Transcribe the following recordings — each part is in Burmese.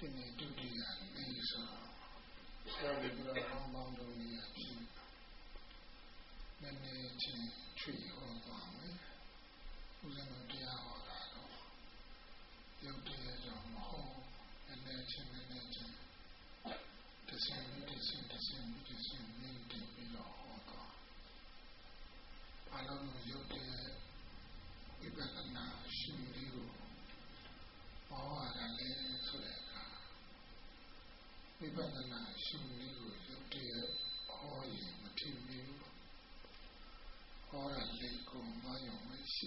ဒီနေ့ဒုတိယနေ့ဆိုယောဂီတို့ပေါင်းတို့နေရာပြီးနည်းနည်းချင်းချွေဟောသွားမယ်ဦးဇင်းတို့တရားဟောတာတော့ရုပ်တရားကြောင့်မဟုတ်နည်းနည်းချင်းတစ်ဆင့်ပြီးတစ်ဆင့်မြင့်တင်ပြီးတော့ဟောသွားဘာလို့ရုပ်တရားဝိပဿနာရှင်လေးကိုဟောရတာလဲဆိုတဲ့အခါဝိပဿနာရှင်လေးကိုရုပ်တရားဟောရင်မထင်ဘူးဟောရလေကိုမယောမရှိ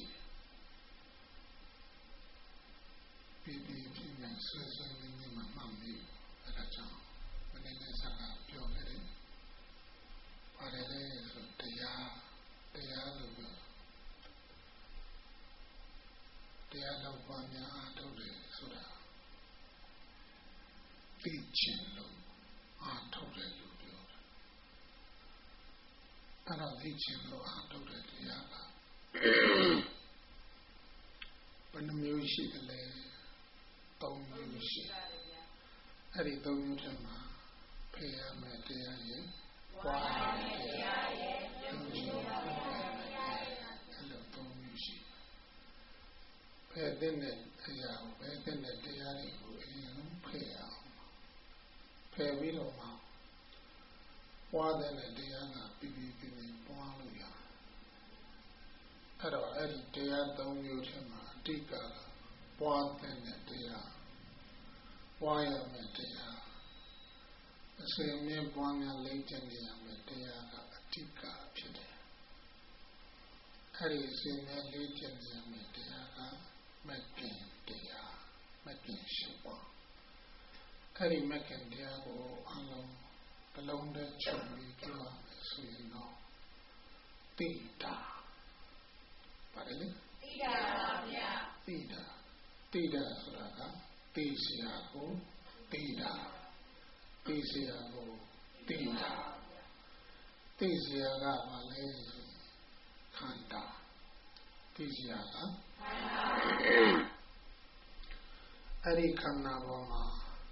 ပြီးမှဆွေးနွေးနေမှမှတ်မိအဲဒါကြောင့်မနေ့ကစားပြောခဲ့တယ်ပါတယ်လေဆိုတရားလို့ပြောတရားတော့ဘာများအားထုတ်တယ်ဆိုတာသိချင်လို့အားထုတ်တယ်လို့ပြောတယ်အဲ့တော့သိချင်လို့အားထုတ်တဲ့တရားကဘယ်နှမျိုးရှိသလဲ၃မျိုးရှိအဲ့ဒီ၃မျိုးထဲမှာဖယ်ရမယ်တရားရဲ့ပွားရမယ်တရားရဲ့ယုံကြည်ရမယ်တရားရဲ့အဲ့လို၃မျိုးရှိဖယ်တဲ့အရာကိုဖယ်တဲ့တရားတွေကိုအရင်ဆုံးဖယ်အောင်ဖယ်ပြီးတော့မှပွားတဲ့တရားကပြီးပွားလို့ရအဲ့တော့အဲ့ဒီတရား၃မျိုးထဲမှာအတိတ်ကပွားတဲ့တရားပွားရမယ်တရားအစဉ်အမြဲပွားများလေ့ကျင့်နေရမယ်တရားကအတိတ်ကဖြစ်တယ်အဲ့ဒီအစဉ်အမြဲလေ့ကျင့်နေရမယ်တရားကမဂ္ဂင်တရားမဂ္ဂင်ရှိပါအဲ့ဒီမဂ္ဂင်တရားကိုအလုံးနှလုံးထဲချုပ်ပြီးပြောရမယ်ဆိုရင်တော့တိတာပါတယ်လေတိတာပါဗျာတိတာဆိုတာကသိစရာကိုသိတာသိစရာကိုသိတာသိစရာကဘာလဲခန္ဓာသိစရာကခန္ဓာအဲ့ဒီခန္ဓာပေါ်မှာ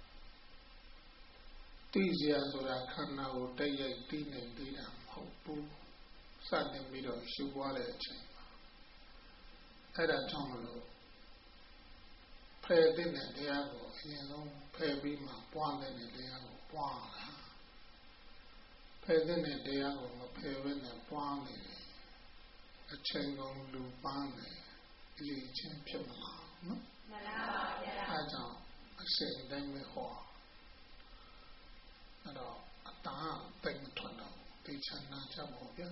သိစရာဆိုတာခန္ဓာကိုတိုက်ရိုက်သိနေသိတာမဟုတ်ဘူးစတင်ပြီးတော့ရှုပွားတဲ့အချိန်မှာအဲ့ဒါကြောင့်မလို့ဖယ်တဲ့တရားကိုအရင်ဆုံးဖယ်ပြီးမှပွားတဲ့တရားကိုပွားတာဖယ်တဲ့တရားကိုမဖယ်ဘဲနဲ့ပွားနေတယ်အချိန်ကုန်လူပန်းနေအလေးချင်းဖြစ်မလားနော်မှန်ပါပါဗျာအဲကြောင့်အစဉ်တိုင်းပဲဟောအဲ့တော့အတားတိတ်မထွက်တော့သိချင်နာချက်ပေါ့ဗျာ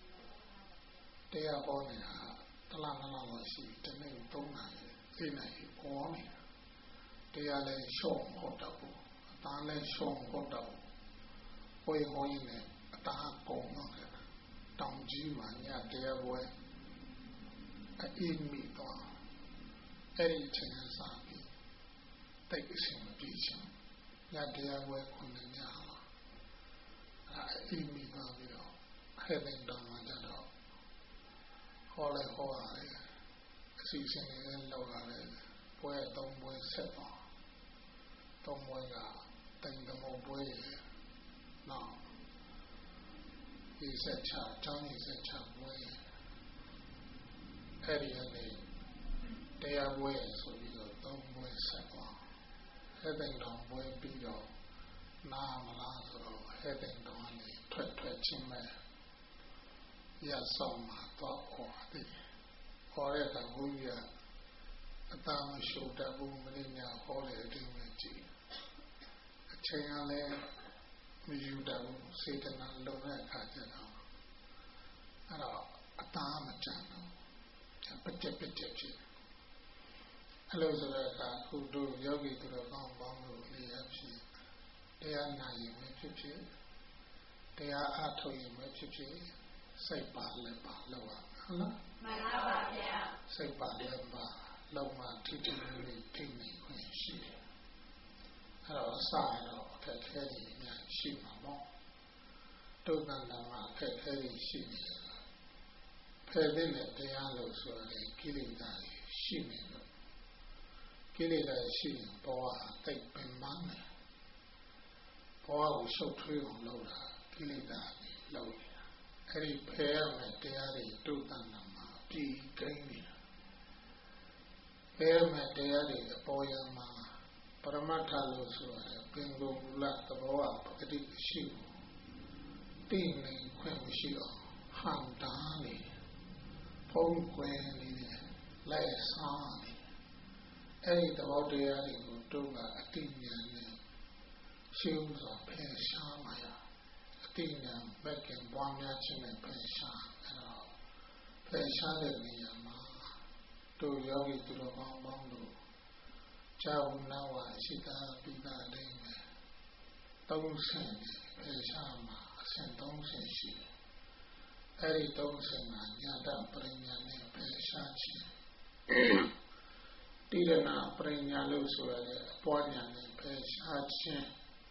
တရားဟောနေတာတလားလောက်ရှိတနေ့3နာရီ4နာရီဟောနေတာတရားလည်းရှော့မဟုတ်တော့ဘူးအတားလည်းရှော့မဟုတ်တော့ဘူးဟောရင်လည်းအတားကုန်တော့တယ်တောင်ကြီးမှာညတရားပွဲအေးမိတော့အဲ့ဒီအချိန်ကစပြီးတိတ်အဆင်မပြေချင်ညတရားပွဲ9ညအေးမိသွားပြီးတော့ဟဲ့တဲ့တောင်မှာကြတော့ဟောရတယ်အစီအစဉ်လေးလောက်ရတယ်ပွဲ3ပွဲဆက်သွား3ပွဲကတိုင်တမောပွဲရနောက်ဒီဆက်ချကျောင်းကြီးဆက်ချပွဲအဲ့ဒီကနေတရားပွဲဆိုပြီးတော့3ပွဲဆက်သွားဟဲ့တဲ့တောင်ပွဲပြီးတော့နာမလားဆိုတော့ဟဲ့တဲ့တောင်ကနေထွက်ချင်းမဲ့ရဆောင်မှာတော့ဟောတယ်ဟောတဲ့အခါဘုန်းကြီးကအတားမရှိတတ်ဘူးမင်းညာဟောတဲ့အတိုင်းပဲကြည့်အချိန်ကလည်းမယူတတ်ဘူးစေတနာလုံတဲ့အခါကျတော့အဲ့တော့အတားမကြမ်းဘူးပကြက်ဖြစ်အဲ့လိုဆိုတဲ့အခါခုတို့ယောဂီတို့ပေါင်းလို့နေရဖြစ်တရားနာရင်ပဲဖြစ်တရားအားထုတ်ရင်ပဲဖြစ်စိတ်ပါလည်းပါလောက်ပါဟုတ်လားမှန်ပါပါဗျာစိတ်ပါလည်းပါလောက်မှထိထိလေးထိနေခွင့်ရှိတယ်အဲ့တော့အစတော့အခက်ခဲကြီးများရှိမှာပေါ့ဒုက္ခနာမှာအခက်ခဲကြီးရှိနေတယ်ဖယ်တဲ့တရားလို့ဆိုရင်ကိလေသာရှိနေလို့ကိလေသာရှိရင်ဘဝတိတ်ပင်ပန်းတယ်ဘဝကိုရှုပ်ထွေးအောင်လုပ်တာကိလေသာလုပ်နေတာအဲ့ဒီဖယ်ရမယ်တရားတွေတုတ်တန်တာမှာပြီးကိန်းနေတာဖယ်ရမယ်တရားတွေအပေါ်ရမှာပရမတ္ထလို့ဆိုရတယ်ပင်ကိုမူလသဘောဝပဂတိရှိကိုသိနေခွင့်မရှိအောင်ဟန်တာနေဖုံးကွယ်နေတယ်လက်စားနေအဲ့ဒီသဘောတရားတွေကိုတို့ကအတိညာနဲ့ရှင်းဥစွာဖယ်ရှားမှရအတိညာဘက်ကင်ပွားများခြင်းနဲ့ဖယ်ရှားအဲ့တော့ဖယ်ရှားတဲ့နေရာမှာတို့ယောဂီသူတော်ကောင်းပေါင်းတို့ဇာဝနာဝရှိတာပိတာလေးမယ်30ဖယ်ရှားမှာအဆင့်30ရှိတယ်အဲ့ဒီ30မှာညာတပရိညာနဲ့ဖယ်ရှားခြင်းတိရဏပရိညာလို့ဆိုရတဲ့အပွားညာနဲ့ဖယ်ရှားခြင်း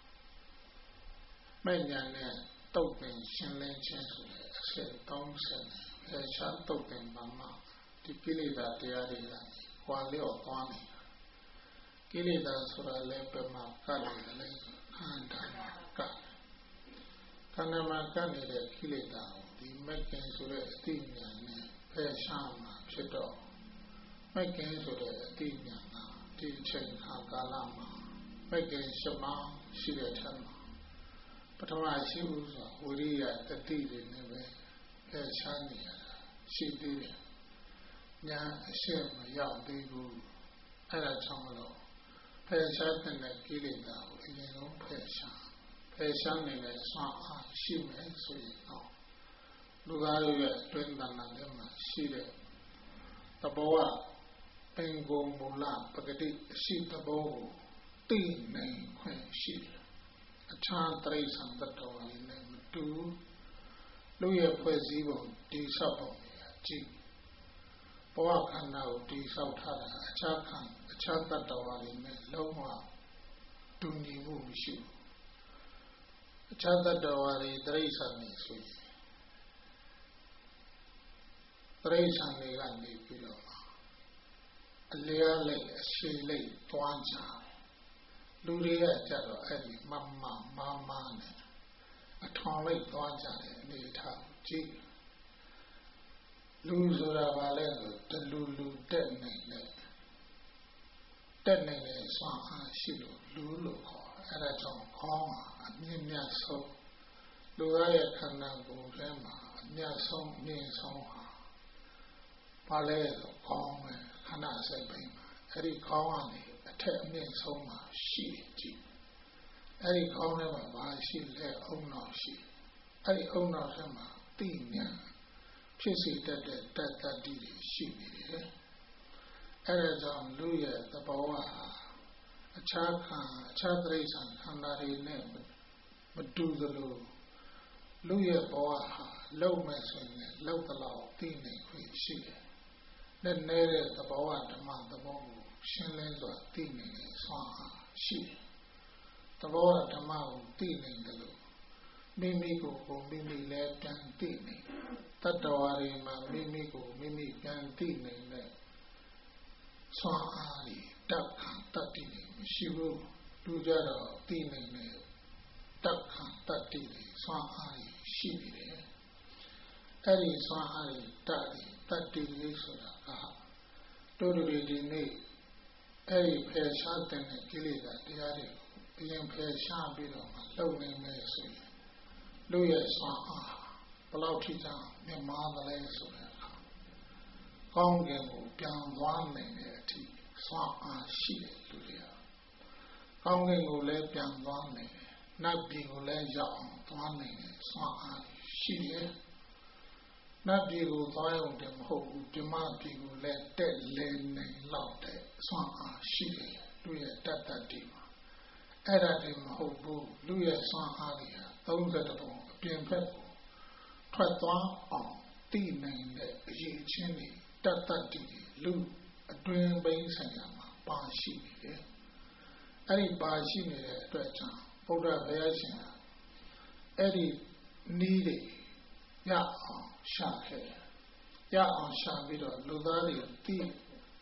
မဲ့ညာနဲ့တုတ်ပင်ရှင်းလင်းခြင်းဆိုတဲ့အဆင့်30ဖယ်ရှားတုတ်ပင်ပါမှဒီကိလေသာတရားတွေကကွာလျော့သွားနေတာကိလေသာဆိုတာလည်းပြမကတ်တယ်လေခန္ဓာမှာကတ်ခန္ဓာမှာကတ်နေတဲ့ကိလေသာကိုဒီမဲ့ခင်ဆိုတဲ့အတိညာနဲ့ဖယ်ရှားမှာဖြစ်တော့မဲ့ခင်ဆိုတဲ့အတိညာကဒီအချိန်ခါကာလမှာမဲ့ခင်ရှမရှိတဲ့ထက်မှာပထမရှိဥစွာဝိရိယတတိတွေနဲ့ပဲဖယ်ရှားနေရတာရှိသေးတယ်ညာအရှက်မရောက်သေးဘူးအဲ့ဒါကြောင့်မလို့ဖယ်ရှားတဲ့ကိလေသာကိုအရင်ဆုံးဖယ်ရှားနေတဲ့စွမ်းအားရှိမယ်ဆိုရင်တော့လူသားတို့ရဲ့အတွင်းတဏ္ဍာထဲမှာရှိတဲ့သဘောကပင်ကိုမူလပဂတိအရှိသဘောကိုသိနိုင်ခွင့်ရှိတယ်အခြားတိရစ္ဆာန်တ attva တွေနဲ့မတူလူရဲ့ဖွဲ့စည်းပုံတည်ဆောက်ပုံကြည့်ဘဝခန္ဓာကိုတည်ဆောက်ထားတာအခြားတ attva တွေနဲ့လုံးဝတူညီမှုမရှိဘူးအခြားတ attva တွေတိရစ္ဆာန်တွေဆိုရင်တိရစ္ဆာန်တွေကနေပြီးတော့အလျားလိုက်အရှိလိုက်တွားကြလူတွေကကြတော့အဲ့ဒီမနဲ့အထောင်လိုက်တွားကြတဲ့အနေထားကြည့်လူဆိုတာဘာလဲဆိုတလူတက်နေတဲ့စွမ်းအားရှိလို့လူလို့ခေါ်အဲ့ဒါကြောင့်ခေါင်းမှာအမြင့်မြတ်ဆုံးလူသားရဲ့ခန္ဓာကိုယ်ထဲမှာအမြတ်ဆုံးအမြင့်ဆုံးဟာဘာလဲဆိုခေါင်းပဲခန္ဓာစိတ်ပိုင်းမှာအဲ့ဒီခေါင်းကနေအထက်အမြင့်ဆုံးမှာရှိကြည့်အဲ့ဒီခေါင်းထဲမှာဘာရှိလဲအုံနောက်ရှိအဲ့ဒီအုံနောက်ထဲမှာသိဉာဏ်ဖြစ်စေတတ်တဲ့တတ္တတိတွေရှိနေတယ်အဲ့ဒါကြောင့်လူရဲ့သဘောဝအခြားတိရစ္ဆာန်ခန္ဓာတွေနဲ့မတူသလိုလူရဲ့ဘဝဟာလုံမဲ့ဆိုရင်လုံတလောက်သိနေခွင့်ရှိတယ်နဲ့နေတဲ့သဘောဝဓမ္မသဘောကိုရှင်းလင်းစွာသိနေတဲ့စွမ်းအားရှိတယ်သဘောဝဓမ္မကိုသိနေတယ်လို့မိမိကိုမိမိလည်းပြန်သိနေတတ္တဝါတွေမှာမိမိကိုမိမိပြန်သိနေတဲ့စွမ်းအားတွေတတ်ခံတတ်တည်နေမရှိဘူးလူကြတော့သိနေတဲ့တတ်ခံတတ်တည်နေစွမ်းအားတွေရှိနေတယ်အဲ့ဒီစွမ်းအားတွေတတ်တည်ရေးဆိုတာကတို့တွေဒီနေ့အဲ့ဒီဖယ်ရှားတဲ့ကိလေသာတရားတွေကိုအရင်ဖယ်ရှားပြီးတော့လုံနေမယ်ဆိုရင်လူရဲ့စွမ်းအားဘယ်လောက်ထိတောင်မြင့်မားသလဲဆိုတဲ့အခါကောင်းကင်ကိုပြန်သွားနိုင်တဲ့အထိစွမ်းအားရှိတဲ့လူတွေကကောင်းကင်ကိုလည်းပြန်သွားနိုင်တယ်နတ်ပြည်ကိုလည်းရောက်အောင်သွားနိုင်တဲ့စွမ်းအားရှိတယ်နတ်ပြည်ကိုသွားရုံတည်းမဟုတ်ဘူးဓမ္မပြည်ကိုလည်းတက်လဲနိုင်လောက်တဲ့စွမ်းအားရှိတယ်လူရဲ့တတ္တတိမှာအဲ့ဒါတည်းမဟုတ်ဘူးလူရဲ့စွမ်းအားတွေဟာ30ပုံအပြင်ဘက်ကိုထွက်သွားအောင်သိနိုင်တဲ့အရေးချင်းတွေတတ္တတိလူအတွင်းဘိန်းဆိုင်ရာမှာပါရှိနေတယ်အဲ့ဒီပါရှိနေတဲ့အတွက်ကြောင့်ဘုရားဘုရားရှင်ကအဲ့ဒီနီးတွေရအောင်ရှာခဲ့ရအောင်ရှာပြီးတော့လူသားတွေသိ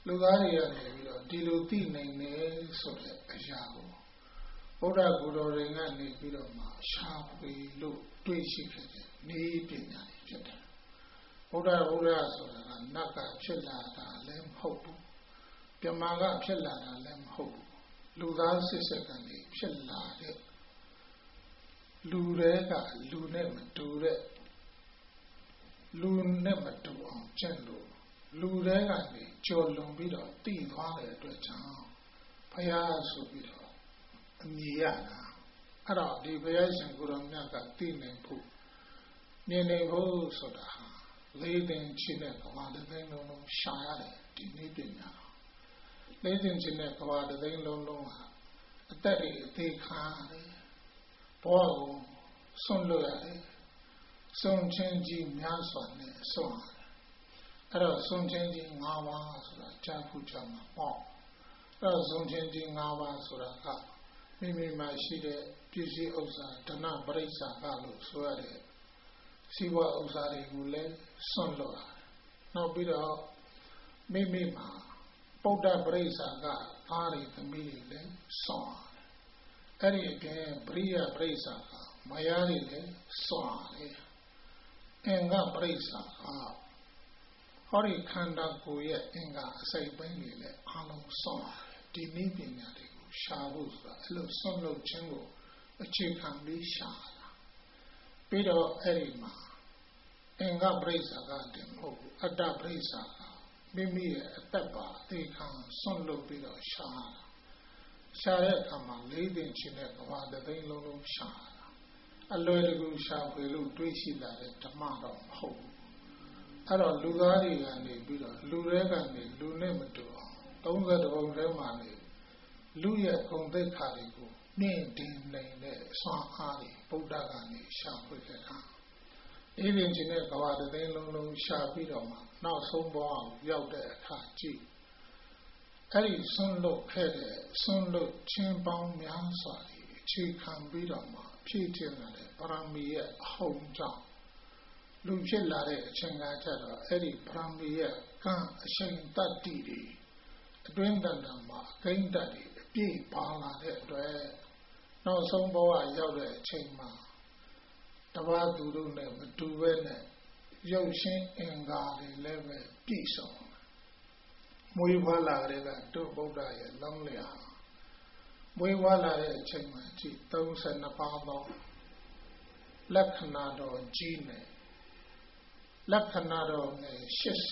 လူသားတွေကနေပြီးတော့ဒီလိုသိနိုင်တယ်ဆိုတဲ့အရာကိုဘုရားကိုယ်တော်တွေကနေပြီးတော့မှရှားပွေလို့တွေးရှိခဲ့တဲ့နေပညာတွေဖြစ်တယ်ဘုရားဆိုတာကနတ်ကဖြစ်လာတာလည်းမဟုတ်ဘူးပြမာကဖြစ်လာတာလည်းမဟုတ်ဘူးလူသားစစ်စစ်ကနေဖြစ်လာတဲ့လူတွေကလူနဲ့မတူတဲ့လူနဲ့မတူအောင်ကျင့်လို့လူတွေကနေကြော်လွန်ပြီးတော့တည်သွားတဲ့အတွက်ကြောင့်ဘုရားဆိုပြီးတော့အမည်ရတာအဲ့တော့ဒီဘုရားရှင်ကိုယ်တော်မြတ်ကတည်နေဖို့မြင်နေဖို့ဆိုတာဟာလေးသိင်ချင်းတဲ့ကဘာတစ်သိန်းလုံးရှာရတယ်ဒီနေ့ပညာလေးသိင်ချင်းတဲ့ကဘာတစ်သိန်းလုံးဟာအသက်တွေအသေးခါတယ်ဘောကိုဆွန့်လွတ်ရတယ်ဆုံးချင်းကြီးများစွာနဲ့ဆုံးရတယ်အဲ့တော့ဆုံးချင်းကြီး၅ပါးဆိုတာကြားဖူးကြမှာပေါ့အဲ့တော့ဆုံးချင်းကြီး၅ပါးဆိုတာကမိမိမှာရှိတဲ့ပစ္စည်းဥစ္စာဓနပရိစ္ဆာကလို့ဆိုရတဲ့စီးပွားဥစ္စာတွေကိုလည်းဆွန့်လွတ်ရတယ်နောက်ပြီးတော့မိမိမှာပုဒ္ဒပရိစ္ဆာကသားတွေသမီးတွေလည်းဆွန့်ရတယ်အဲ့ဒီအပြင်ပရိယပရိစ္ဆာကမယားတွေလည်းဆွန့်ရတယ်အင်္ဂပရိစ္ဆာကဟောဒီခန္ဓာကိုယ်ရဲ့အင်္ဂါအစိတ်ပိုင်းတွေလည်းအလုံးစွန့်ရတယ်ဒီနည်းပညာတွေကိုရှာဖို့ဆိုတာအဲ့လိုစွန့်လို့ခြင်းကိုအခြေခံပြီးရှာတာပြီးတော့အဲ့ဒီမှာအင်္ဂပရိစ္ဆာကတည်းမဟုတ်ဘူးအတ္တပရိစ္ဆာကမိမိရဲ့အသက်ပါအေခံစွန့်လို့ပြီးတော့ရှာတာရှာတဲ့အခါမှာလေးသိင်ချင်းတဲ့ကဘာတစ်သိန်းလုံးရှာတာအလွယ်တကူရှာဖွေလို့တွေးရှိလာတဲ့ဓမ္မတော့မဟုတ်ဘူးအဲ့တော့လူသားတွေကနေပြီးတော့လူတွေကနေလူနဲ့မတူအောင်30ဘုံထဲမှာနေလူရဲ့ဂုဏ်သိက္ခာတွေကိုနှင့်တင်နိုင်တဲ့ဆွမ်းအားတွေဗုဒ္ဓကနေရှာဖွေခဲ့တာအေးရင်ချင်းတဲ့ကဘာတစ်သိန်းလုံးရှာပြီးတော့မှနောက်ဆုံးဘဝကိုရောက်တဲ့အခါကြည့်အဲ့ဒီဆွန့်လွတ်ခဲ့တဲ့ဆွန့်လွတ်ခြင်းပေါင်းများစွာတွေအခြေခံပြီးတော့မှဖြည့်ကျင့်လာတဲ့ပရမီရဲ့အဟုန်ကြောင့်လူဖြစ်လာတဲ့အချိန်ကကြတော့အဲ့ဒီပရမီရဲ့ကံအရှိန်တတ္တိတွေအတွင်းတန်တန်မှာအကိန်းတတ်တွေအပြည့်ပါလာတဲ့အတွက်နောက်ဆုံးဘဝရောက်တဲ့အချိန်မှာတပါးသူတို့နဲ့မတူဘဲနဲ့ရုပ်ရှင်အင်္ဂါတွေလည်းပဲပြည့်စုံမွေးဖွားလာတဲ့ကတို့ဗုဒ္ဓရဲ့လောင်းလျာမွေးဖွားလာတဲ့အချိန်မှာကြည့်32ပါးသောလက္ခဏာတော်ကြီးနဲ့လက္ခဏာတော်ငယ်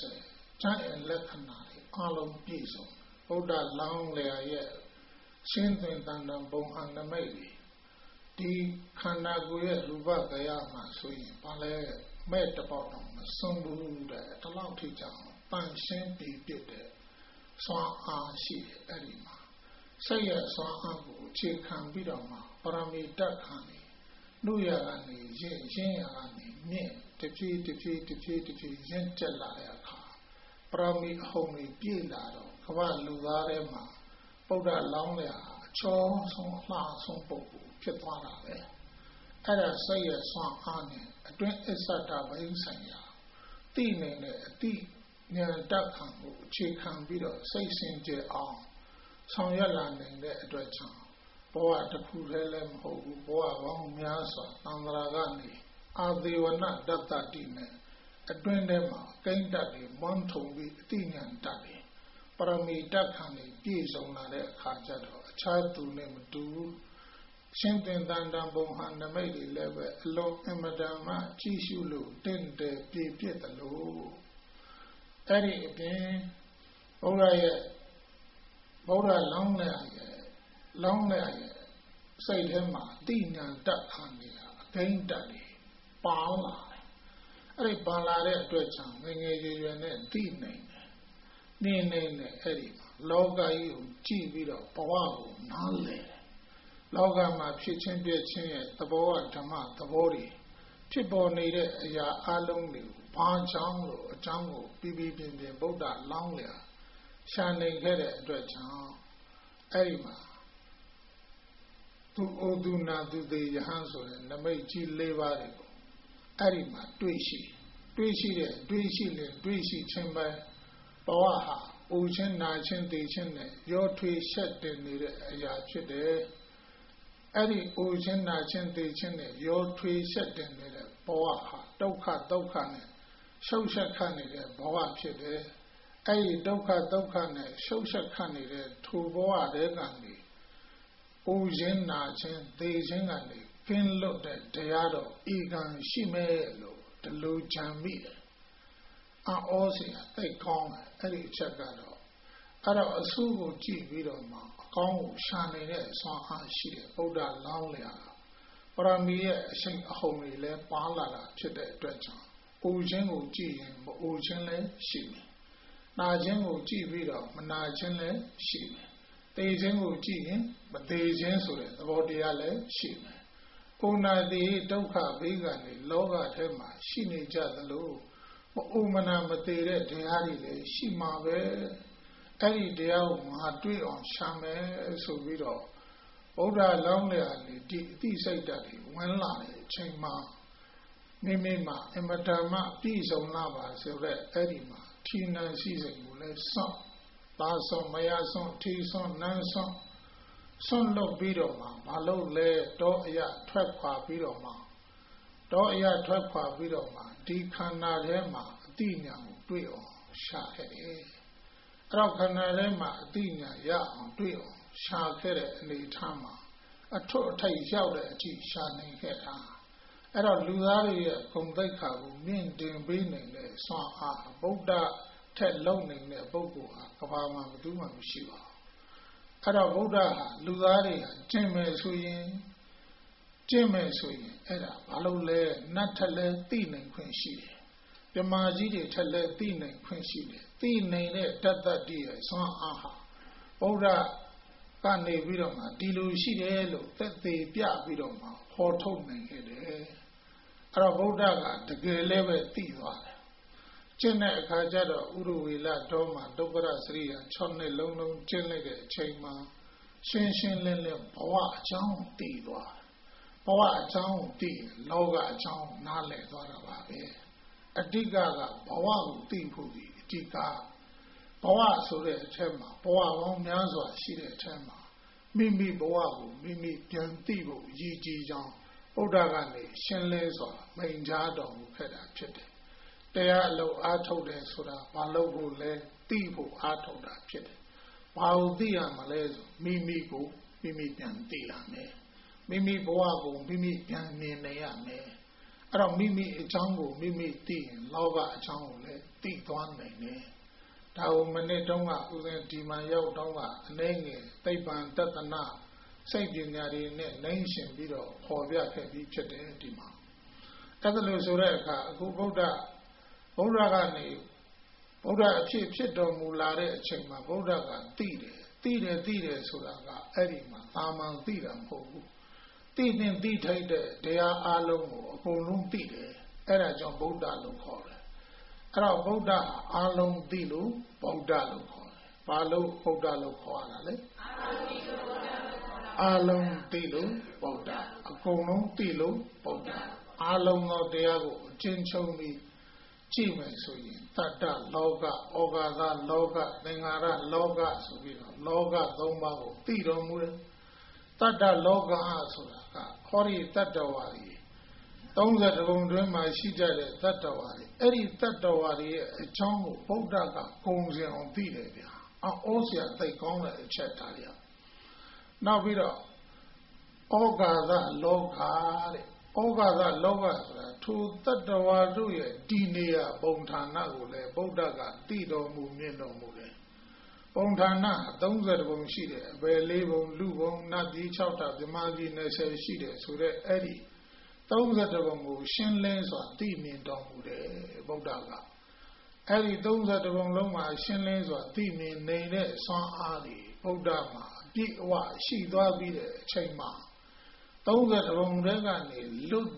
80ကျမ်းရဲ့လက္ခဏာတွေအလုံးပြည့်စုံဗုဒ္ဓလောင်းလျာရဲ့ရှင်းသွင်းတန်တန်ပုံဟန်နမိတ်တွေဒီခန္ဓာကိုယ်ရဲ့ရူပတရားမှာဆိုရင်ဘာလဲမဲ့တပေါက်တော့မဆုံးဘူးတဲ့ဒီလောက်ထိကြောင်ပန့်ရှင်းပြီးပြတဲ့စွမ်းအားရှိတယ်အဲ့ဒီမှာစိတ်ရဲ့စွမ်းအားကိုအခြေခံပြီးတော့မှပရမီတတ်ခံနေလူရကနေရင်းရကနေမြင့်တဖြည်းရင့်တက်လာတဲ့အခါပရမီအဟုန်တွေပြည့်လာတော့ကမ္ဘာလူသားထဲမှာပုဒ္ဓလောင်းလျာအချောဆုံးအလှဆုံးပုဂ္ဂိုလ်ဖြစ်သွားတာပဲအဲ့ဒါစိတ်ရဲ့စွမ်းအားနဲ့အတွင်းအစ္ဆဒဘိန်းဆိုင်ရာသိနေတဲ့အတိဉာဏ်တတ်ခံကိုအခြေခံပြီးတော့စိတ်စင်ကြယ်အောင်ဆောင်ရွက်လာနိုင်တဲ့အတွက်ကြောင့်ဘဝတစ်ခုတည်းလည်းမဟုတ်ဘူးဘဝပေါင်းများစွာသံဃာကနေအာသေဝနတတ္တတိနဲ့အတွင်းထဲမှာကိန်းတတ်တွေမွန်းထုံပြီးအတိဉာဏ်တတ်တွေပရမီတတ်ခံတွေပြည့်စုံလာတဲ့အခါကျတော့အခြားသူနဲ့မတူရှင်းသင်တန်တန်ပုံဟန်နမိတ်တွေလည်းပဲအလုံးအမတန်မှကြည့်ရှုလို့တင့်တယ်ပြည့်ပြည့်တယ်လို့အဲ့ဒီအပြင်ဘုရားလောင်းတဲ့စိတ်ထဲမှာတိညာတတ်ခံနေတာအကိန်းတတ်တွေပါလာတယ်အဲ့ဒီပါလာတဲ့အတွက်ကြောင့်ငယ်ငယ်ရွယ်နဲ့သိနိုင်တယ်နေအဲ့ဒီမှာလောကကြီးကိုကြည့်ပြီးတော့ဘဝကိုနားလည်တယ်လောကမှာဖြစ်ချင်းပြည့်ချင်းရဲ့သဘောဓမ္မသဘောတွေဖြစ်ပေါ်နေတဲ့အရာအလုံးတွေကိုဘာကြောင့်လို့အကြောင်းကိုပြီးပြင်းဗုဒ္ဓလောင်းလျာရှာနိုင်ခဲ့တဲ့အတွက်ကြောင့်အဲ့ဒီမှာသူဩဒုနာသူတေယဟန်ဆိုတဲ့နမိတ်ကြီး၄ပါးတွေကိုအဲ့ဒီမှာတွေးရှိခြင်းပဲဘဝဟာအိုခြင်းနာခြင်းသိခြင်းနဲ့ရောထွေးရှက်တင်နေတဲ့အရာဖြစ်တယ်အဲ့ဒီအိုခြင်းနာခြင်းသိခြင်းနဲ့ရောထွေးရှက်တင်နေတဲ့ဘဝဟာဒုက္ခနဲ့ရှုပ်ရှက်ခတ်နေတဲ့ဘဝဖြစ်တယ်အဲ့ဒီဒုက္ခနဲ့ရှုပ်ရှက်ခတ်နေတဲ့ထိုဘဝတွေကနေအိုခြင်းနာခြင်းသိခြင်းကနေကင်းလွတ်တဲ့တရားတော်ဤကံရှိမဲ့လို့ဒီလိုကြံမိတယ်အောစရာသိကောင်းတယ်အဲ့ဒီအချက်ကတော့အဆူကိုကြည့်ပြီးတော့မှအကောင်းကိုရှာနေတဲ့ဆွမ်းအားရှိတဲ့ဗုဒ္ဓလောင်းလျာပရမီရဲ့အရှိန်အဟုန်တွေလည်းပါလာတာဖြစ်တဲ့အတွက်ကြောင့်အိုခြင်းကိုကြည့်ရင်မအိုခြင်းလည်းရှိတယ်နာခြင်းကိုကြည့်ပြီးတော့မနာခြင်းလည်းရှိတယ်သေခြင်းကိုကြည့်ရင်မသေခြင်းဆိုတဲ့သဘောတရားလည်းရှိတယ်ကိုယ်နာတိဒုက္ခဘေးကနေလောကထဲမှာရှိနေကြသလိုမအိုမနာမသေးတဲ့တရားတွေလည်းရှိမှာပဲအဲ့ဒီတရားကိုငါတွေ့အောင်ရှာမယ်ဆိုပြီးတော့ဗုဒ္ဓလောင်းလျာနေဒီအသိစိတ်ဓာတ်တွေဝင်လာတဲ့အချိန်မှာမိမိမှာအမတမပြည့်စုံလာပါဆိုတဲ့အဲ့ဒီမှာထီနန်ရှိစိတ်ကိုလည်းစွန့်သာစွန့်မရစွန့်ထီစွန့်နန်းစွန့်စွန့်လွတ်ပြီးတော့မှမလုပ်လဲတော့အရာထွက်ခွာပြီးတော့မှဒီခန္ဓာထဲမှာအတိညာကိုတွေ့အောင်ရှာခဲ့တယ်အဲ့တော့ခန္ဓာထဲမှာအတိညာရအောင်တွေ့အောင်ရှာခဲ့တဲ့အနေအထားမှာအထွတ်အထိပ်ရောက်တဲ့အထိရှာနိုင်ခဲ့တာအဲ့တော့လူသားတွေရဲ့ဂုဏ်သိက္ခာကိုမြင့်တင်ပေးနိုင်တဲ့ဆွမ်းအားဗုဒ္ဓထက်လုံနိုင်တဲ့ပုဂ္ဂိုလ်ဟာကဘာမှဘယ်သူမှမရှိပါဘူးအဲ့တော့ဗုဒ္ဓဟာလူသားတွေဟာကျင့်မယ်ဆိုရင်အဲ့ဒါဘာလို့လဲနတ်ထက်လဲသိနိုင်ခွင့်ရှိတယ်ပြမာကြီးတွေထက်လဲသိနိုင်ခွင့်ရှိတယ်သိနိုင်တဲ့တတ္တတ္တိရဲ့ဆွမ်းအားဟာဗုဒ္ဓကနေပြီးတော့မှဒီလိုရှိတယ်လို့သက်သေပြပြီးတော့မှဟောထုတ်နိုင်ခဲ့တယ်အဲ့တော့ဗုဒ္ဓကတကယ်လည်းပဲသိသွားတယ်ကျင့်တဲ့အခါကျတော့ဥရဝေလတော်မှာဒုက္ခရစရိယာ6နှစ်လုံးကျင့်လိုက်တဲ့အချိန်မှာရှင်းလင်းဘဝအကြောင်းသိသွားတယ်ဘဝအကြောင်းသိလောကအကြောင်းနားလည်သွားတာပါပဲအတိကဘဝကိုသိဖို့ဒီအတိကဘဝဆိုတဲ့အထက်မှာဘဝပေါင်းများစွာရှိတဲ့အထက်မှာမိမိဘဝကိုမိမိပြန်သိဖို့ရည်ကြည်ကြောင်းဘုရားကနေရှင်းလင်းစွာမိန့်ကြားတော်မူခဲ့တာဖြစ်တယ်တရားအလုပ်အားထုတ်တယ်ဆိုတာဘာလို့ကိုလဲသိဖို့အားထုတ်တာဖြစ်တယ်ဘာလို့သိရမလဲဆိုမိမိကိုမိမိပြန်သိရမယ်မိမိဘဝကိုမိမိပြန်မြင်နိုင်ရမယ်အဲ့တော့မိမိအကြောင်းကိုမိမိသိရင်လောကအကြောင်းကိုလည်းသိသွားနိုင်တယ်ဒါကိုမနေ့တုန်းကဦးဇင်းဒီမှာရောက်တော့ကအနည်းငယ်သိပ္ပံတသနာစိတ်ပညာတွေနဲ့နိုင်ရှင်ပြီးတော့ပေါ်ပြခဲ့ပြီးဖြစ်တယ်ဒီမှာအဲ့ဒါလို့ဆိုတဲ့အခါအခုဗုဒ္ဓကနေဗုဒ္ဓအဖြစ်တော်မူလာတဲ့အချိန်မှာဗုဒ္ဓကသိတယ်ဆိုတာကအဲ့ဒီမှာသာမန်သိတာမဟုတ်ဘူးသိထိုက်တဲ့တရားအလုံးကိုအကုန်လုံးသိတယ်အဲ့ဒါကြောင့်ဗုဒ္ဓလို့ခေါ်တယ်အဲ့တော့ဗုဒ္ဓအလုံးသိလို့ဗုဒ္ဓလို့ခေါ်တယ်ဘာလို့ဗုဒ္ဓလို့ခေါ်ရတာလဲအလုံးသိလို့ဗုဒ္ဓအကုန်လုံးသိလို့ဗုဒ္ဓအလုံးသောတရားကိုအကျဉ်းချုပ်ပြီးကြည့်မယ်ဆိုရင်တတ္တလောကဩဃာသလောကသင်္ခါရလောကဆိုပြီးတော့လောက၃ပါးကိုသိတော်မူတယ်တတ္တလောကဆိုတာကဟောဒီတတ္တဝါတွေ30ပုံတွင်မှာရှိကြတဲ့တတ္တဝါတွေအဲ့ဒီတတ္တဝါတွေရဲ့အကြောင်းကိုဗုဒ္ဓကဂုံစင်အောင်သိတယ်ဗျာအောစရာသိကောင်းတဲ့အချက်ဒါတွေနောက်ပြီးတော့ဩဃာသလောကတဲ့ဩဃာသလောကဆိုတာထိုတတ္တဝါတို့ရဲ့ဒီနေရာပုံဌာနကိုလည်းဗုဒ္ဓကသိတော်မူမြင်တော်မူတယ်ပုံဌာန30ပုံရှိတယ်အပယ်4ပုံလူပုံနတ်ပြည်6တာဗြဟ္မာပြည်20ရှိတယ်ဆိုတော့အဲ့ဒီ30ပုံကိုရှင်းလင်းစွာသိမြင်တော်မူတယ်ဗုဒ္ဓကအဲ့ဒီ30ပုံလုံးမှာရှင်းလင်းစွာသိမြင်နေတဲ့ဆွမ်းအားတွေဗုဒ္ဓမှာအပြည့်အဝရှိသွားပြီးတဲ့အချိန်မှာ30ပုံတွေကနေလွတ်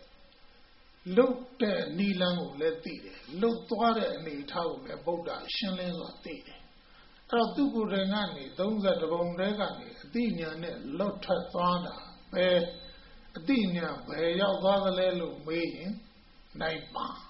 တဲ့နီလန်းကိုလည်းသိတယ်လွတ်သွားတဲ့အနေအထားကိုလည်းဗုဒ္ဓရှင်းလင်းစွာသိတယ်အဲ့တော့သူကိုယ်တိုင်ကနေ30ပုံတွေကနေအတိညာနဲ့လွတ်ထွက်သွားတာပဲအတိညာဘယ်ရောက်သွားသလဲလို့မေးရင်နိုင်ပါ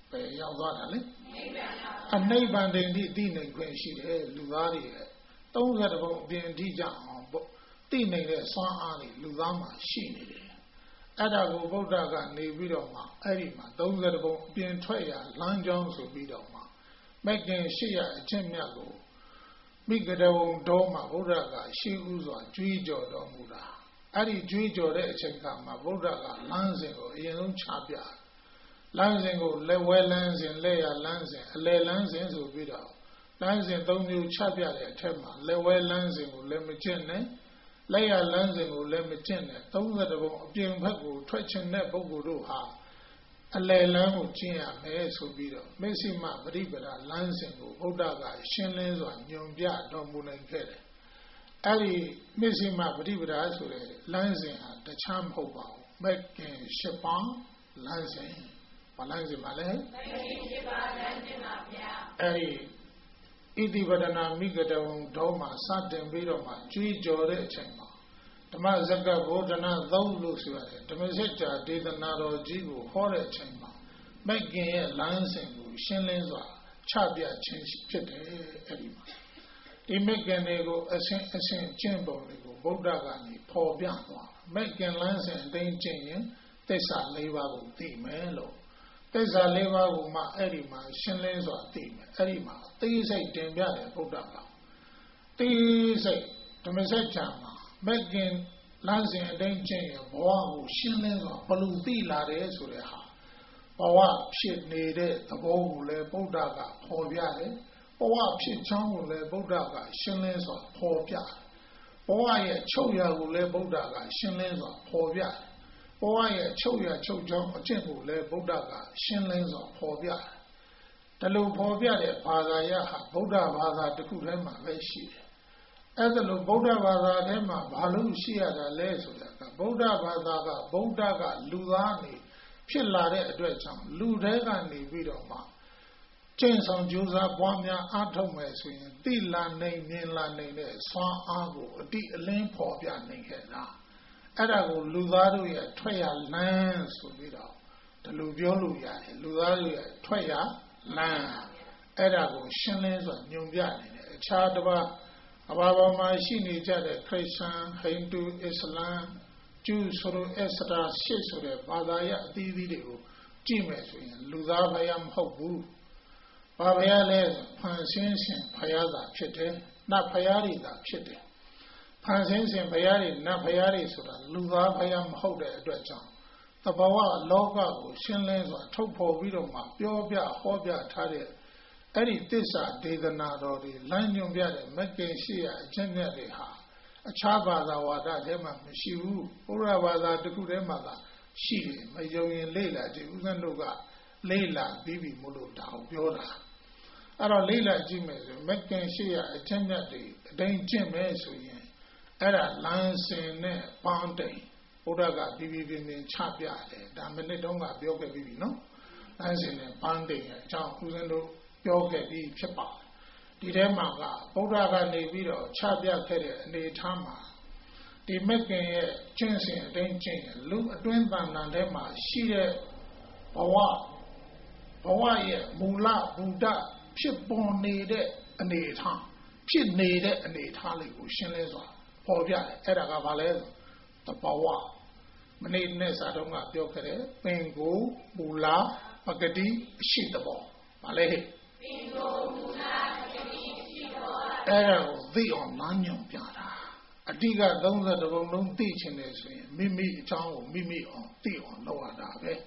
ပဲရောက်သွားတာလေအနိဗ္ဗာန်တည်းသိနိုင်ခွင့်ရှိတယ်လူသားတွေရဲ့30ဘုံအပြင်ထိကြအောင်သိနိုင်တဲ့စွမ်းအားတွေလူသားမှာရှိနေတယ်အဲ့ဒါကိုဗုဒ္ဓကနေပြီးတော့မှအဲ့ဒီမှာ30ဘုံအပြင်ထွက်ရလမ်းကြောင်းဆိုပြီးတော့မှမက္ကင်800အချက်မြတ်ကိုမိဂဒဝံတော်မှာဗုဒ္ဓကရှိဥစွာကြွေးကြော်တော်မူတာအဲ့ဒီကြွေးကြော်တဲ့အချိန်ကမှာဗုဒ္ဓကလမ်းစဉ်ကိုအရင်ဆုံးချပြလမ်းစဉ်ကိုလက်ဝဲလမ်းစဉ်လက်ရလမ်းစဉ်အလယ်လမ်းစဉ်ဆိုပြီးတော့လမ်းစဉ်3မျိုးချပြတဲ့အထက်မှာလက်ဝဲလမ်းစဉ်ကိုလည်းမကျင့်နဲ့လက်ရလမ်းစဉ်ကိုလည်းမကျင့်နဲ့30ဘုံအပြင်ဘက်ကိုထွက်ချင်တဲ့ပုဂ္ဂိုလ်တို့ဟာအလယ်လမ်းကိုကျင့်ရမယ်ဆိုပြီးတော့မေစိမပရိပဒလမ်းစဉ်ကိုဗုဒ္ဓကရှင်းလင်းစွာညွှန်ပြတော်မူနိုင်ခဲ့တယ်အဲ့ဒီမေစိမပရိပဒဆိုတဲ့လမ်းစဉ်ဟာတခြားမဟုတ်ပါဘူးမက္ကင်8ပါးလမ်းစဉ်ဘာလမ်းစဉ်ပါလဲမက္ကင်8ပါးလမ်းစဉ်ပါဗျာအဲ့ဒီဣတိပဒနာမိဂဒဝံတော်မှာစတင်ပြီးတော့မှကြွေးကြော်တဲ့အချိန်မှာဓမ္မစက္ကဗောဓနာသုံးလို့ဆိုရတယ်ဓမ္မစကြာဒေသနာတော်ကြီးကိုဟောတဲ့အချိန်မှာမက္ကင်ရဲ့လမ်းစဉ်ကိုရှင်းလင်းစွာချပြခြင်းဖြစ်တယ်အဲ့ဒီမှာဒီမက္ကင်တွေကိုအစဉ်ကျင့်ပုံတွေကိုဗုဒ္ဓကနေဖော်ပြသွားမက္ကင်လမ်းစဉ်အတိုင်းကျင့်ရင်သစ္စာ၄ပါးကိုသိမယ်လို့သစ္စာ၄ပါးကိုမှအဲ့ဒီမှာရှင်းလင်းစွာသိမယ်အဲ့ဒီမှာသိစိတ်တင်ပြတယ်ဗုဒ္ဓကသိစိတ်ဓမ္မစကြာမှာမက္ကင်လမ်းစဉ်အတိုင်းကျင့်ရင်ဘဝကိုရှင်းလင်းစွာဘလို့သိလာတယ်ဆိုတဲ့ဟာဘဝဖြစ်နေတဲ့သဘောကိုလည်းဗုဒ္ဓကဖော်ပြတယ်ဘဝဖြစ်ချောင်းကိုလည်းဗုဒ္ဓကရှင်းလင်းစွာဖော်ပြဘဝရဲ့ချုပ်ရကိုလည်းဗုဒ္ဓကရှင်းလင်းစွာဖော်ပြဘဝရဲ့ချုပ်ရချုပ်ချောင်းအကျင့်ကိုလည်းဗုဒ္ဓကရှင်းလင်းစွာဖော်ပြတယ်ဒါလို့ဖော်ပြတဲ့ဘာသာရဟာဗုဒ္ဓဘာသာတစ်ခုတည်းမှာပဲရှိတယ်အဲ့ဒါလို့ဗုဒ္ဓဘာသာထဲမှာဘာလို့ရှိရတာလဲဆိုတာကဗုဒ္ဓဘာသာကဗုဒ္ဓကလူသားနေဖြစ်လာတဲ့အတွက်ကြောင့်လူတွေကနေပြီးတော့မှကျင့်ဆောင်ကြိုးစားပွားများအားထုတ်မယ်ဆိုရင်သိလာနိုင်မြင်လာနိုင်တဲ့စွမ်းအားကိုအတိအလင်းဖော်ပြနိုင်ခဲ့တာအဲ့ဒါကိုလူသားတို့ရဲ့ထွက်ရလမ်းဆိုပြီးတော့ဒီလိုပြောလို့ရတယ်လူသားတို့ရဲ့ထွက်ရလမ်းအဲ့ဒါကိုရှင်းလင်းစွာညွှန်ပြနေတယ်အခြားတစ်ပါးအဘာပေါ်မှာရှိနေကြတဲ့ခရစ်ယာန်ဟိန္ဒူအစ္စလာမ်ကျူးဆိုလိုအစ္စတာရှစ်ဆိုတဲ့ဘာသာရအသီးသီးတွေကိုကြည့်မယ်ဆိုရင်လူသားဘုရားမဟုတ်ဘူးဘာဘုရားလဲဖန်ဆင်းရှင်ဘုရားသာဖြစ်တယ်နတ်ဘုရားတွေသာဖြစ်တယ်ဖန်ဆင်းရှင်ဘုရားတွေနတ်ဘုရားတွေဆိုတာလူသားဘုရားမဟုတ်တဲ့အတွက်ကြောင့်သဘာဝလောကကိုရှင်းလင်းစွာထုတ်ဖော်ပြီးတော့မှပြောပြဟောပြထားတဲ့အဲ့ဒီသစ္စာဒေသနာတော်တွေလမ်းညွှန်ပြတဲ့မက္ကင်800အချက်မြတ်တွေဟာအခြားဘာသာဝါဒထဲမှာမရှိဘူးဘုရားဘာသာတစ်ခုထဲမှာသာရှိတယ်မယုံရင်လေ့လာကြည့်ဦးဇင်းတို့ကလေ့လာပြီးပြီမို့လို့ဒါကိုပြောတာအဲ့တော့လေ့လာကြည့်မယ်ဆိုမက္ကင်800အချက်မြတ်တွေအတိုင်းကျင့်မယ်ဆိုရင်အဲ့ဒါလမ်းစဉ်နဲ့ပန်းတိန်ဘုရားကပြီးပြီးပြင်းပြင်းချပြတယ်ဒါမိနစ်တုန်းကပြောခဲ့ပြီးပြီနော်လမ်းစဉ်နဲ့ပန်းတိန်ရဲ့အကြောင်းဦးဇင်းတို့ပြောခဲ့ပြီးဖြစ်ပါတယ်ဒီထဲမှာကဗုဒ္ဓကနေပြီးတော့ချပြခဲ့တဲ့အနေအထားမှာဒီမက္ကင်ရဲ့ကျင့်စဉ်အတိုင်းကျင့်ရင်လူအတွင်းတဏ္ဍာထဲမှာရှိတဲ့ဘဝရဲ့မူလဘုဒ္ဓဖြစ်ပေါ်နေတဲ့အနေအထားဖြစ်နေတဲ့အနေအထားလေးကိုရှင်းလင်းစွာပေါ်ပြတယ်အဲ့ဒါကဘာလဲသဘာဝမနေ့နဲ့စာတုန်းကပြောခဲ့တဲ့ပင်ကိုမူလပဂတိအရှိတဘောဘာလဲပင်ကိုမူလပဂတိအရှိတဘောအဲ့ဒါကိုသိအောင်လမ်းညွှန်ပြတာအတိက30ဘုံလုံးသိချင်တယ်ဆိုရင်မိမိအကြောင်းကိုမိမိအောင်သိအောင်လုပ်ရတာပဲ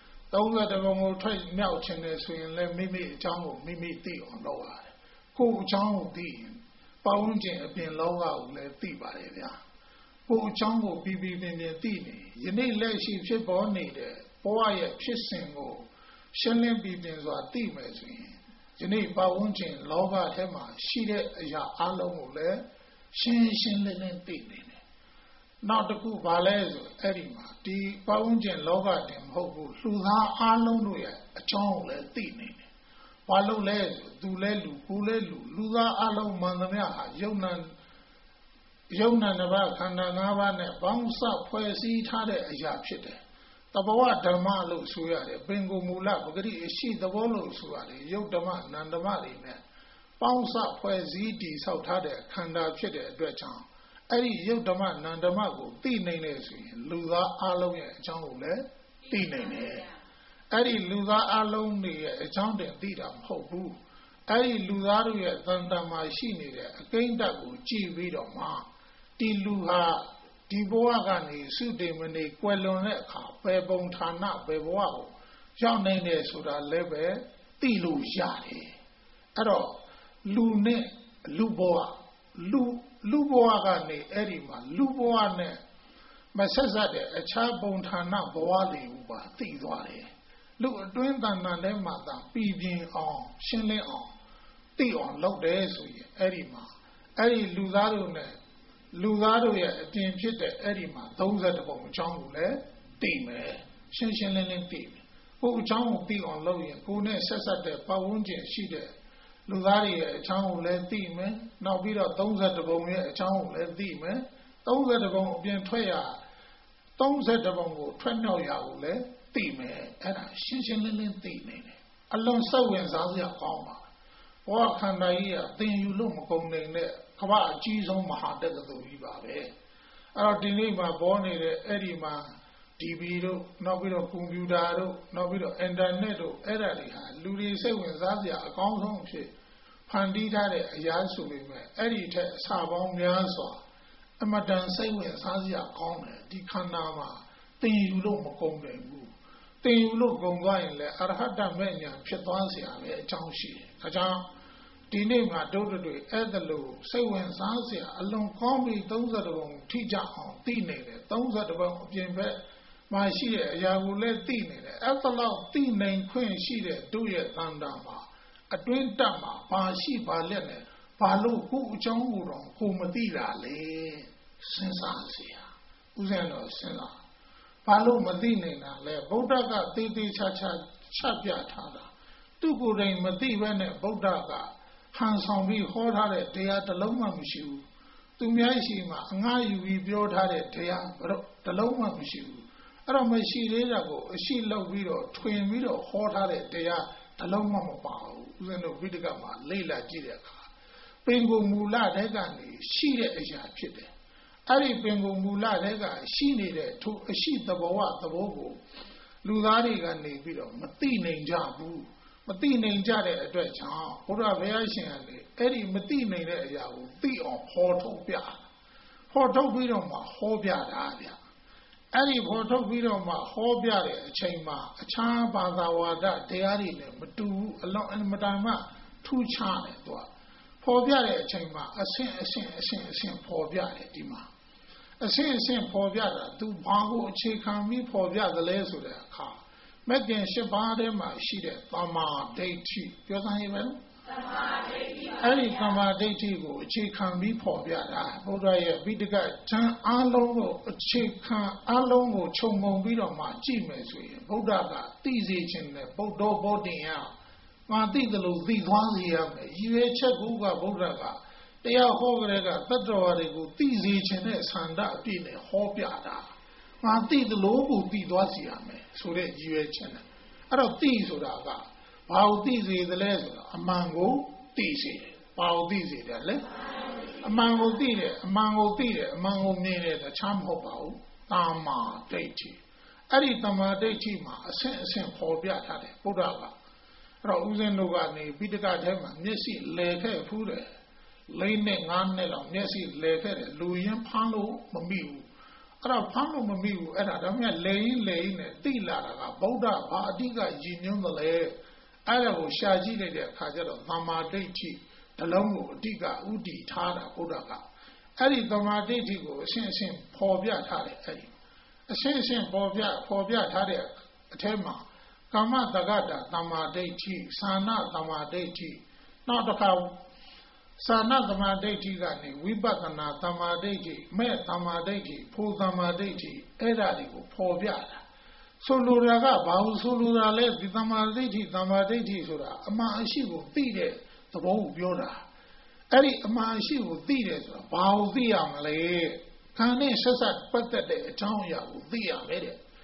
30ဘုံကိုထွက်မြောက်ချင်တယ်ဆိုရင်လည်းမိမိအကြောင်းကိုမိမိသိအောင်လုပ်ရတယ်ကိုယ်အကြောင်းကိုသိရင်ပတ်ဝန်းကျင်အပြင်လောကကိုလည်းသိပါတယ်ဗျာကိုယ်အကြောင်းကိုပြီးပြီးပြင်းပြင်းသိနေယနေ့လက်ရှိဖြစ်ပေါ်နေတဲ့ဘဝရဲ့ဖြစ်စဉ်ကိုရှင်းလင်းပြီးပြင်းစွာသိမယ်ဆိုရင်ယနေ့ပတ်ဝန်းကျင်လောကထဲမှာရှိတဲ့အရာအလုံးကိုလည်းရှင်းရှင်းလင်းလင်းသိနေတယ်နောက်တစ်ခုဘာလဲဆိုအဲ့ဒီမှာဒီပတ်ဝန်းကျင်လောကတင်မဟုတ်ဘူးလူသားအလုံးတို့ရဲ့အကြောင်းကိုလည်းသိနေတယ်ဘာလို့လဲဆိုသူလဲလူကိုလဲလူသားအလုံးမှန်သမျှဟာယုံနာတစ်ပါးခန္ဓာ၅ပါးနဲ့ပေါင်းစပ်ဖွဲ့စည်းထားတဲ့အရာဖြစ်တယ်သ Tabawa Dharma lo suyare, Bengo Mula, Bagari, she the Volo suare, Yodama, Nandamari, Bounce Poesi, South Hade, Kanda Chede, Drechan, Eri Yodama, Nandamago, Tinene, Luda Aloe, Jangle, Tinene, Eri Luda Alone, a Jounding Didam, Hobu, Eri Ludaria, Dandama Shini, again Dago, G. Vidoma, Tiluha. Diboagani, Sudimini, Queloneca, Bebontana, Beboao, Janene Suda Lebe, Tilu Jari. Ero, Lune, Luboa, Luboagani, Erima, Luboane, Masazade, a Chabontana, Boali Uba, Tidwari. Look, doing the Nanemata, Bibi on, Shinle on, Tion, Lodesu, Erima, Eri Luzarune. Lugaro ya tinဖြစ်တဲ့အဲ့ဒီမှာ30ပုံအကြောင်းကိုလည်းသိမယ်ရှင်းရှင်းလင်းလင်းသိမယ်ကိုအကြောင်းကိုသိအောင်လုပ်ရင်ကိုနဲ့ဆက်ဆက်တဲ့ပတ်ဝန်းကျင်ရှိတဲ့လူသားတွေရဲ့အကြောင်းကိုလည်းသိမယ်နောက်ပြီးတော့30ပုံရဲ့အကြောင်းကိုလည်းသိမယ်30ပုံအပြင်ထွက်ရ30ပုံကိုထွက်မြောက်ရကိုလည်းသိမယ်အဲ့ဒါရှင်းရှင်းလင်းလင်းသိနေတယ်အလွန်စိတ်ဝင်စားစရာကောင်းပါဘောခန္ဓာကြီးကသင်ယူလို့မကုန်နိုင်တဲ့ကမ္ဘာအကြီးဆုံးမဟာတက္ကသိုလ်ကြီးပါပဲအဲ့တော့ဒီနေ့မှာပေါ်နေတဲ့အဲ့ဒီမှာ DB တို့နောက်ပြီးတော့ကွန်ပျူတာတို့နောက်ပြီးတော့အင်တာနက်တို့အဲ့ဒါတွေဟာလူတွေစိတ်ဝင်စားစရာအကောင်းဆုံးအဖြစ်ဖန်တီးထားတဲ့အရာဆိုပေမဲ့အဲ့ဒီထက်အစာပေါင်းများစွာအမတန်စိတ်ဝင်စားစရာကောင်းတယ်ဒီခန္ဓာမှာသင်ယူလို့မကုန်နိုင်ဘူးသင်ယူလို့ကုန်သွားရင်လည်းအရဟတမေညာဖြစ်သွားเสียပဲအကြောင်းရှိတယ်ဒါကြောင့်ဒီနေ့မှာတို့တွေအဲ့ဒါလို့စိတ်ဝင်စားစရာအလွန်ကောင်းပြီး30ပုံထိကြအောင်သိနေတယ်30ပုံအပြင်ဘက်မှာရှိတဲ့အရာကိုလည်းသိနေတယ်အဲ့ဒါလောက်သိနိုင်ခွင့်ရှိတဲ့တို့ရဲ့တန်တာမှာအတွင်းတက်မှာဘာရှိဘာလက်နဲ့ဘာလို့ကိုအကြောင်းကိုတော့ကိုမသိတာလေစဉ်းစားစရာဥစဉ်တော့စဉ်းစားဘာလို့မသိနေတာလဲဗုဒ္ဓကသေသေးချာချာချပြထားတာသူကိုယ်တိုင်မသိဘဲနဲ့ဗုဒ္ဓကဟန်ဆောင်ပြီးဟောထားတဲ့တရားတစ်လုံးမှမရှိဘူးသူများရှိမှအငှားယူပြီးပြောထားတဲ့တရားတစ်လုံးမှမရှိဘူးအဲ့တော့မရှိသေးတာကိုအရှိလောက်ပြီးတော့ထွင်ပြီးတော့ဟောထားတဲ့တရားတစ်လုံးမှမပါဘူးဦးဇင်းတို့ဝိတကမှာလေ့လာကြည့်တဲ့အခါပင်ကိုမူလတဲ့ကနေရှိတဲ့အရာဖြစ်တယ်အဲ့ဒီပင်ကိုမူလတဲ့ကရှိနေတဲ့ထိုအရှိသဘောသဘောကိုလူသားတွေကနေပြီးတော့မသိနိုင်ကြဘူးမသိနိုင်ကြတဲ့အတွက်ကြောင့်ဘုရားဘုရားရှင်ကလေအဲ့ဒီမသိနိုင်တဲ့အရာကိုသိအောင်ဟောထုတ်ပြဟောထုတ်ပြီးတော့မှဟောပြတာဗျအဲ့ဒီဟောထုတ်ပြီးတော့မှဟောပြတဲ့အချိန်မှာအခြားဘာသာဝါဒတရားတွေနဲ့မတူဘူးအလွန်အမတန်မှထူးခြားတယ်သူကဟောပြတဲ့အချိန်မှာအဆင့်ဟောပြတယ်ဒီမှာအဆင့်ဟောပြတာသူဘာကိုအခြေခံပြီးဟောပြသလဲဆိုတဲ့အခါမဂ်ပြန်၈ပါးထဲမှာရှိတဲ့သမာဓိဋ္ဌိပြောစမ်းရေးပဲသမာဓိဋ္ဌိအဲ့ဒီသမာဓိဋ္ဌိကိုအခြေခံပြီးဖော်ပြတာဘုရားရဲ့ဗိတကဉာဏ်အားလုံးကိုအခြေခံအားလုံးကိုခြုံငုံပြီးတော့မှကြည့်မယ်ဆိုရင်ဘုရားကသိစေခြင်းနဲ့ဗုဒ္ဓဘောဓင်ယငါသိတယ်လို့သိသွားစေရမယ်ရည်ရွယ်ချက်ကူကဗုဒ္ဓကတရားဟောကြတဲ့ကတတ္တဝါတွေကိုသိစေခြင်းနဲ့ဆန္ဒအပြည့်နဲ့ဟောပြတာငါသိတယ်လို့ကိုသိသွားစေရမယ်ဆိုတဲ့ရည်ရွယ်ချက်နဲ့အဲ့တော့သိဆိုတာကဘာကိုသိစေသလဲဆိုတော့အမှန်ကိုသိစေတယ်ဘာကိုသိစေတယ်လဲအမှန်ကိုသိတယ်အမှန်ကိုသိတယ်အမှန်ကိုမြင်တယ်တခြားမဟုတ်ပါဘူးသာမာဒိဋ္ဌိအဲ့ဒီသမာဓိဋ္ဌိမှာအဆင့်ပေါ်ပြထားတယ်ဘုရားကအဲ့တော့ဦးဇင်းတို့ကနေပိဋကထဲမှာမျက်စိလဲခဲ့ဖူးတယ်၄နဲ့၅နဲ့လောက်မျက်စိလဲခဲ့တယ်လူရင်းဖမ်းလို့မမိဘူးအဲ့တော့ဖမ်းလို့မမိဘူးအဲ့ဒါတော့မြတ်လဲရင်နဲ့တိလာတာကဗုဒ္ဓဘာအဓိကရည်ညွှန်းတယ်လေအဲ့ဒါကိုရှာကြည့်လိုက်တဲ့အခါကျတော့သမာဓိဋ္ဌိတလုံးကိုအဓိကဥတည်ထားတာဘုရားကအဲ့ဒီသမာဓိဋ္ဌိကိုအရှင်းပေါ်ပြထားတယ်အဲ့ဒီအရှင်းပေါ်ပြထားတဲ့အထဲမှာကာမတက္ကတာသမာဓိဋ္ဌိသာနာသမာဓိဋ္ဌိနောက်တစ်ခါသာနာသမာဓိဋ္ဌိကနေဝိပဿနာသမာဓိဋ္ဌိမဲ့သမာဓိဋ္ဌိဖို့သမာဓိဋ္ဌိအဲ့ဒါတွေကိုပေါ်ပြတာဆိုလိုတာကဘာလို့ဆိုလိုတာလဲဒီသမာဓိဋ္ဌိဆိုတာအမှန်အရှိကိုသိတဲ့သဘောကိုပြောတာအဲ့ဒီအမှန်အရှိကိုသိတယ်ဆိုတာဘာကိုသိရမလဲခံနဲ့ဆက်ပတ်သက်တဲ့အကြောင်းအရာကိုသိရမယ်တဲ့သ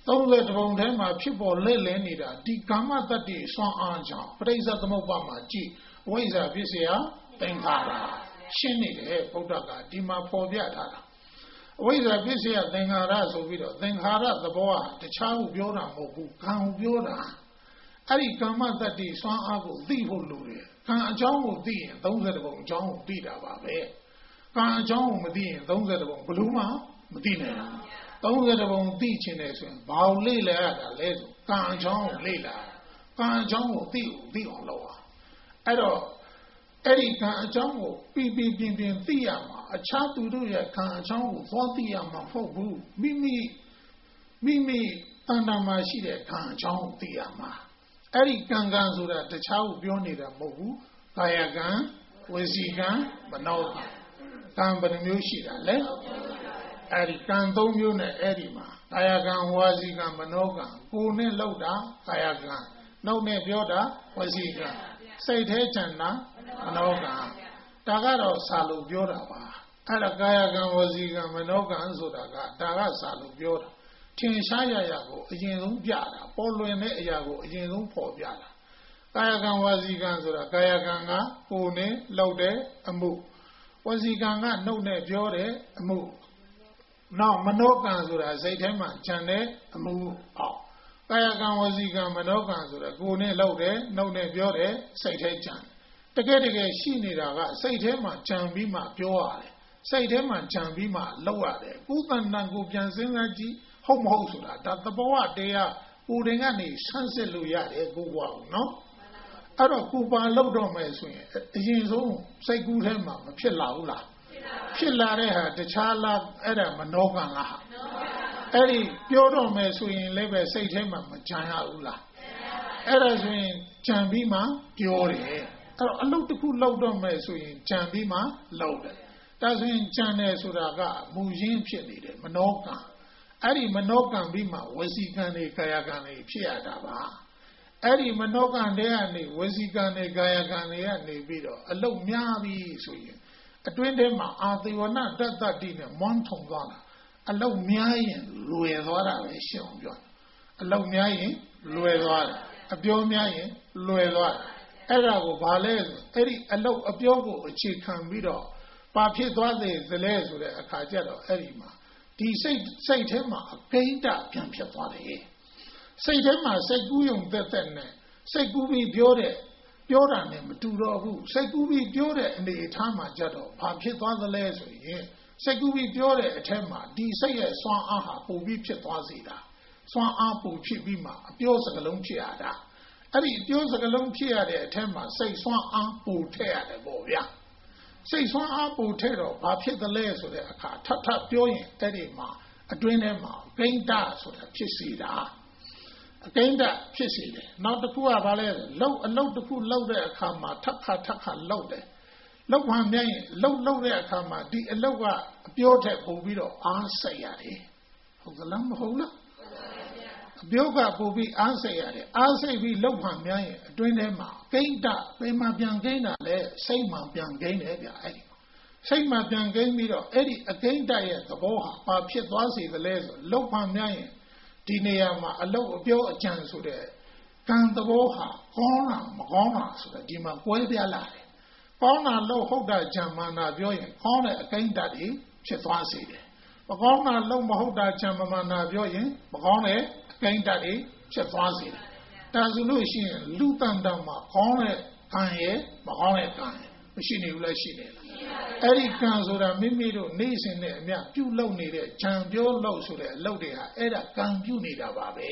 30 ပုံထဲမှာဖြစ်ပေါ်လဲလဲနေတာဒီကာမတတ္တိစွမ်းအားကြောင့်ပရိစ္ဆေသမုပ္ပါမှာကြည့်ဝိဇ္ဇာဖြစ်เสียသင်္ခါရရှင်းနေတယ်ဗုဒ္ဓကဒီမှာဖော်ပြထားတာအဝိဇ္ဇာဖြစ်เสียသင်္ခါရဆိုပြီးတော့သင်္ခါရသဘောဟာတခြားဘူးပြောတာမဟုတ်ဘူးကံကိုပြောတာအဲ့ဒီကာမတတ္တိစွမ်းအားကိုသိဖို့လိုတယ်ကံအကြောင်းကိုသိရင်30ပုံအကြောင်းကိုသိတာပါပဲကံအကြောင်းကိုမသိရင်30ပုံဘလို့မှမသိနိုင်ဘူး30ပုံသိချင်တယ်ဆိုရင်ဘာလို့လေ့လာရတာလဲဆိုကံအကြောင်းကိုလေ့လာကံအကြောင်းကိုသိအောင်လုပ်အောင်အဲ့တော့အဲ့ဒီကံအကြောင်းကိုပြင်းသိရမှာအခြားသူတို့ရဲ့ကံအကြောင်းကိုသွားသိရမှာမဟုတ်ဘူးမိမိတဏ္ဍာမှာရှိတဲ့ကံအကြောင်းကိုသိရမှာအဲ့ဒီကံဆိုတာတခြားကိုပြောနေတာမဟုတ်ဘူးကာယကံဝစီကံမနောကံကံဘယ်နှမျိုးရှိတာလဲအဲ့ဒီကံ 3 မျိုးနဲ့အဲ့ဒီမှာကာယကံဝစီကံမနောကံကိုယ်နဲ့လောက်တာကာယကံနှုတ်နဲ့ပြောတာဝစီကံစိတ်ထဲကြံတာမနောကံဒါကတော့စာလို့ပြောတာပါအဲ့ဒါကာယကံဝစီကံမနောကံဆိုတာကဒါကစာလို့ပြောတာထင်ရှားရကိုအရင်ဆုံးပြတာပေါ်လွင်တဲ့အရာကိုအရင်ဆုံးဖော်ပြတာကာယကံဝစီကံဆိုတာကာယကံကကိုယ်နဲ့လောက်တဲ့အမှုဝစီကံကနှုတ်နဲ့ပြောတဲ့အမှုနောက်မနောကံဆိုတာစိတ်ထဲမှာကြံတဲ့အမှုအောက်ကာယကံဝစီကံမနောကံဆိုတာကိုယ်နဲ့လောက်တဲ့နှုတ်နဲ့ပြောတဲ့စိတ်ထဲကြံတကယ်ရှိနေတာကစိတ်ထဲမှာကြံပြီးမှပြောရတယ်စိတ်ထဲမှာကြံပြီးမှလောက်ရတယ်ကိုယ်တဏ္ဍကိုပြန်စဉ်းစားကြည့်ဟုတ်မဟုတ်ဆိုတာဒါသဘောတရားကိုယ်တင်ကနေဆန်းစစ်လို့ရတယ်ကိုယ်ဘဝကိုနော်အဲ့တော့ကိုယ်ပါလောက်တော့မယ်ဆိုရင်အရင်ဆုံးစိတ်ကူးထဲမှာမဖြစ်လာဘူးလားဖြစ်လာတဲ့ဟာတခြားလားအဲ့ဒါမနောကံလားအဲ့ဒီပြောတော့မယ်ဆိုရင်လည်းပဲစိတ်ထဲမှာမကြံရဘူးလားအဲ့ဒါဆိုရင်ကြံပြီးမှပြောတယ်အဲ့တော့အလုပ်တစ်ခုလုပ်တော့မယ်ဆိုရင်ကြံပြီးမှလုပ်တယ်ဒါဆိုရင်ကြံတယ်ဆိုတာကမူရင်းဖြစ်နေတယ်မနောကံအဲ့ဒီမနောကံပြီးမှဝစီကံတွေကာယကံတွေဖြစ်ရတာပါအဲ့ဒီမနောကံတွေကနေဝစီကံတွေကာယကံတွေကနေပြီးတော့အလုတ်များပြီဆိုရင်အတွင်းထဲမှာအာသေဝနာတတ္တတိနဲ့မွန်းထုံသွားတာအလုတ်များရင်လွယ်သွားတာပဲရှင်းအောင်ပြောအလုတ်များရင်လွယ်သွားတယ်အပြောများရင်လွယ်သွားတယ်အဲ့ဒါကိုဘာလဲဆိုအဲ့ဒီအလုတ်အပြောကိုအခြေခံပြီးတော့ဘာဖြစ်သွားသေးသလဲဆိုတဲ့အခါကျတော့အဲ့ဒီမှာဒီစိတ်ထဲမှာအကိဋ္ဌပြန်ဖြစ်သွားတယ်စိတ်ထဲမှာစိတ်ကူးယုံသက်နဲ့စိတ်ကူးပြီးပြောတာနဲ့မတူတော့ဘူးစိတ်ကူးပြီးပြောတဲ့အနေအထားမှာကြတော့ဘာဖြစ်သွားသလဲဆိုရင်စိတ်ကူးပြီးပြောတဲ့အထက်မှာဒီစိတ်ရဲ့စွမ်းအားဟာပုံပြီးဖြစ်သွားစေတာစွမ်းအားပုံဖြစ်ပြီးမှအပြောစကလုံးဖြစ်ရတာအဲ့ဒီအပြောစကလုံးဖြစ်ရတဲ့အထက်မှာစိတ်စွမ်းအားပုံထည့်ရတယ်ပေါ့ဗျာစိတ်ဆွမ်းအားပို့ထဲတော့ဘာဖြစ်သလဲဆိုတဲ့အခါထပ်ပြောရင်အဲ့ဒီမှာအတွင်းထဲမှာဂိဋ္ဌဆိုတာဖြစ်စီတာအဂိဋ္ဌဖြစ်စီတယ်နောက်တစ်ခုကဘာလဲအလုတ်တစ်ခုလောက်တဲ့အခါမှာထပ်ခါလောက်တယ်လောက်မှမြင်ရင်လောက်တဲ့အခါမှာဒီအလုတ်ကအပြောထက်ပို့ပြီးတော့အားစိတ်ရတယ်ဟုတ်သလားမဟုတ်လားအပြောကပို့ပြီးအားစိတ်ရတယ်အားစိတ်ပြီးလောက်မှမြင်ရင်အတွင်းထဲမှာဂိဋ္ဌဘယ်မှာပြန်ဂိဋ္ဌလဲစိတ်မှပြန်ဂိဋ္ဌတယ်ဗျအဲ့ဒီစိတ်မှပြန်ဂိဋ္ဌပြီးတော့အဲ့ဒီအဂိဋ္ဌရဲ့သဘောဟာဘာဖြစ်သွားစေသလဲဆိုလောက်မှမြင်ရင်ဒီနေရာမှာအလုတ်အပြောအကြံဆိုတဲ့ကံသဘောဟာကောင်းလားမကောင်းလားဆိုတော့ဒီမှာကွဲပြားလာတယ်ကောင်းတာလို့ဟုတ်တာကြံမှန်တာပြောရင်ကောင်းတဲ့အဂိဋ္ဌတွေဖြစ်သွားစေတယ်မကောင်းတာလို့မဟုတ်တာကြံမှန်တာပြောရင်မကောင်းတဲ့အဂိဋ္ဌတွေဖြစ်သွားစေတယ်ဒါဆိုလို့ရှိရင်လူတန်တမှာကောင်းတဲ့ကံရဲ့မကောင်းတဲ့ကံရဲ့မရှိနေဘူးလားရှိနေလားအဲ့ဒီကံဆိုတာမိမိတို့နေ့စဉ်နဲ့အမျှပြုလုပ်နေတဲ့ခြံပြောလို့ဆိုတဲ့အလုပ်တွေဟာအဲ့ဒါကံပြုနေတာပါပဲ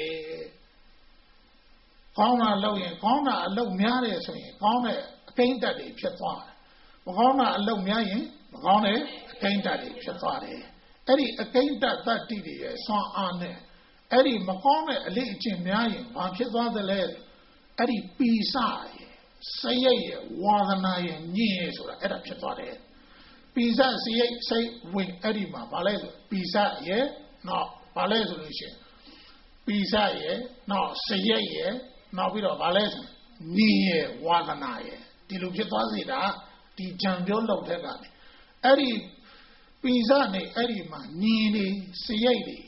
ကောင်းတာလုပ်ရင်ကောင်းတာအလုပ်များတယ်ဆိုရင်ကောင်းတဲ့အဂိဋ္ဌတွေဖြစ်သွားတယ်မကောင်းတာအလုပ်များရင်မကောင်းတဲ့အဂိဋ္ဌတွေဖြစ်သွားတယ်အဲ့ဒီအဂိဋ္ဌတတ္တိတွေရဲ့ဆွမ်းအားနဲ့အဲ့ဒီမကောင်းတဲ့အလေးအကျင့်များရင်ဘာဖြစ်သွားသလဲအဲ့ဒီပိစရဲ့စရိတ်ရဲ့ဝါဒနာရဲ့ညင်ရဲ့ဆိုတာအဲ့ဒါဖြစ်သွားတယ်ပိစစရိတ်စိတ်ဝင်အဲ့ဒီမှာဘာလဲဆိုပိစရဲ့နောက်ဘာလဲဆိုလို့ရှိရင်ပိစရဲ့နောက်စရိတ်ရဲ့နောက်ပြီးတော့ဘာလဲဆိုညင်ရဲ့ဝါဒနာရဲ့ဒီလိုဖြစ်သွားစေတာဒီကြံပြောလောက်တဲ့ကနေအဲ့ဒီပိစနဲ့အဲ့ဒီမှာညင်နေစရိတ်တွေ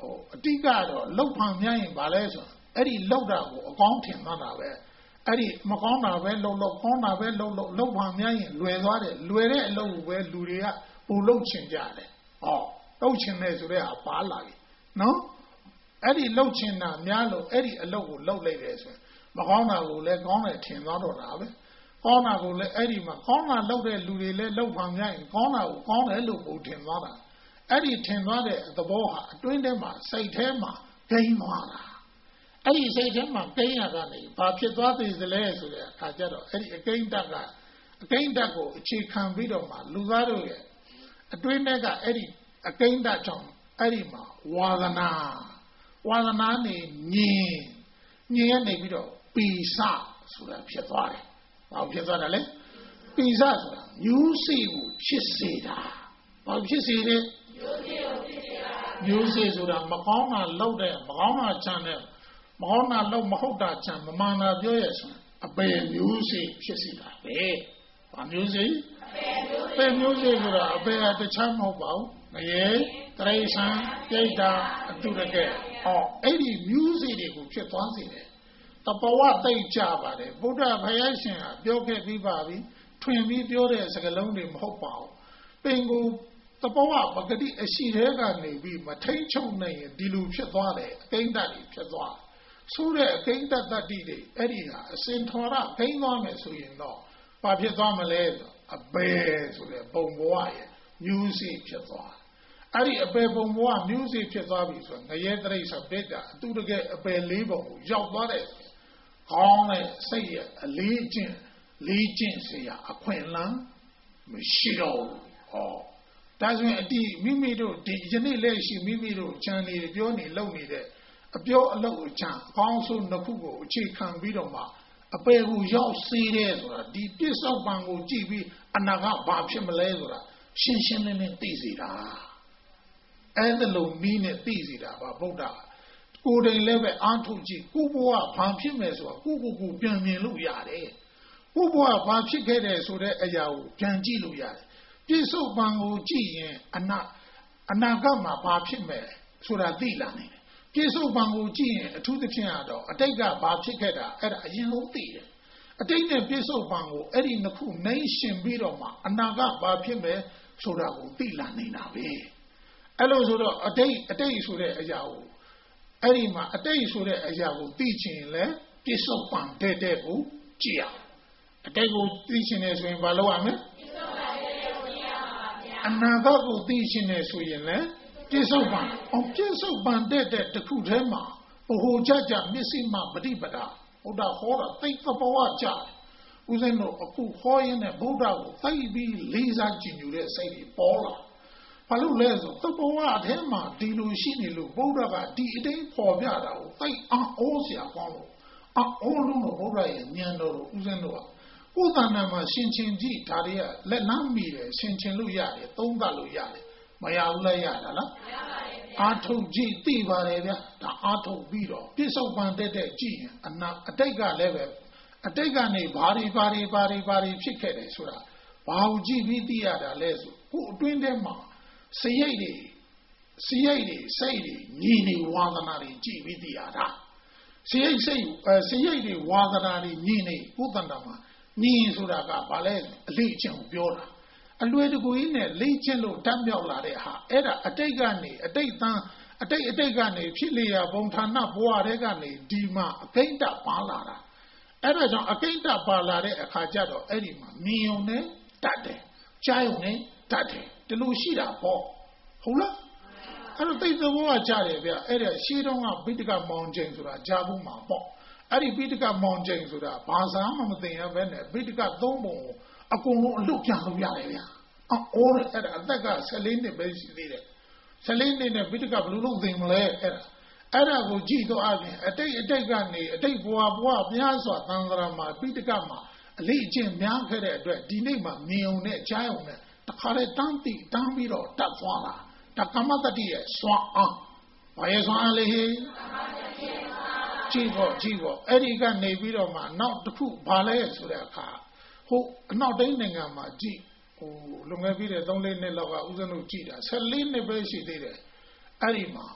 အတိကတော့လောက်ဖန်များရင်ဗာလဲဆိုအဲ့ဒီလောက်တာကိုအကောင်းထင်သွားတာပဲအဲ့ဒီမကောင်းတာပဲလုံကောင်းတာပဲလုံလောက်ဖန်များရင်လွယ်သွားတယ်လွယ်တဲ့အလုပ်ကိုပဲလူတွေကပူလုံချင်ကြတယ်လှုပ်ချင်တယ်ဆိုတဲ့ဟာပါလာပြီနော်အဲ့ဒီလှုပ်ချင်တာများလို့အဲ့ဒီအလုပ်ကိုလှုပ်လိုက်တယ်ဆိုရင်မကောင်းတာကိုလည်းကောင်းတယ်ထင်သွားတော့တာပဲကောင်းတာကိုလည်းအဲ့ဒီမှာကောင်းတာလှုပ်တဲ့လူတွေလည်းလှုပ်ဖန်များရင်ကောင်းတာကိုကောင်းတယ်လို့ပုံထင်သွားတာအဲ့ဒီထင်သွားတဲ့သဘောဟာအတွင်းထဲမှာစိတ်ထဲမှာဂိမ်းသွားတာအဲ့ဒီစိတ်ထဲမှာဂိမ်းရတာလေဘာဖြစ်သွားသေးသလဲဆိုတဲ့အခါကျတော့အဲ့ဒီအဂိမ်းတက်ကိုအခြေခံပြီးတော့မှလူသားတို့ရဲ့အတွင်းထဲကအဲ့ဒီအဂိမ်းတက်ကြောင့်အဲ့ဒီမှာဝါဒနာနေညင်ရနေပြီးတော့ပိစဆိုတာဖြစ်သွားတယ်ဘာဖြစ်သွားတာလဲပိစဆိုတာမျိုးစေ့ကိုဖြစ်စေတာဘာဖြစ်စေလဲမျိုးစေ့ဆိုတာမကောင်းတာလောက်တဲ့မကောင်းတာချမ်းတဲ့မကောင်းတာလောက်မဟုတ်တာချမ်းမမှန်တာပြောရဆိုအပယ်မျိုးစေ့ဖြစ်စေတာပဲဘာမျိုးစေ့အပယ်မျိုးစေ့ဆိုတာအပယ်တခြားမဟုတ်ပါဘူးငရေတရိษံပြိတ္တာအတုရကဲအဲ့ဒီမျိုးစေ့တွေကိုဖြစ်သွားစေတယ်တပဝသိကြပါတယ်ဗုဒ္ဓဘုရားရှင်ကပြောခဲ့ပြီးပါပြီထွင်ပြီးပြောတဲ့စကားလုံးတွေမဟုတ်ပါဘူးပင်ကိုတပဝပဂတိအရှိတဲကနေပြီးမထိန်ချုံနိုင်ရင်ဒီလိုဖြစ်သွားတယ်အကိဋ္တတွေဖြစ်သွားဆိုတဲ့အကိဋ္တတတ္တိတွေအဲ့ဒီဟာအစင်ထောရဂိမ်းသွားမယ်ဆိုရင်တော့ဘာဖြစ်သွားမလဲဆိုအပေဆိုတဲ့ပုံဘဝရဲ့မျိုးစေ့ဖြစ်သွားအဲ့ဒီအပေပုံဘဝမျိုးစေ့ဖြစ်သွားပြီဆိုငရဲတရိစ္ဆာပိတ္တာအတုတကယ်အပေလေးပုံကိုရောက်သွားတဲ့ကောင်းတဲ့စိတ်ရဲ့အလေးကျင့်เสียအခွင့်အလမ်းမရှိတော့ဘူးဒါဆိုရင်အတိမိမိတို့ဒီယနေ့လက်ရှိမိမိတို့ခြံနေပြောနေလုံနေတဲ့အပြောအလုပ်အချမ်းအကောင်းဆုံးနှစ်ခုကိုအခြေခံပြီးတော့မှအပေကိုရောက်စေးတယ်ဆိုတာဒီပြစ္ဆုတ်ပံကိုကြည့်ပြီးအနာကဘာဖြစ်မလဲဆိုတာရှင်းရှင်းလင်းလင်းသိစေတာအဲ့ဒါလိုမီးနဲ့သိစေတာပါဗုဒ္ဓကိုယ်တိုင်လည်းပဲအားထုတ်ကြည့်ကိုဘဝဘာဖြစ်မယ်ဆိုတာကိုပြန်မြင်လို့ရတယ်ကိုဘဝဘာဖြစ်ခဲ့တယ်ဆိုတဲ့အရာကိုပြန်ကြည့်လို့ရတယ်ပြစ္ဆုတ်ပံကိုကြည့်ရင်အနာဂတ်မှာဘာဖြစ်မယ်ဆိုတာသိလာနိုင်တယ်ပြစ္ဆုတ်ပံကိုကြည့်ရင်အထူးသဖြင့်တော့အတိတ်ကဘာဖြစ်ခဲ့တာအဲ့ဒါအရင်ဆုံးသိတယ်အတိတ်နဲ့ပြစ္ဆုတ်ပံကိုအဲ့ဒီနှစ်ခုနှိမ့်ရှင်ပြီးတော့မှအနာဂတ်ဘာဖြစ်မယ်ဆိုတာကိုသိလာနေတာပဲအဲ့လိုဆိုတော့အတိတ်ဆိုတဲ့အရာကိုအဲ့ဒီမှာအတိတ်ဆိုတဲ့အရာကိုသိချင်လဲပြစ္ဆုတ်ပံတဲ့ကိုကြည့်ရအတိတ်ကိုသိချင်နေဆိုရင်ဘာလုပ်ရမလဲအနာဂတ်ကိုသိချင်နေဆိုရင်လဲပြစ္ဆုတ်ပံတဲ့တခုထဲမှာဘ ဟိုကြကြမျက်စိမှပฏิပဒါဘုရားဟောတာသိသဘောကြတယ်ဦးဇင်းတို့အခုဟောရင်းနဲ့ဘုရားကိုသိပြီးလေးစားကြည်ညိုတဲ့စိတ်တွေပေါ်လာဘာလို့လဲဆိုသဘောအထဲမှာဒီလိုရှိနေလို့ဘုရားကဒီအတိုင်းပေါ်ပြတာကိုသိအောစရာကောင်းလို့အောလုံးတော့ဘုရားရဲ့ဉာဏ်တော်ကိုဦးဇင်းတို့ကကိုယ်တဏ္ဍာမှာရှင်ချင်းကြည့်ဒါတွေကလက်လမ်းမီတယ်ရှင်ချင်းလို့ရတယ်သုံးသပ်လို့ရတယ်မရဘူးလဲရတာလားမရပါဘူးအာထုတ်ကြည့်သိပါတယ်ဗျာဒါအာထုတ်ပြီးတော့ပြစ္ဆုတ်ပံတဲ့ကြည့်ရင်အတိတ်ကလည်းပဲအတိတ်ကနေဘာတွေဖြစ်ခဲ့တယ်ဆိုတာဘာကိုကြည့်ပြီးသိရတာလဲဆိုကိုအတွင်းထဲမှာစရိတ်တွေစိတ်တွေညီနေဝါသနာတွေကြည့်ပြီးသိရတာစရိတ်တွေဝါသနာတွေညီနေကိုတန်တာမှာညီဆိုတာကဘာလဲအလေးအကျင့်ကိုပြောတာအလွယ်တကူကြီးနဲ့လေ့ကျင့်လို့တတ်မြောက်လာတဲ့ဟာအဲ့ဒါအတိတ်ကနေအတိတ်ကနေဖြစ်လျာဘုံဌာနဘဝတွေကနေဒီမှာအကိဋ္တပါလာတာအဲ့ဒါကြောင့်အကိဋ္တပါလာတဲ့အခါကျတော့အဲ့ဒီမှာမြင်ုံနဲ့တတ်တယ်ကြားုံနဲ့တတ်တယ်ဒီလိုရှိတာပေါ့ဟုတ်လားအဲ့တော့သိသဘောကကြားတယ်ဗျအဲ့ဒါရှင်းတော့ကပိဋကမောင်ကျိန်ဆိုတာကြားဖို့မှာပေါ့အဲ့ဒီပိဋကမောင်ကျိန်ဆိုတာဘာသာမှမသိရဘဲနဲ့ပိဋကသုံးပုံကိုအကုန်လုံးအလွတ်ပြန်လို့ရတယ်ဗျာအော်အဲ့ဒါအသက်က14နှစ်ပဲရှိသေးတယ်14နှစ်နဲ့ပိဋကဘယ်လိုလုပ်သိမလဲအဲ့ဒါကိုကြည့်တော့အပြင်အတိတ်ကနေအတိတ်ဘဝများစွာသံဃာမှာပိဋကမှာအလေးအကျင့်များခဲ့တဲ့အတွက်ဒီနေ့မှာမြင်ုံနဲ့ကြားုံနဲ့တခါလေတန်းပြီးတော့တတ်သွားတာဒါကမ္မတတိရဲ့စွမ်းအားဘာရဲ့စွမ်းအားလဲဟေးကြည့်ဖို့အဲ့ဒီကနေပြီးတော့မှနောက်တစ်ခုဘာလဲဆိုတဲ့အခါဟိုအနောက်တိုင်းနိုင်ငံမှာကြည့်ဟိုလွန်ခဲ့ပြီးတဲ့3-4နှစ်လောက်ကဦးဇင်းတို့ကြည့်တာ14နှစ်ပဲရှိသေးတယ်အဲ့ဒီမှာ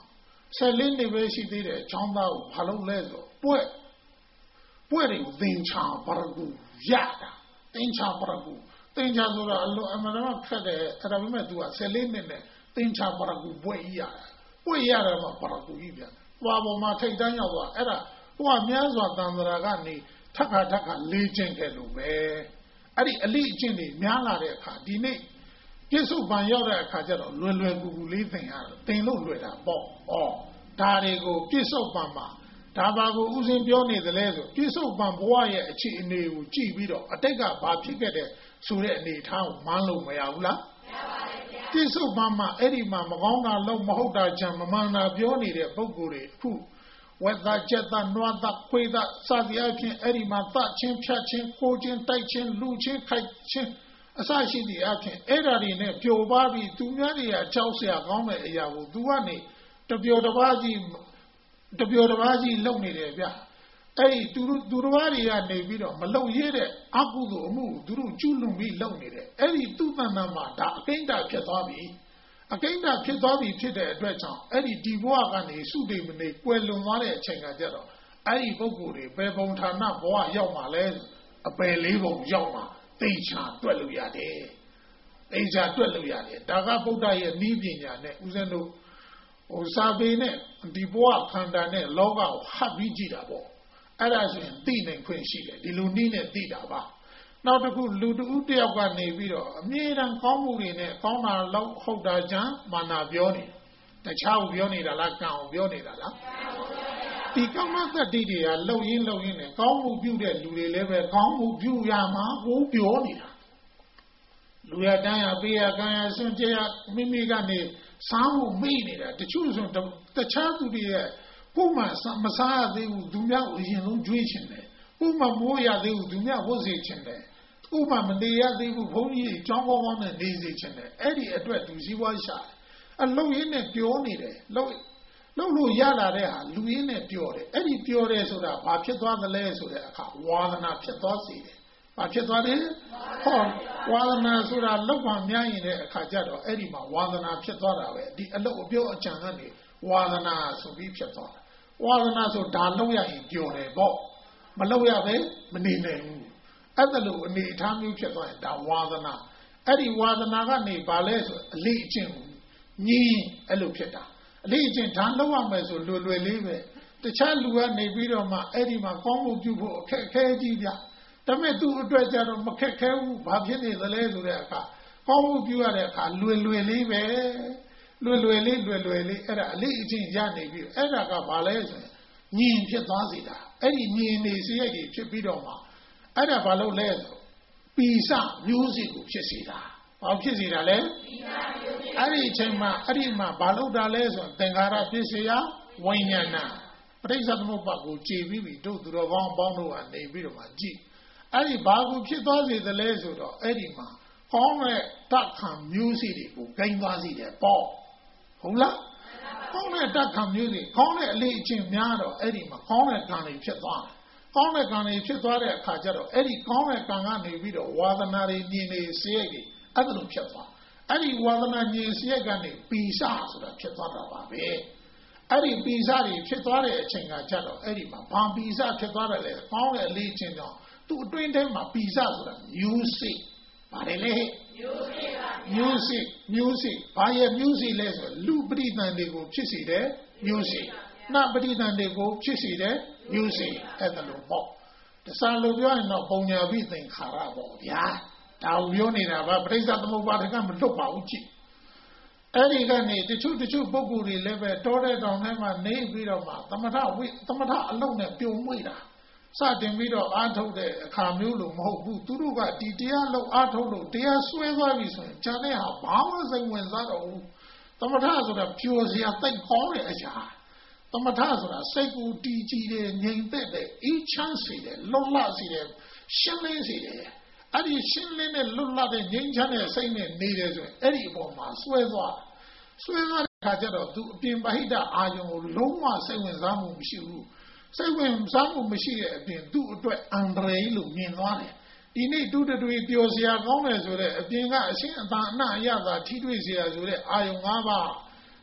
14 နှစ်ပဲရှိသေးတယ်ကျောင်းသားကိုဘာလုပ်လဲဆိုပွဲတွေကိုသင်္ချာပရဂုရတာသင်္ချာပရဂုသင်္ချာဆိုတာအလိုအမှန်တော့ခက်တယ်အဲ့ဒါပေမဲ့ तू က14 နှစ်နဲ့သင်္ချာပရဂုပွဲကြီးရတယ်ပွဲရတယ်မှာပရဂုကြီးပြန်သွားပေါ်မှာထိတ်တန်းရောက်သွားအဲ့ဒါဟိုကများစွာတန်ត្រာကနေထပ်ခါလေးကျင့်ခဲ့လို့ပဲအဲ့ဒီအလိအကျင့်တွေများလာတဲ့အခါဒီနေ့ပြစ္ဆုတ်ပံရောက်တဲ့အခါကျတော့လွယ်ကူလေးသင်ရတယ်သင်လို့လွယ်တာပေါ့ဒါတွေကိုပြစ္ဆုတ်ပံမှာဒါဘာကိုဥစဉ်ပြောနေသလဲဆိုပြစ္ဆုတ်ပံဘဝရဲ့အခြေအနေကိုကြည့်ပြီးတော့အတိတ်ကဘာဖြစ်ခဲ့တဲ့ဆိုတဲ့အနေထားကိုမှန်းလို့မရဘူးလားမရပါဘူးဗျာပြစ္ဆုတ်ပံမှာအဲ့ဒီမှာမကောင်းတာလုံးမဟုတ်တာကြံမမှန်တာပြောနေတဲ့ပုဂ္ဂိုလ်တွေအခုဝက်သားချက်သားနွားသားခွေးသားစသည်အဖြစ်အဲ့ဒီမှာသချင်းဖြတ်ချင်းကိုချင်းတိုက်ချင်းလူချင်းခိုက်ချင်းအစရှိသည့်အဖြစ်အဲ့ဓာတွေနဲ့ပျော်ပါပြီးသူများတွေကကြောက်เสียကောင်းတဲ့အရာကိုသူကနေတပျော်တပါးကြီးလုံနေတယ်ဗျအဲ့ဒီသူတစ်ပါးတွေကနေပြီးတော့မလုံရတဲ့အကုသိုလ်အမှုကိုသူတို့ကျူးလွန်ပြီးလုံနေတယ်အဲ့ဒီသူ့တဏ္ဍာမှာဒါအကိဋ္ဌဖြစ်သွားပြီအကိဋ္ဌဖြစ်သွားပြီဖြစ်တဲ့အတွက်ကြောင့်အဲ့ဒီဒီဘဝကနေစုတိမနေကွယ်လွန်သွားတဲ့အချိန်ကကြတော့အဲ့ဒီပုဂ္ဂိုလ်တွေဘယ်ပုံဌာနဘဝရောက်မှာလဲအပယ်လေးပုံရောက်မှာသိချာတွက်လို့ရတယ်သိချာတွက်လို့ရတယ်ဒါကဗုဒ္ဓရဲ့ဤပညာနဲ့ဦးဇင်းတို့စာပေနဲ့ဒီဘဝခန္ဓာနဲ့လောကကိုဟပ်ပြီးကြည့်တာပေါ့အဲ့ဒါဆိုရင်သိနိုင်ခွင့်ရှိတယ်ဒီလိုနည်းနဲ့သိတာပါနောက်တစ်ခုလူတဦးတယောက်ကနေပြီးတော့အမြဲတမ်းကောင်းမှုတွေနဲ့ကောင်းတာလောက်ဟုတ်တာကြမ်းမာနာပြောနေတခြားကိုပြောနေတာလားကံကိုပြောနေတာလားဒီကာမသတ္တိတွေကလှုပ်ရင်းနဲ့ကောင်းမှုပြုတဲ့လူတွေလည်းပဲကောင်းမှုပြုရမှာကိုပြောနေတာလူရတန်းရပေးရကံရစွန့်ကြရမိမိကနေစားမှုမိနေတာတချို့ဆိုတခြားသူတွေရဲ့ကိုယ်မှမစားရသေးဘူးသူများကိုအရင်ဆုံးကြွေးချင်တယ်ကိုယ်မှမိုးရသေးဘူးသူများဝတ်စေချင်တယ်ကိုယ်မှမနေရသေးဘူးဘုန်းကြီးကျောင်းကောင်းနဲ့နေစေချင်တယ်အဲ့ဒီအတွက်သူစည်းဝါးရှာအလုပ်ရင်းနဲ့ပြောနေတယ်လုပ်လို့ရလာတဲ့ဟာလူရင်းနဲ့ပြောတယ်အဲ့ဒီပြောတယ်ဆိုတာဘာဖြစ်သွားသလဲဆိုတဲ့အခါဝါဒနာဖြစ်သွားစေတယ်ဘာဖြစ်သွားတယ်ဟောဝါဒနာဆိုတာလောက်ပါများရင်တဲ့အခါကျတော့အဲ့ဒီမှာဝါဒနာဖြစ်သွားတာပဲဒီအလုပ်အပြောအကြံကနေဝါဒနာဆိုပြီးဖြစ်သွားတာဝါဒနာဆိုဒါလောက်ရရင်ပြောတယ်ပေါ့မလောက်ရပဲမနေနိုင်ဘူးအဲ့ဒါလိုအနေအထားမျိုးဖြစ်သွားရင်ဒါဝါဒနာအဲ့ဒီဝါဒနာကနေဘာလဲဆိုအလေးအကျင့်ညီအဲ့လိုဖြစ်တာအလေးအကျင့်ဒါလောက်ရမယ်ဆိုလွယ်လေးပဲတခြားလူကနေပြီးတော့မှအဲ့ဒီမှာကောင်းမှုပြုဖို့အခက်အခဲကြီးပြဒါမဲ့သူ့အတွက်ကြတော့မခက်ခဲဘူးဘာဖြစ်နေသလဲဆိုတဲ့အခါကောင်းမှုပြုရတဲ့အခါလွယ်လေးပဲလွယ်လေးအဲ့ဒါအလေးအကျင့်ရနေပြီအဲ့ဒါကဘာလဲဆိုရင်ညင်ဖြစ်သွားစေတာအဲ့ဒီညင်နေစရိုက်တွေဖြစ်ပြီးတော့မှအဲ့ဒါဘာလို့လဲဆိုပီစမျိုးစေ့ကိုဖြစ်စေတာဘာဖြစ်စေတာလဲပီစမျိုးစေ့အဲ့ဒီအချိန်မှာအဲ့ဒီမှာဘာလို့တာလဲဆိုသင်္ခါရပစ္စယဝိညာဏပဋိစ္စသမုပ္ပါကိုကြည်ပြီးပြီတို့သူတော်ကောင်းအပေါင်းတို့ကနေပြီးတော့မှကြည်အဲ့ဒီဘာကိုဖြစ်သွားစေသလဲဆိုတော့အဲ့ဒီမှာကောင်းတဲ့တတ်ခံမျိုးစေ့တွေကိုဂိမ်းသွားစေတယ်ပေါ့ဟုတ်လားကောင်းတဲ့တတ်ခံမျိုးစေ့ကောင်းတဲ့အလေးအကျင့်များတော့အဲ့ဒီမှာကောင်းတဲ့ကံတွေဖြစ်သွားတယ်ကောင်းတဲ့ကံတွေဖြစ်သွားတဲ့အခါကျတော့အဲ့ဒီကောင်းတဲ့ကံကနေပြီးတော့ဝါဒနာတွေညင်နေစရိုက်တွေအဲ့ဒါလိုဖြစ်သွားအဲ့ဒီဝါဒနာညင်စရိုက်ကနေပီစဆိုတာဖြစ်သွားတာပါပဲအဲ့ဒီပီစတွေဖြစ်သွားတဲ့အချိန်ကကျတော့အဲ့ဒီမှာဘာပီစဖြစ်သွားတယ်လဲကောင်းတဲ့အလေးအကျင့်ကြောင့်သူ့အတွင်းထဲမှာပီစဆိုတာမျိုးစေ့ပါတယ်လေမျိုးစေ့ဘာရဲ့မျိုးစေ့လဲဆိုလူပရိသန်တွေကိုဖြစ်စေတဲ့မျိုးစေ့နပရိသန်တွေကိုဖြစ်စေတဲ့မျိုးစေ့အဲ့ဒါလိုပေါ့တစားလိုပြောရင်တော့ပုံညာပိသင်္ခါရပေါ့ဗျာဒါကိုပြောနေတာပါပဋိစ္စသမုပ္ပါဒကမလွတ်ပါဘူးကြည့်အဲ့ဒီကနေတချို့ပုဂ္ဂိုလ်တွေလည်းပဲတောတဲ့တောင်ထဲမှာနေပြီးတော့မှသမထအလုံးနဲ့ပြုံမွေ့တာစတင်ပြီးတော့အားထုတ်တဲ့အခါမျိုးလို့မဟုတ်ဘူးသူတို့ကဒီတရားလုံးအားထုတ်လို့တရားဆွဲသွားပြီဆိုရင်ဉာဏ်နဲ့ဟာဘာမှစိတ်ဝင်စားတော့ဘူးသမထဆိုတာပျော်စရာတိတ်ကောင်းတဲ့အရာသမထဆိုတာစိတ်ကိုတည်ကြည်တယ်ငြိမ်သက်တယ်အေးချမ်းစေတယ်လွတ်လပ်စေတယ်ရှင်းလင်းစေတယ်အဲ့ဒီရှင်းလင်းတဲ့လွတ်လပ်တဲ့ငြိမ်းချမ်းတဲ့စိတ်နဲ့နေတယ်ဆိုရင်အဲ့ဒီအပေါ်မှာဆွဲသွားတဲ့အခါကျတော့သူအပြင်ပဟိတအာယုံကိုလုံးဝစိတ်ဝင်စားမှုမရှိဘူးစိတ်ဝင်စားမှုမရှိတဲ့အပြင်သူ့အတွက်အန္တရာယ်လို့မြင်သွားတယ်ဒီနေ့တူတတွေပျော်စရာကောင်းတယ်ဆိုတဲ့အပြင်ကအရှင်းအသာအနအရသာထိတွေ့စရာဆိုတဲ့အာယုံ၅ပါး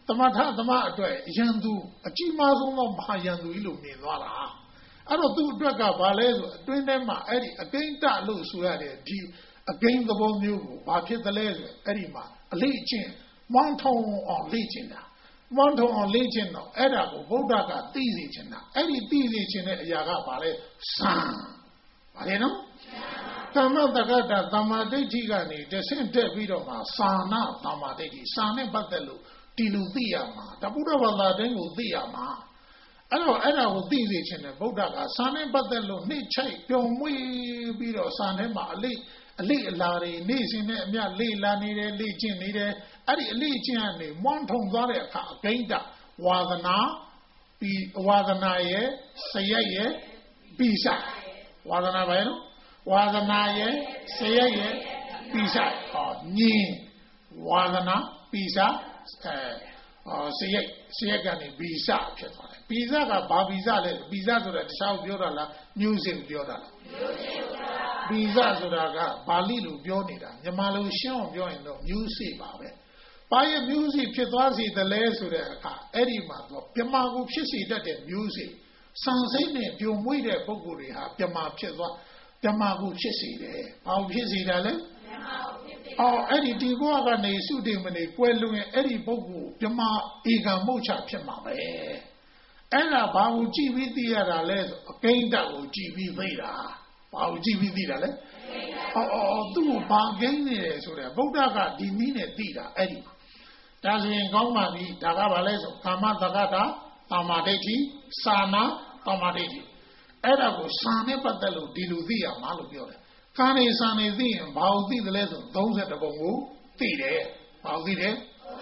သမထသမအတွက်ယန္တုအကြီးမားဆုံးသောမဟာယန္တုကြီးလို့မြင်သွားတာအဲ့တော့သူ့အတွက်ကဘာလဲဆိုအတွင်းထဲမှာအဲ့ဒီအကိန်းတလို့ဆိုရတဲ့ဒီအကိန်းသဘောမျိုးကိုဘာဖြစ်သလဲဆိုအဲ့ဒီမှာအလေးအကျင့်မောင်းထုံအောင်လေ့ကျင့်တာမောင်းထုံအောင်လေ့ကျင့်တော့အဲ့ဒါကိုဗုဒ္ဓကသိစေချင်တာအဲ့ဒီသိစေချင်တဲ့အရာကဘာလဲစံဘာလဲနော်သမ္မာတက္ကတာသမ္မာဒိဋ္ဌိကနေတဆင့်တက်ပြီးတော့မှသာနာသမ္မာဒိဋ္ဌိစာနဲ့ပတ်သက်လို့ဒီလူသိရမှာတပုဒ္ဓဘာသာတိုင်းကိုသိရမှာအဲ့တော့အဲ့ဒါကိုသိစေချင်တယ်ဗုဒ္ဓကစာနဲ့ပတ်သက်လို့နှိမ့်ချိုက်ပျော်မွေ့ပြီးတော့စာထဲမှာအလေးအလာတွေနေ့စဉ်နဲ့အမျှလေ့လာနေတယ်လေ့ကျင့်နေတယ်အဲ့ဒီအလေးကျင့်ကနေမွန်းထုံသွားတဲ့အခါအကိဋ္ဌဝါဒနာပြီးဝါဒနာရဲ့စရက်ရဲ့ပြီးစဝါဒနာပဲနော်ဝါဒနာရဲ့စရက်ရဲ့ပြီးစဟောညင်ဝါဒနာပြီးစစရက်ကနေဗီဇဖြစ်သွားတယ်ဗီဇကဘာဗီဇလဲဗီဇဆိုတာတခြားပြောတာလားမျိုးစင်ပြောတာလားဗီဇဆိုတာကပါဠိလိုပြောနေတာမြန်မာလိုရှင်းအောင်ပြောရင်တော့မျိုးစေ့ပါပဲဘာရဲ့မျိုးစေ့ဖြစ်သွားစေတယ်လဲဆိုတဲ့အခါအဲ့ဒီမှာတော့ပြမာကိုဖြစ်စေတတ်တဲ့မျိုးစေ့စံစိမ့်နဲ့ပြုံမွေးတဲ့ပုဂ္ဂိုလ်တွေဟာပြမာဖြစ်သွားပြမာကိုဖြစ်စေတယ်ဘာကိုဖြစ်စေတာလဲအဲ့ဒီဒီဘောကနေစုတည်မနေကွဲလွင်အဲ့ဒီပုဂ္ဂိုလ်ပြမဧကံမုတ်ချဖြစ်မှာပဲအဲ့ဒါဘာကိုကြည့်ပြီးသိရတာလဲဆိုအကိဋ္ဌကိုကြည့်ပြီးသိတာဘာကိုကြည့်ပြီးသိတာလဲသူ့ကိုဘာကိန်းနေတယ်ဆိုတော့ဗုဒ္ဓကဒီနည်းနဲ့သိတာအဲ့ဒီဒါဆိုရင်ကောင်းပါပြီဒါကဘာလဲဆိုကာမတက္ကတာသမ္မာဒိဋ္ဌိစာနာသမ္မာဒိဋ္ဌိအဲ့ဒါကိုစာနဲ့ပတ်သက်လို့ဒီလိုသိရမှာလို့ပြောတယ်ကာနေစာနေသိရင်ဘာကိုသိတယ်လဲဆို30ပုံကိုသိတယ်ဘာကိုသိတယ်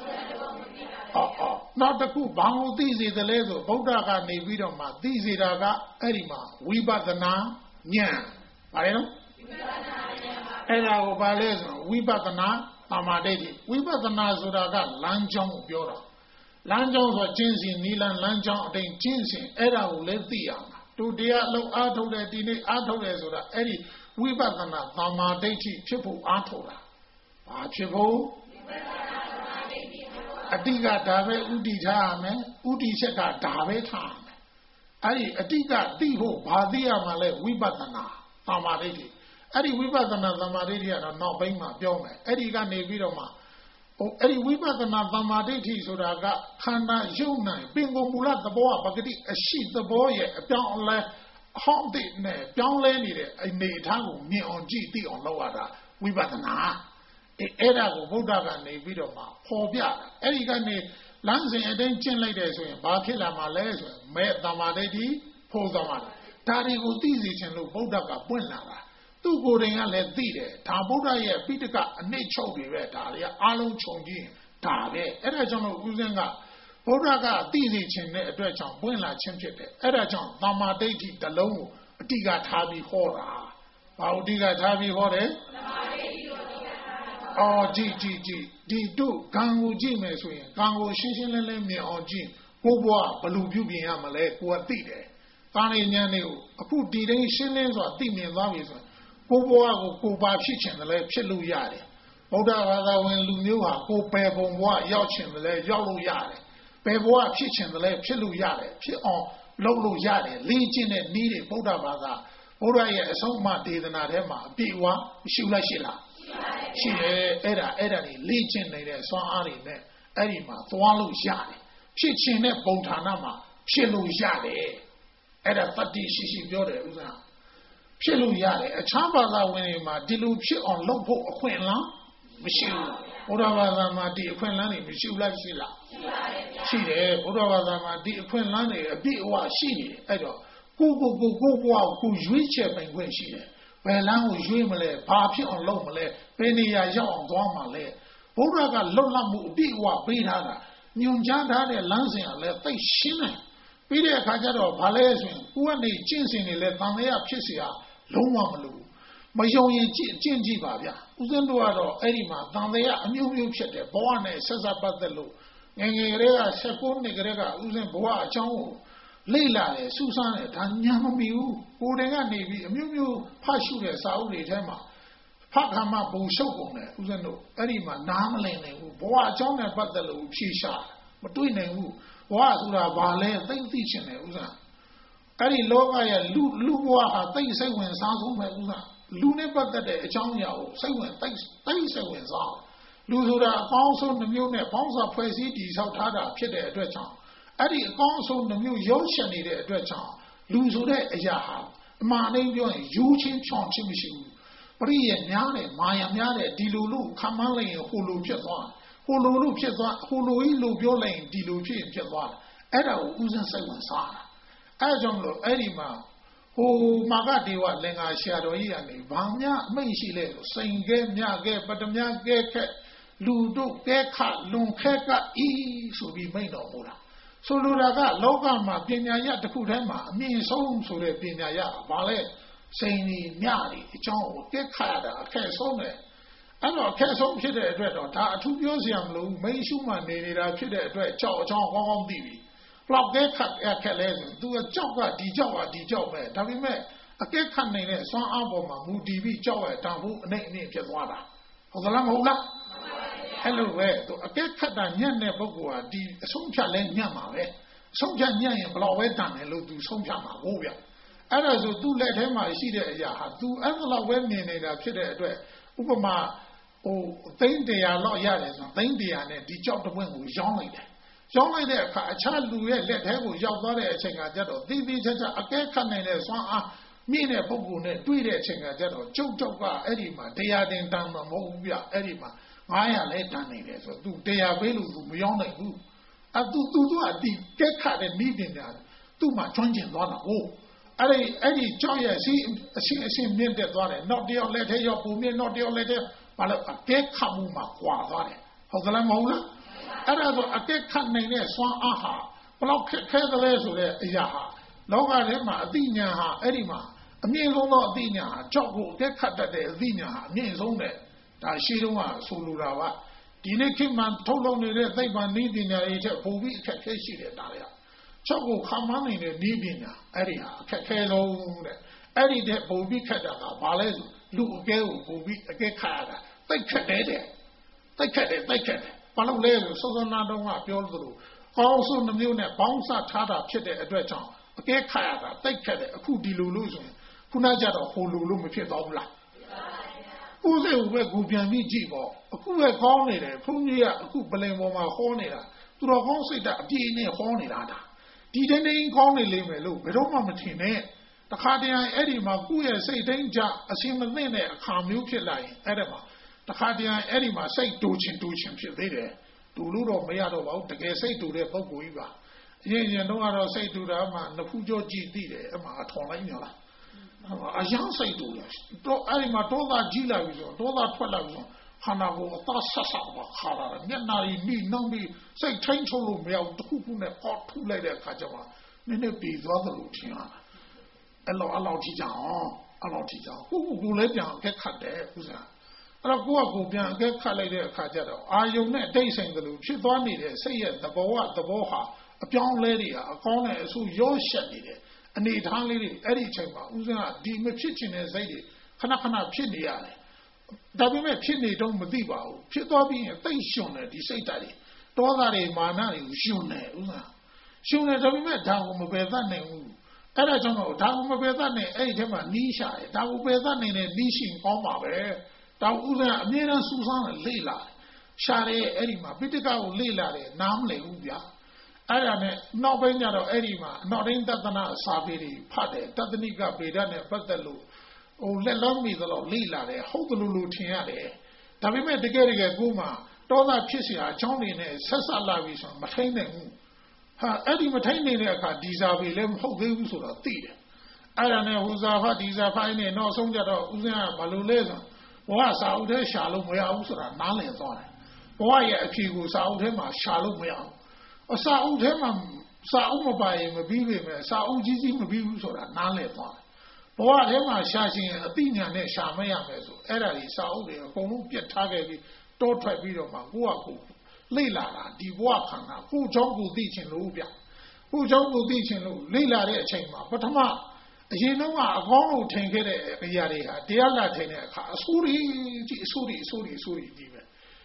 နောက်တစ်ခုဘာကိုသိစေတယ်လဲဆိုဗုဒ္ဓကနေပြီးတော့မှသိစေတာကအဲ့ဒီမှာဝိပဿနာဉာဏ်ဘာလဲနော်အဲ့ဒါကိုဘာလဲဆိုဝိပဿနာသမ္မာဒိဋ္ဌိဝိပဿနာဆိုတာကလမ်းကြောင်းကိုပြောတာလမ်းကြောင်းဆိုကျင့်စဉ်နိလန်လမ်းကြောင်းအတိုင်းကျင့်စဉ်အဲ့ဒါကိုလည်းသိရမှာသူတရားလုံးအားထုတ်တယ်ဒီနေ့အားထုတ်တယ်ဆိုတာအဲ့ဒီဝိပဿနာသမ္မာဒိဋ္ဌိဖြစ်ဖို့အားထုတ်တာဘာဖြစ်ဖို့အတိကဒါပဲဥတည်ထားရမယ်ဥတည်ချက်ကဒါပဲထားရမယ်အဲ့ဒီအတိကသိဖို့ဘာသိရမှာလဲဝိပဿနာသမ္မာဒိဋ္ဌိအဲ့ဒီဝိပဿနာသမ္မာဒိဋ္ဌိကတော့နောက်ပိုင်းမှာပြောမယ်အဲ့ဒီကနေပြီးတော့မှအဲ့ဒီဝိပဿနာသမ္မာဒိဋ္ဌိဆိုတာကခန္ဓာယုံနိုင်ပင်ကိုမူလသဘောပဂတိအရှိသဘောရဲ့အပြောင်းအလဲဟောင်းတဲ့နဲ့ပြောင်းလဲနေတဲ့အနေအထားကိုမြင်အောင်ကြည့်သိအောင်လုပ်ရတာဝိပဿနာအဲ့ဒါကိုဗုဒ္ဓကနေပြီးတော့မှပေါ်ပြတာအဲ့ဒီကနေလမ်းစဉ်အတိုင်းကျင့်လိုက်တယ်ဆိုရင်ဘာဖြစ်လာမှာလဲဆိုရင်မဲ့သမ္မာဒိဋ္ဌိဖို့သမ္မာဒါတွေကိုသိစေခြင်းလို့ဗုဒ္ဓကပွင့်လာတာသူ့ကိုယ်တိုင်ကလည်းသိတယ်ဒါဗုဒ္ဓရဲ့ပိဋကအနှစ်ချုပ်တွေပဲဒါတွေကအားလုံးခြုံကြည့်ဒါပဲအဲ့ဒါကြောင့်လို့ဦးဇင်းကဗုဒ္ဓကသိစေခြင်းတဲ့အတွက်ကြောင့်ပွင့်လာခြင်းဖြစ်တယ်အဲ့ဒါကြောင့်သမ္မာဒိဋ္ဌိတစ်လုံးကိုအတိကထားပြီးဟောတာဘာအတိကထားပြီးဟောတယ်သမ္မာဒိဋ္ဌိကိုအတိကထားပြီးကြည့်ဒီတို့ကံကိုကြည့်မယ်ဆိုရင်ကံကိုရှင်းရှင်းလင်းလင်းမြင်အောင်ကြည့်ကိုဘွားဘလို့ပြုပြင်ရမလဲကိုကသိတယ်ကာဏိဉာဏ်တွေကိုအခုဒီတိုင်းရှင်းလင်းစွာသိမြင်သွားပြီဆိုရင်ကိုဘွားကိုကိုပါဖြစ်ချင်တယ်လဲဖြစ်လို့ရတယ်ဗုဒ္ဓဘာသာဝင်လူမျိုးဟာကိုပယ်ပုံဘွားရောက်ချင်တယ်လဲရောက်လို့ရတယ်ပယ်ဘွားဖြစ်ချင်တယ်လဲဖြစ်လို့ရတယ်ဖြစ်အောင်လုပ်လို့ရတယ်လေ့ကျင့်တဲ့နည်းတွေဗုဒ္ဓဘာသာဘုရားရဲ့အဆုံးအမဒေသနာထဲမှာအပြည့်အဝမရှိလားရှိလားရှိတယ်အဲ့ဒါတွေလေ့ကျင့်နေတဲ့စွမ်းအားတွေနဲ့အဲ့ဒီမှာသွားလို့ရတယ်ဖြစ်ချင်တဲ့ပုံဌာနမှာဖြစ်လို့ရတယ်အဲ့ဒါတတိရှိပြောတယ်ဥစ္စာဖြစ်လို့ရတယ်အခြားဘာသာဝင်တွေမှာဒီလိုဖြစ်အောင်လုပ်ဖို့အခွင့်အလမ်းမရှိဘူးဘုရားဘာသာမှာဒီအခွင့်အလမ်းတွေမရှိဘူးလားရှိလားရှိတယ်ဘုရားဘာသာမှာဒီအခွင့်အလမ်းတွေအပြည့်အဝရှိနေတယ်အဲ့တော့ကိုဘွားကိုရွေးချယ်ပိုင်ခွင့်ရှိတယ်ဘယ်လမ်းကိုရွေးမလဲဘာဖြစ်အောင်လုပ်မလဲဘယ်နေရာရောက်အောင်သွားမှာလဲဘုရားကလွတ်လပ်မှုအပြည့်အဝပေးထားတာညွန်ကြားထားတဲ့လမ်းစဉ်ကလည်းသိရှင်းတယ်ပြီးတဲ့အခါကျတော့ဘာလဲဆိုရင်ကိုကနေကျင့်စဉ်တွေလဲတန်လျာဖြစ်เสียလုံးဝမလို့မယုံရင်ကျင့်ကြည့်ပါဗျာဦးဇင်းတို့ကတော့အဲ့ဒီမှာတန်လျာအမျိုးမျိုးဖြစ်တယ်ဘဝနဲ့ဆက်စပ်ပတ်သက်လို့ငယ်ကလေးက16နှစ်ကလေးကဦးဇင်းဘဝအကြောင်းကိုလေ့လာတယ်စူးစမ်းတယ်ဒါညာမမီဘူးကိုယ်တိုင်ကနေပြီးအမျိုးမျိုးဖတ်ရှုတဲ့စာအုပ်တွေထဲမှာဖတ်ခါမှပုံရှုပ်ကုန်တယ်ဦးဇင်းတို့အဲ့ဒီမှာနားမလည်နိုင်ဘူးဘဝအကြောင်းနဲ့ပတ်သက်လို့ဖြေရှာမတွေ့နိုင်ဘူးဘဝဆိုတာဘာလဲသိသိချင်တယ်ဥစ္စာအဲ့ဒီလောကရဲ့လူဘဝဟာသိစိတ်ဝင်စားဆုံးပဲဥစ္စာလူနဲ့ပတ်သက်တဲ့အကြောင်းအရာကိုစိတ်ဝင်သိစိတ်ဝင်စားလူဆိုတာအကောင်းဆုံးနှမျိုးနဲ့ပေါင်းစားဖွဲ့စည်းတည်ဆောက်ထားတာဖြစ်တဲ့အတွက်ကြောင့်အဲ့ဒီအကောင်းဆုံးနှမျိုးရုပ်ရှင်နေတဲ့အတွက်ကြောင့်လူဆိုတဲ့အရာဟာအမှန်တည်းပြောရင်ယူချင်းချောင်ချင်းမရှိဘူးပရိယေများတယ်မာယာများတယ်ဒီလိုလို့ခံမလိုက်ရင်ဟိုလိုဖြစ်သွားဟိုလိုလို့ဖြစ်သွားဟိုလိုကြီးလို့ပြောလိုက်ရင်ဒီလိုဖြစ်သွားအဲ့ဒါကိုဥစဉ်စိတ်ဝင်စားတာအဲ့ကြောင့်လို့အဲ့ဒီမှာဟိုမာကဒေဝလင်္ကာဆရာတော်ကြီးကနေဘာမြအမိန့်ရှိလဲဆိုစိန်ကဲမြကဲပတမြကဲခက်လူတို့ကဲခလွန်ခဲကဤဆိုပြီးမိန့်တော်မူတာဆိုလိုတာကလောကမှာပညာရတစ်ခုတည်းမှာအမြင့်ဆုံးဆိုတဲ့ပညာရဘာလဲစိန်ကြီးမြကြီးအကြောင်းကိုကဲခရတာအခက်ဆုံးတယ်အဲ့တော့အခက်ဆုံးဖြစ်တဲ့အတွက်တော့ဒါအထူးပြောစရာမလိုဘူးမိန်ရှုမှနေတာဖြစ်တဲ့အတွက်ကြောက်အကြောင်းကောင်းကောင်းသိပြီလောက်ကဲခက်လဲဆိုသူကကြောက်ကဒီကြောက်ကဒီကြောက်ပဲဒါပေမဲ့အကဲခတ်နေတဲ့စွမ်းအားပေါ်မှာမူတည်ပြီးကြောက်ရတန်ဖို့အနှိမ့်ဖြစ်သွားတာဟုတ်သလားမဟုတ်လားအဲ့လိုပဲသူအကဲခတ်တာညံ့တဲ့ပုဂ္ဂိုလ်ဟာဒီအဆုံးဖြတ်လဲညံ့မှာပဲအဆုံးဖြတ်ညံ့ရင်ဘလောက်ပဲတန်တယ်လို့သူဆုံးဖြတ်မှာဟုတ်ဗျအဲ့ဒါဆိုသူ့လက်ထဲမှာရှိတဲ့အရာဟာသူအဲ့လောက်ပဲမြင်နေတာဖြစ်တဲ့အတွက်ဥပမာဟိုသိန်း100လောက်ရတယ်ဆိုသိန်း100နဲ့ဒီကြောက်တစ်ပွင့်ကိုရောင်းလိုက်တယ်ရောင်းလိုက်တဲ့အခါအခြားလူရဲ့လက်ထဲကိုရောက်သွားတဲ့အချိန်ကကျတော့သိသိချာချာအကဲခတ်နိုင်တဲ့စွမ်းအားမြင့်တဲ့ပုဂ္ဂိုလ်နဲ့တွေ့တဲ့အချိန်ကကျတော့ကျုပ်ကအဲ့ဒီမှာ100တင်တန်မှာမဟုတ်ဘူးဗျအဲ့ဒီမှာ900လဲတန်နေတယ်ဆိုသူ100ပေးလို့သူမရောင်းနိုင်ဘူးသူကဒီကဲခတ်တဲ့နိပညာသူ့မှာကျွမ်းကျင်သွားတာဟုတ်အဲ့ဒီကြောက်ရဲ့အရှင်းမြင့်တက်သွားတယ်နောက်တယောက်လက်ထဲရောက်ပုံမြင့်နောက်တယောက်လက်ထဲဘာလို့အကဲခတ်မှုမှာကွာသွားတယ်ဟုတ်ကလားမဟုတ်လားအဲ့ဒါဆိုအကဲခတ်နိုင်တဲ့စွမ်းအားဟာဘလောက်ခဲသလဲဆိုတဲ့အရာဟာလောကထဲမှာအသိဉာဏ်ဟာအဲ့ဒီမှာအမြင့်ဆုံးသောအသိဉာဏ်ဟာကြောက်ကိုအကဲခတ်တတ်တဲ့အသိဉာဏ်ဟာအမြင့်ဆုံးတဲ့ဒါရှိတော့ကဆိုလိုတာပါဒီနေ့ခေတ်မှာထုတ်လုပ်နေတဲ့သိပ္ပံနည်းပညာတွေချက်ပုံပြီးအခက်ခဲရှိတယ်ဒါတွေကကြောက်ကိုခံမနိုင်တဲ့နည်းပညာအဲ့ဒီဟာအခက်ခဲဆုံးတဲ့အဲ့ဒီတဲ့ပုံပြီးခက်တာကဘာလဲဆိုလူအကဲကိုပုံပြီးအကဲခတ်ရတာသိခက်တယ်သိခက်တယ်ဘာလို့လဲဆိုစောနာတုံးကပြောလို့လို့ကောင်းစုနှမျိုးနဲ့ပေါင်းစထားတာဖြစ်တဲ့အတွက်ကြောင့်အကဲခတ်ရတာသိခက်တယ်အခုဒီလိုလို့ဆိုရင်ခုနကြတော့ဟိုလိုလို့မဖြစ်တော့ဘူးလားဦးစိတ်ဘက်ကိုပြန်ပြီးကြည့်ပေါ့အခုပဲကောင်းနေတယ်ဘုန်းကြီးကအခုပလင်ပေါ်မှာဟောနေတာသူတော်ကောင်းစိတ်ဓာတ်အပြည့်နဲ့ဟောနေတာဒါဒီတိုင်းကောင်းနေလိမ့်မယ်လို့ဘယ်တော့မှမထင်နဲ့တခါတည်းအဲ့ဒီမှာကိုယ့်ရဲ့စိတ်တိုင်းကြအရှင်းမသိတဲ့အခါမျိုးဖြစ်လာရင်အဲ့ဒါမှာတခါတည်းအဲ့ဒီမှာစိတ်တူချင်ဖြစ်သေးတယ်တူလို့တော့မရတော့ပါဘူးတကယ်စိတ်တူတဲ့ပုဂ္ဂိုလ်ကြီးပါအရင်တော့ကတော့စိတ်တူတာမှနှစ်ဖူးကြောကြည့်သိတယ်အဲ့မှာအထော်လိုက်ညလားအယမ်းစိတ်တူတယ်တော့အဲ့ဒီမှာဒေါသကြီးလာပြီဆိုဒေါသထွက်လာပြီဆိုခန္ဓာကိုယ်အသက်ဆက်ပါခါတာမျက်နာရီမိနှောင်းပြီးစိတ်ထိန်ချုပ်လို့မရဘူးတစ်ခုခုနဲ့အော်ထုလိုက်တဲ့အခါကျမှနည်းနည်းပြီးသွားတယ်လို့ထင်ရတာအဲ့လောက်ထိကြအောင်ကိုလည်းပြန်အကဲခတ်တယ်ဥစ္စာအဲ့တော့ကိုပြန်အကဲခတ်လိုက်တဲ့အခါကျတော့အာယုံနဲ့တိတ်ဆိုင်တယ်လို့ဖြစ်သွားနေတဲ့စိတ်ရဲ့သဘောဟာအပြောင်းလဲတွေဟာအကောင်းနဲ့အဆူရောရှက်နေတယ်အနေထားလေးတွေအဲ့ဒီအချိန်မှာဥစ္စာဒီမဖြစ်ချင်တဲ့စိတ်တွေခဏဖြစ်နေရတယ်ဒါပေမဲ့ဖြစ်နေတော့မသိပါဘူးဖြစ်သွားပြီးရင်တိတ်ရှင်တယ်ဒီစိတ်ဓာတ်တွေတောသားတွေမာနတွေရှင်တယ်ဥစ္စာရှင်တယ်ဒါပေမဲ့ဒါကိုမပယ်သတ်နိုင်ဘူးအဲ့ဒါကြောင့်တော့ဒါကိုမပယ်သတ်နိုင်အဲ့ဒီထဲမှာနီးရှာတယ်ဒါကိုပယ်သတ်နိုင်တဲ့နီးရှင်ကောင်းပါပဲဒါဥစ္စာအမြဲတမ်းစူးစမ်းလေ့လာရှာတယ်အဲ့ဒီမှာပိဋကကိုလေ့လာတယ်နားမလည်ဘူးဗျာအဲ့ဒါနဲ့နောက်ပိုင်းကျတော့အဲ့ဒီမှာနောက်တိုင်းတသနာစာပေတွေဖတ်တယ်တသနိကဗေဒနဲ့ပတ်သက်လို့ဟိုလက်လုံးမိသလောက်လေ့လာတယ်ဟုတ်တယ်လို့ထင်ရတယ်ဒါပေမဲ့တကယ်ကိုမှတောသားဖြစ်เสียအကြောင်းတွေနဲ့ဆက်ဆက်လာပြီဆိုတော့မထိန်နိုင်ဘူးဟာအဲ့ဒီမထိန်နေတဲ့အခါဒီစာပေလည်းမဟုတ်သေးဘူးဆိုတော့သိတယ်အဲ့ဒါနဲ့ဟူစာဖတ်ဒီစာဖိုင်းနဲ့နောက်ဆုံးကြတော့ဦးဇင်းကဘာလို့လဲဆိုဘဝစာအုပ်ထဲရှာလို့မရဘူးဆိုတာနားလည်သွားတယ်ဘဝရဲ့အဖြေကိုစာအုပ်ထဲမှာရှာလို့မရဘူးအစာအုပ်ထဲမှာစာအုပ်မပါရင်မပြီးပေမဲ့စာအုပ်ကြီးမပြီးဘူးဆိုတာနားလည်သွားတယ်ဘဝထဲမှာရှာခြင်းအသိဉာဏ်နဲ့ရှာမရမယ်ဆိုအဲ့ဒါကြီးစာအုပ်တွေအကုန်လုံးပြတ်ထားခဲ့ပြီးတောထွက်ပြီးတော့မှကိုလေ့လာတာဒီဘဝခန္ဓာကိုเจ้าကိုသိချင်လို့ဗျကိုเจ้าကိုသိချင်လို့လေ့လာတဲ့အချိန်မှာပထမအရင်တော့ကအကောင်းလို့ထင်ခဲ့တဲ့အရာတွေဟာတရားလာထင်တဲ့အခါအဆိုးကြီးပဲ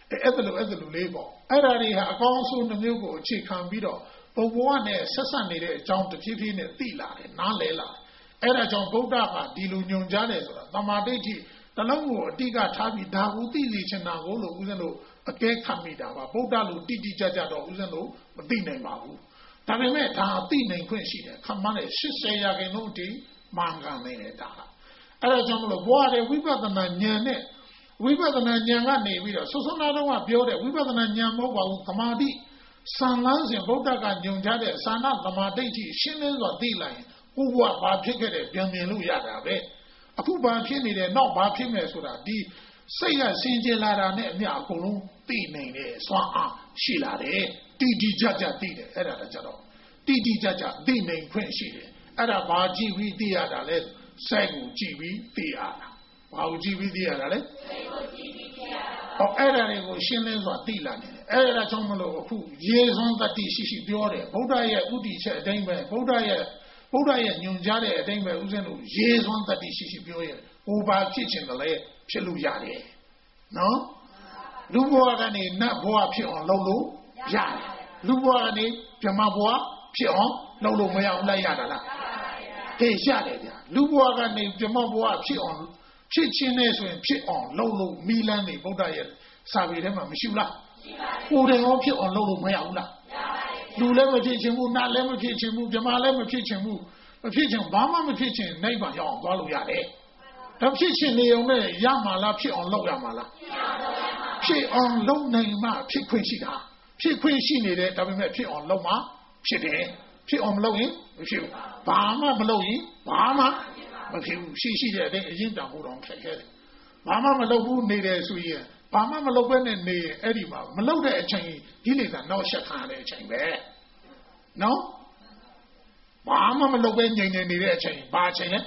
အဲ့ဒါလိုလေးပေါ့အဲ့ဒါတွေဟာအကောင်းဆုံးနှမျိုးကိုအခြေခံပြီးတော့ဘဝနဲ့ဆက်ဆက်နေတဲ့အကြောင်းတစ်ဖြည်းဖြည်းနဲ့သိလာတယ်နားလည်လာအဲ့ဒါကြောင့်ဗုဒ္ဓကဒီလိုညွန်ကြားတယ်ဆိုတာသမာဓိဋ္ဌိတလုံးကိုအတိကထားပြီးဒါကိုသိစေချင်တာကိုလို့ဦးဇင်းတို့အကဲခတ်မိတာပါဗုဒ္ဓလိုတိတိကျကျတော့ဦးဇင်းတို့မသိနိုင်ပါဘူးဒါပေမဲ့ဒါသိနိုင်ခွင့်ရှိတယ်ခမန်းနဲ့80ရာခိုင်နှုန်းအထိမှန်ကန်နေတယ်ဒါအဲ့ဒါကြောင့်မလို့ဘဝရဲ့ဝိပဿနာဉာဏ်နဲ့ဝိပဿနာဉာဏ်ကနေပြီးတော့သုနာတော်ကပြောတဲ့ဝိပဿနာဉာဏ်မဟုတ်ပါဘူးသမာဓိစံလန်းစဉ်ဗုဒ္ဓကညွန်ကြားတဲ့သာနာသမာဓိဋ္ဌိရှင်းလင်းစွာသိလိုက်ရင်ကိုယ်ဘဝဘာဖြစ်ခဲ့တဲ့ပြန်မြင်လို့ရတာပဲအခုဘာဖြစ်နေတယ်နောက်ဘာဖြစ်မယ်ဆိုတာဒီစိတ်ကစင်ကြယ်လာတာနဲ့အမျှအကုန်လုံးသိနိုင်တယ်စွမ်းအားရှိလာတယ်တိတိကျကျသိတယ်အဲ့ဒါလည်းကြတော့တိတိကျကျသိနိုင်ခွင့်ရှိတယ်အဲ့ဒါဘာကြည့်ပြီးသိရတာလဲစိတ်ကိုကြည့်ပြီးသိရတာဘာကိုကြည့်ပြီးသိရတာလဲစိတ်ကိုကြည့်ပြီးသိရတာဟောအဲ့ဒါတွေကိုရှင်းလင်းစွာသိလာနေတယ်အဲ့ဒါကြောင့်မလို့အခုရေစွမ်းတတိရှိပြောတယ်ဗုဒ္ဓရဲ့ဥတီချက်အတိုင်းပဲဗုဒ္ဓရဲ့ညွန်ကြားတဲ့အတိုင်းပဲဥစဉ်လို့ရေစွမ်းတတိရှိပြောရဲ့ဟိုဘာဖြစ်ချင်တယ်လဲဖြစ်လို့ရတယ်နော်လူဘဝကနေနတ်ဘဝဖြစ်အောင်လုပ်လို့ရတယ်လူဘဝကနေဗြဟ္မဘဝဖြစ်အောင်လုပ်လို့မရအောင်လိုက်ရတာလားဟေးရတယ်ဗျာလူဘဝကနေဗြဟ္မဘဝဖြစ်အောင်ဖြစ်ချင်းနဲ့ဆိုရင်ဖြစ်အောင်လုပ်လို့မိလန်းနေဗုဒ္ဓရဲ့စာပေထဲမှာမရှိဘူးလားရှိပါတယ်ကိုယ်တိုင်ရောဖြစ်အောင်လုပ်လို့မရဘူးလားရပါတယ်လူလည်းမဖြစ်ချင်ဘူးနတ်လည်းမဖြစ်ချင်ဘူးဗြဟ္မလည်းမဖြစ်ချင်ဘူးမဖြစ်ချင်ဘာမှမဖြစ်ချင်နိဗ္ဗာန်ရောက်အောင်သွားလို့ရတယ်ဒါဖြစ်ချင်နေုံနဲ့ရမှာလားဖြစ်အောင်လုပ်ရမှာလားဖြစ်အောင်လုပ်နိုင်မှဖြစ်ခွင့်ရှိတာဖြစ်ခွင့်ရှိနေတယ်ဒါပေမဲ့ဖြစ်အောင်လုပ်မှဖြစ်တယ်ဖြစ်အောင်မလုပ်ရင်မဖြစ်ဘူးဘာမှမလုပ်ရင်ဘာမှမဖြစ်ဘူးရှိတဲ့အတိုင်းအရင်တောင်ဖို့တော့ခက်ခဲတယ်ဘာမှမလုပ်ဘူးနေတယ်ဆိုရင်ဘာမှမလုပ်ဘဲနဲ့နေရင်အဲ့ဒီမှာမလုပ်တဲ့အချိန်ဒီလေကနောက်ဆက်ခံရတဲ့အချိန်ပဲနော်ဘာမှမလုပ်ဘဲငြိမ်နေနေတဲ့အချိန်ဘာအချိန်လဲ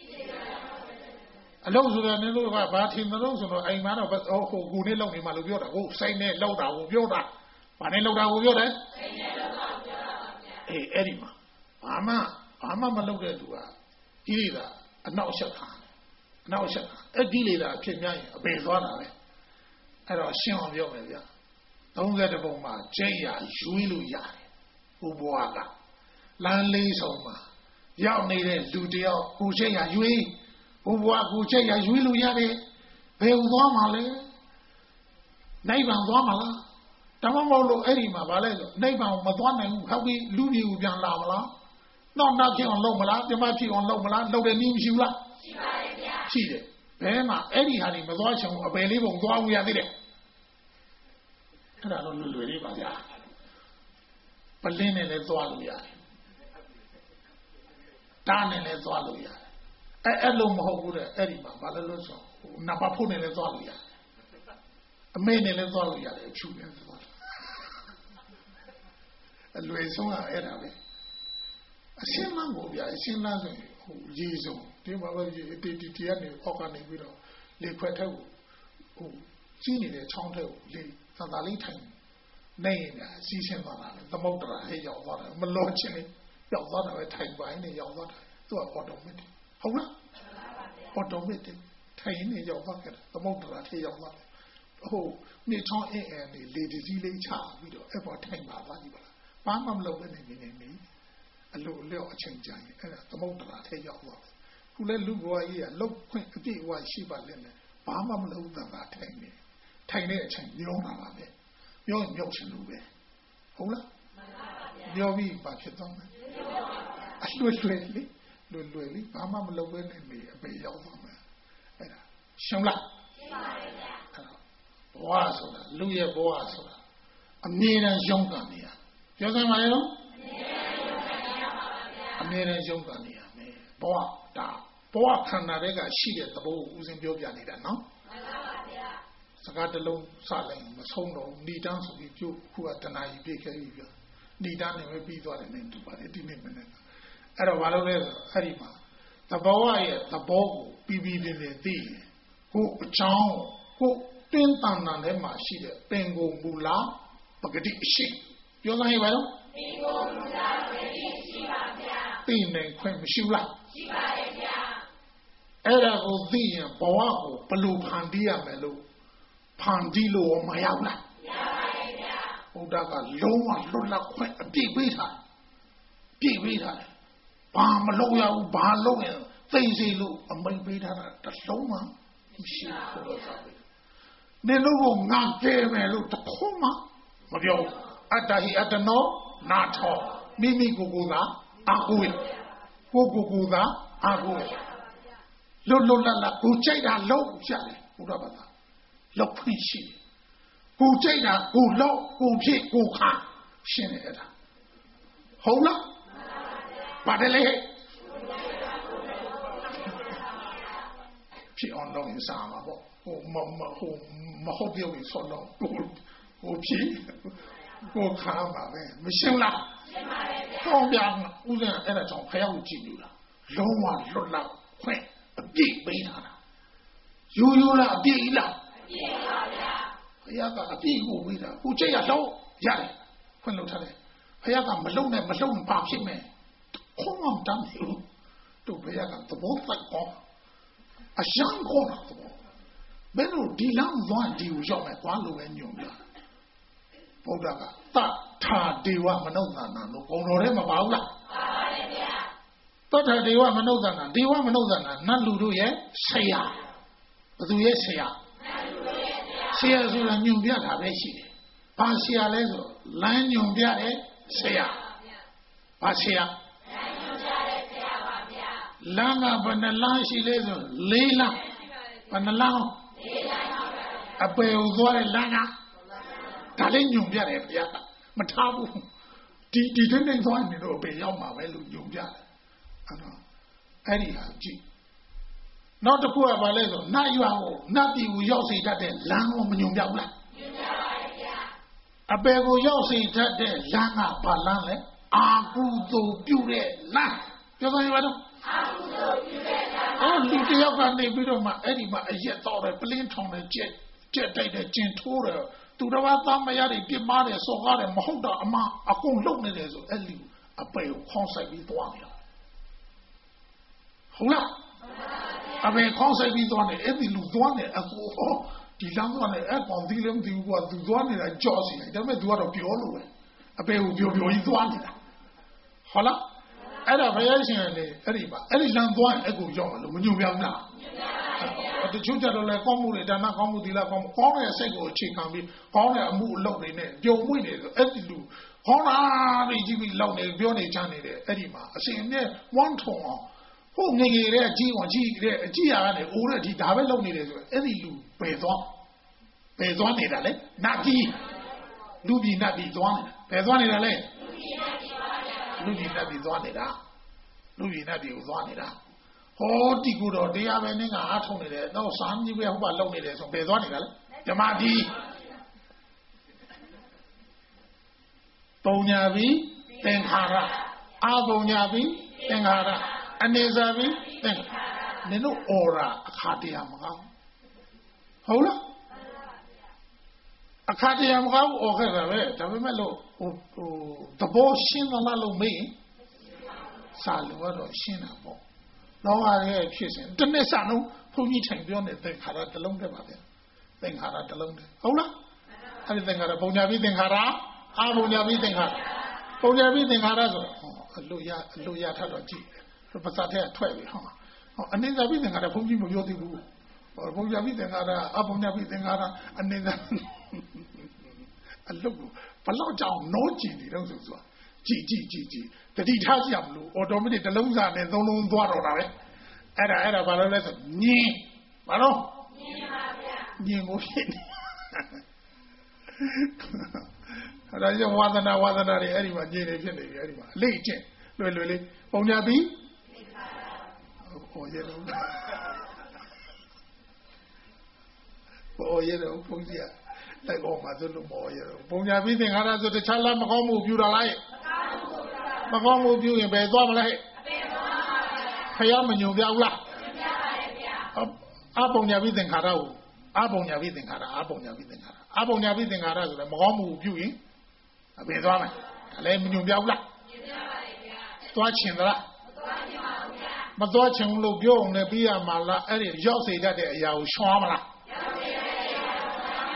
အလုံးဆိုတော့နင်တို့ကဘာထင်မလို့ဆိုတော့အိမ်မှာတော့ဟိုကိုနဲ့လောက်နေမှလို့ပြောတာဟုတ်စိတ်နဲ့လောက်တာကိုပြောတာဘာနဲ့လောက်တာကိုပြောတယ်စိတ်နဲ့လောက်တာကိုပြောတာပါဗျာအေးအဲ့ဒီမှာဘာမှမလုပ်တဲ့လူကဒီလေကအနောက်ဆက်ခံအဲ့ဒီလေကအဖြစ်များရင်အပေသွားတာပဲအဲ့တော့ရှင်းအောင်ပြောမယ်ဗျာ30ပုံမှာကျိတ်ရရွေးလို့ရတယ်ဟိုဘွားကလမ်းလေးဆောင်မှာရောက်နေတဲ့လူတယောက်ကိုကျိတ်ရရွေးဟိုဘွားကိုကျိတ်ရရွေးလို့ရတယ်ဘယ်ကိုသွားမှာလဲနိဗ္ဗာန်သွားမှာလားတမမောလို့အဲ့ဒီမှာဗာလဲဆိုနိဗ္ဗာန်မသွားနိုင်ဘူးဟောက်ပြီးလူကြီးကိုပြန်လာမလားနောက်ဖြစ်အောင်လုပ်မလားပြမဖြစ်အောင်လုပ်မလားလုပ်တဲ့နည်းမရှိဘူးလားရှိပါတယ်ဗျာရှိတယ်ဘယ်မှာအဲ့ဒီဟာတွေမသွားချင်ဘူးအပယ်လေးပုံသွားဦးရသေးတယ်အဲ့ဒါတော့လွယ်လေးပါဗျာပလင်းနဲ့လည်းသွားလို့ရတယ်တားနဲ့လည်းသွားလို့ရတယ်အဲ့လိုမဟုတ်ဘူးတဲ့အဲ့ဒီမှာဘာလဲလို့ဆိုနဘာဖို့နဲ့လည်းသွားလို့ရတယ်အမေနဲ့လည်းသွားလို့ရတယ်အဖြူနဲ့သွားအလွယ်ဆုံးကအဲ့ဒါပဲအရှင်းလန်းကိုဗျာအရှင်းလန်းဆိုရင်ဟိုရေစုံဒီမှာပဲတီကနေအောက်ကနေပြီးတော့လေခွက်ထက်ကိုဟိုကြီးနေတဲ့ချောင်းထက်ကိုလေသာသာလေးထိုင်နေနေတာစီးရှင်းသွားတာလေသမုဒ္ဒရာဟဲ့ရောက်သွားတယ်မလောချင်းလေးရောက်သွားတာပဲထိုင်ပိုင်းနဲ့ရောက်သွားတာသူကအော်တိုမက်တစ်ဟုတ်လားအော်တိုမက်တစ်ထိုင်နေရောက်သွားတယ်သမုဒ္ဒရာဟဲ့ရောက်သွားတယ်ဟိုမြေချောင်းအဲနေလေတစည်းလေးချပြီးတော့အဲ့ပေါ်ထိုင်ပါသွားကြည့်ပါလားဘာမှမလုပ်ဘဲနေအလိုလျော့အချိန်ကြာရင်အဲ့ဒါသမုဒ္ဒရာထဲရောက်သွားတယ်ခုလဲလူဘဝကြီးကလုတ်ခွင့်အပြည့်အဝရှိပါလိမ့်မယ်ဘာမှမလုပ်တာကထိုင်တဲ့အချိန်ညောင်းတာပါပဲပြောရင်မြောက်ချင်လို့ပဲဟုတ်လားမှန်ပါဗျာပြောပြီးဘာဖြစ်သွားမလဲအလွယ်လေးဘာမှမလုပ်ဘဲနဲ့နေအပေရောက်သွားမယ်အဲ့ဒါရှင်းလားရှင်းပါတယ်ဗျာဘဝဆိုတာလူရဲ့ဘဝဆိုတာအမြဲတမ်းရုန်းကန်နေရပြောစမ်းပါလေနော်အမြဲတမ်းရုန်းကန်နေရမယ်ဘဝဒါဘဝခန္ဓာတွေကရှိတဲ့သဘောကိုဦးစဉ်ပြောပြနေတာနော်မှန်ပါပါဗျာစကားတစ်လုံးစလိုက်မဆုံးတော့ဏိတန်းဆိုပြီးပြုတ်ခုကတဏှာကြီးပြည့်ခဲ့ပြီဗျာဏိတန်းနဲ့ပဲပြီးသွားတယ်နဲ့တူပါတယ်ဒီနေ့မနေ့အဲ့တော့ဘာလို့လဲဆိုအဲ့ဒီမှာသဘောရဲ့သဘောကိုပြီးသိရင်ကိုအချောင်းကိုတင်းတန်တန်ထဲမှာရှိတဲ့ပင်ကိုမူလာပဂတိအရှိပြောနိုင်ပါတော့ပင်ကိုမူလာပဂတိရှိပါဗျာသိနိုင်ခွင့်မရှိဘူးလားရှိပါရဲ့ဗျာအဲ့ဒါကိုသိရင်ဘဝကိုဘယ်လိုဖန်တီးရမယ်လို့ဖန်တီးလို့မရောက်လားဘုရားကလုံးဝလွတ်လပ်ခွင့်အပြည့်ပေးထားပြည့်ပေးထားတယ်ဘာမလုပ်ရဘူးဘာလုပ်ရင်သိစေလို့အမိန်ပေးထားတာတစ်လုံးမှမရှိဘူးဘုရားကနင်တို့ကငါကဲမယ်လို့တခုမှမပြောအတ္တဟိအတ္တနောနာထောမိမိကိုယ်ကိုယ်သာအာကိုယ်ကိုယ်သာအာကိုယ်လွတ်လပ်ကိုကြိုက်တာလုပ်ရတယ်ဘုရားဘာသာလောက်ခွင့်ရှိကိုကြိုက်တာကိုလောက်ကိုဖြစ်ကိုခါရှင်းတယ်အဲ့ဒါဟုတ်လားပါတယ်လေဖြစ်အောင်လုပ်ရင်စားမှာပေါ့ဟိုမဟုတ်ပြောရင်ဆောတော့ဟိုဖြစ်ကိုခါမှာပဲမရှင်းလားရှင်းပါတယ်ဗျာဟောပြဦးဇင်းအဲ့ဒါကြောင့်ဖယားကိုကြည့်လို့လားလုံးဝလွတ်လပ်ခွင့်အပြည့်ပေးထားတာရိုးရိုးလားအပြည့်လားအပြည့်ပါဗျာဖယားကအပြည့်ကိုပေးတာကိုကြိတ်ရတော့ရတယ်ခွင့်လုပ်ထားတယ်ဖယားကမလုံနဲ့ဘာဖြစ်မယ်ခုံးအောင်တမ်းလို့တို့ဖယားကသဘောပေါက်ကောအရှမ်းကောတာသဘောဘယ်လိုဒီလမ်းသွားဒီကိုရောက်မယ်သွားလို့ပဲညွန်ပြဘုရားကတထာဒေဝမနုဿာနာလို့ဂုံတော်ထဲမှာပါဘူးလားပါပါတယ်ဗျာတထာဒေဝမနုဿာနာဒေဝမနုဿာနာနတ်လူတို့ရဲ့ဆရာဘသူရဲ့ဆရာနတ်လူတို့ရဲ့ဆရာဆိုတာညွန်ပြတာပဲရှိတယ်ဘာဆရာလဲဆိုလမ်းညွန်ပြတဲ့ဆရာဘာဆရာလမ်းညွန်ပြတဲ့ဆရာပါဗျာလမ်းကဘယ်နှလမ်းရှိလဲဆို၄လမ်းဘယ်နှလမ်း၄လမ်းပါဗျာအပယ်ကိုသွားတဲ့လမ်းကဒါလည်းညွန်ပြတယ်ဘုရားကမထားဘူးဒီတိုင်းသွားနေတော့ပဲရောက်မှာပဲလို့ညွန်ပြတယ်အဲ့ဒီဟာကြည့်နောက်တစ်ခုကဘာလဲဆိုနတ်ရွာကိုနတ်ပြည်ကိုရောက်စေတတ်တဲ့လမ်းကိုမညွန်ပြဘူးလားညွန်ပြပါတယ်ဗျာအပယ်ကိုရောက်စေတတ်တဲ့လမ်းကဘာလမ်းလဲအာကုသိုလ်ပြုတဲ့လမ်းပြောစမ်းရပါတော့အာကုသိုလ်ပြုတဲ့လမ်းလူတယောက်ကနေပြီးတော့မှအဲ့ဒီမှာအရက်တော့တယ်ပလင်းထောင်တယ်ကြက်တိုက်တယ်ကျင်ထိုးတယ်သူတော်ဘာသားမရတဲ့ပြမားတယ်စော်ကားတယ်မဟုတ်တော့အမအကုန်လုံနေတယ်ဆိုအဲ့လူအပယ်ကိုခေါင်းဆိုင်ပြီးသွားနေတာဟုတ်လားအပယ်ခေါင်းဆိုင်ပြီးသွားနေအဲ့ဒီလူသွားနေအကူဟောဒီလမ်းသွားနေအဲ့ကောင်ဒီလည်းမသိဘူးကွာသူသွားနေတာကြောက်စီတယ်ဒါပေမဲ့သူကတော့ပြောလို့ပဲအပယ်ကိုပြောကြီးသွားနေတာဟုတ်လားအဲ့ဒါဘုရားရှင်လည်းအဲ့ဒီပါအဲ့ဒီလမ်းသွားရင်အကူရောက်တယ်လို့မညွှန်ပြဘူးလားတချို့ကြတော့လေကောင်းမှုတွေဒါနကောင်းမှုဒီလားကောင်းမှုကောင်းတဲ့စိတ်ကိုအခြေခံပြီးကောင်းတဲ့အမှုအလုပ်တွေနဲ့ပြုံမွေ့နေဆိုအဲ့ဒီလူဟောတာတွေကြီးပြီးလောက်နေပြောနေချမ်းနေတယ်အဲ့ဒီမှာအရှင်နဲ့ဝမ်းထုံအောင်ဟိုငငယ်တဲ့အကြီးအောင်ကြီးတဲ့အကြီးရကနေအိုးတဲ့ဒီဒါပဲလုပ်နေတယ်ဆိုအဲ့ဒီလူပယ်သွားနေတာလေနတ်ကြီးလူပြည်နတ်ပြည်သွားနေတာပယ်သွားနေတာလေလူပြည်နတ်ပြည်သွားနေတာလူပြည်နတ်ပြည်ကိုသွားနေတာဟောဒီကူတော့တရားပဲနဲ့ကအားထုတ်နေတယ်တော့စမ်းကြီးပဲဟိုဘလုံနေတယ်ဆိုပယ်သွားနေတာလေဓမ္မတိပုံညာပြီးသင်္ခါရအာပုံညာပြီးသင်္ခါရအနေစာပြီးသင်္ခါရနင်တို့အော်ရာအခါတရားမကောင်းဟုတ်လားအခါတရားမကောင်းအော်ခဲ့တာပဲဒါပေမဲ့လို့ဟိုသဘောရှင်းသလားလို့မေးစာလို့တော့ရှင်းတာပေါ့လောကရဲ့ဖြစ်စဉ်တနေ့စလုံးဘုန်းကြီးထိုင်ပြောနေသင်္ခါရတစ်လုံးတည်းပါဗျာသင်္ခါရတစ်လုံးတည်းဟုတ်လားအဲ့ဒီသင်္ခါရပုံညာပြီးသင်္ခါရအာပုံညာပြီးသင်္ခါရပုံညာပြီးသင်္ခါရဆိုတော့အလို့ရထတော့ကြည့်ပါစတဲ့ထွက်ပြီဟောအနေသာပြီးသင်္ခါရဘုန်းကြီးမပြောသေးဘူးပုံညာပြီးသင်္ခါရအာပုံညာပြီးသင်္ခါရအနေသာအလို့ဘလောက်ကြောင်နောကြည့်နေတော့ဆိုကြည်တတိထားကြမလို့အော်တိုမက်တစ်တစ်လုံးစားနဲ့သုံးလုံးသွားတော့တာပဲအဲ့ဒါဘာလို့လဲဆိုညင်ဘာလို့ညင်ပါဗျာညင်ကိုဖြစ်နေအဲ့ဒါကြောင့်ဝါသနာတွေအဲ့ဒီမှာညင်နေဖြစ်နေပြီအဲ့ဒီမှာအလေးကျင့်လွယ်လေးပုံညာပြီးဟောရတော့ဟောရတော့ဘုန်းကြီးလိုက်အောင်မှာဆိုလို့မော်ရတော့ပုံညာပြီးသင်္ခါရဆိုတခြားလားမကောင်းမှုပြုတာလားမကောင်းမှုပြုရင်ဘယ်သွားမလဲဖယားမညုံပြဘူးလားအပုံညာပြီးသင်္ခါရကိုအပုံညာပြီးသင်္ခါရအပုံညာပြီးသင်္ခါရအပုံညာပြီးသင်္ခါရဆိုလည်းမကောင်းမှုပြုရင်ဘယ်သွားမလဲဒါလည်းမညုံပြဘူးလားသွားချင်သလားမသွားချင်ဘူးလို့ပြောအောင်လည်းပြီးရမှာလားအဲ့ဒီရောက်စေတတ်တဲ့အရာကိုရှောင်မလား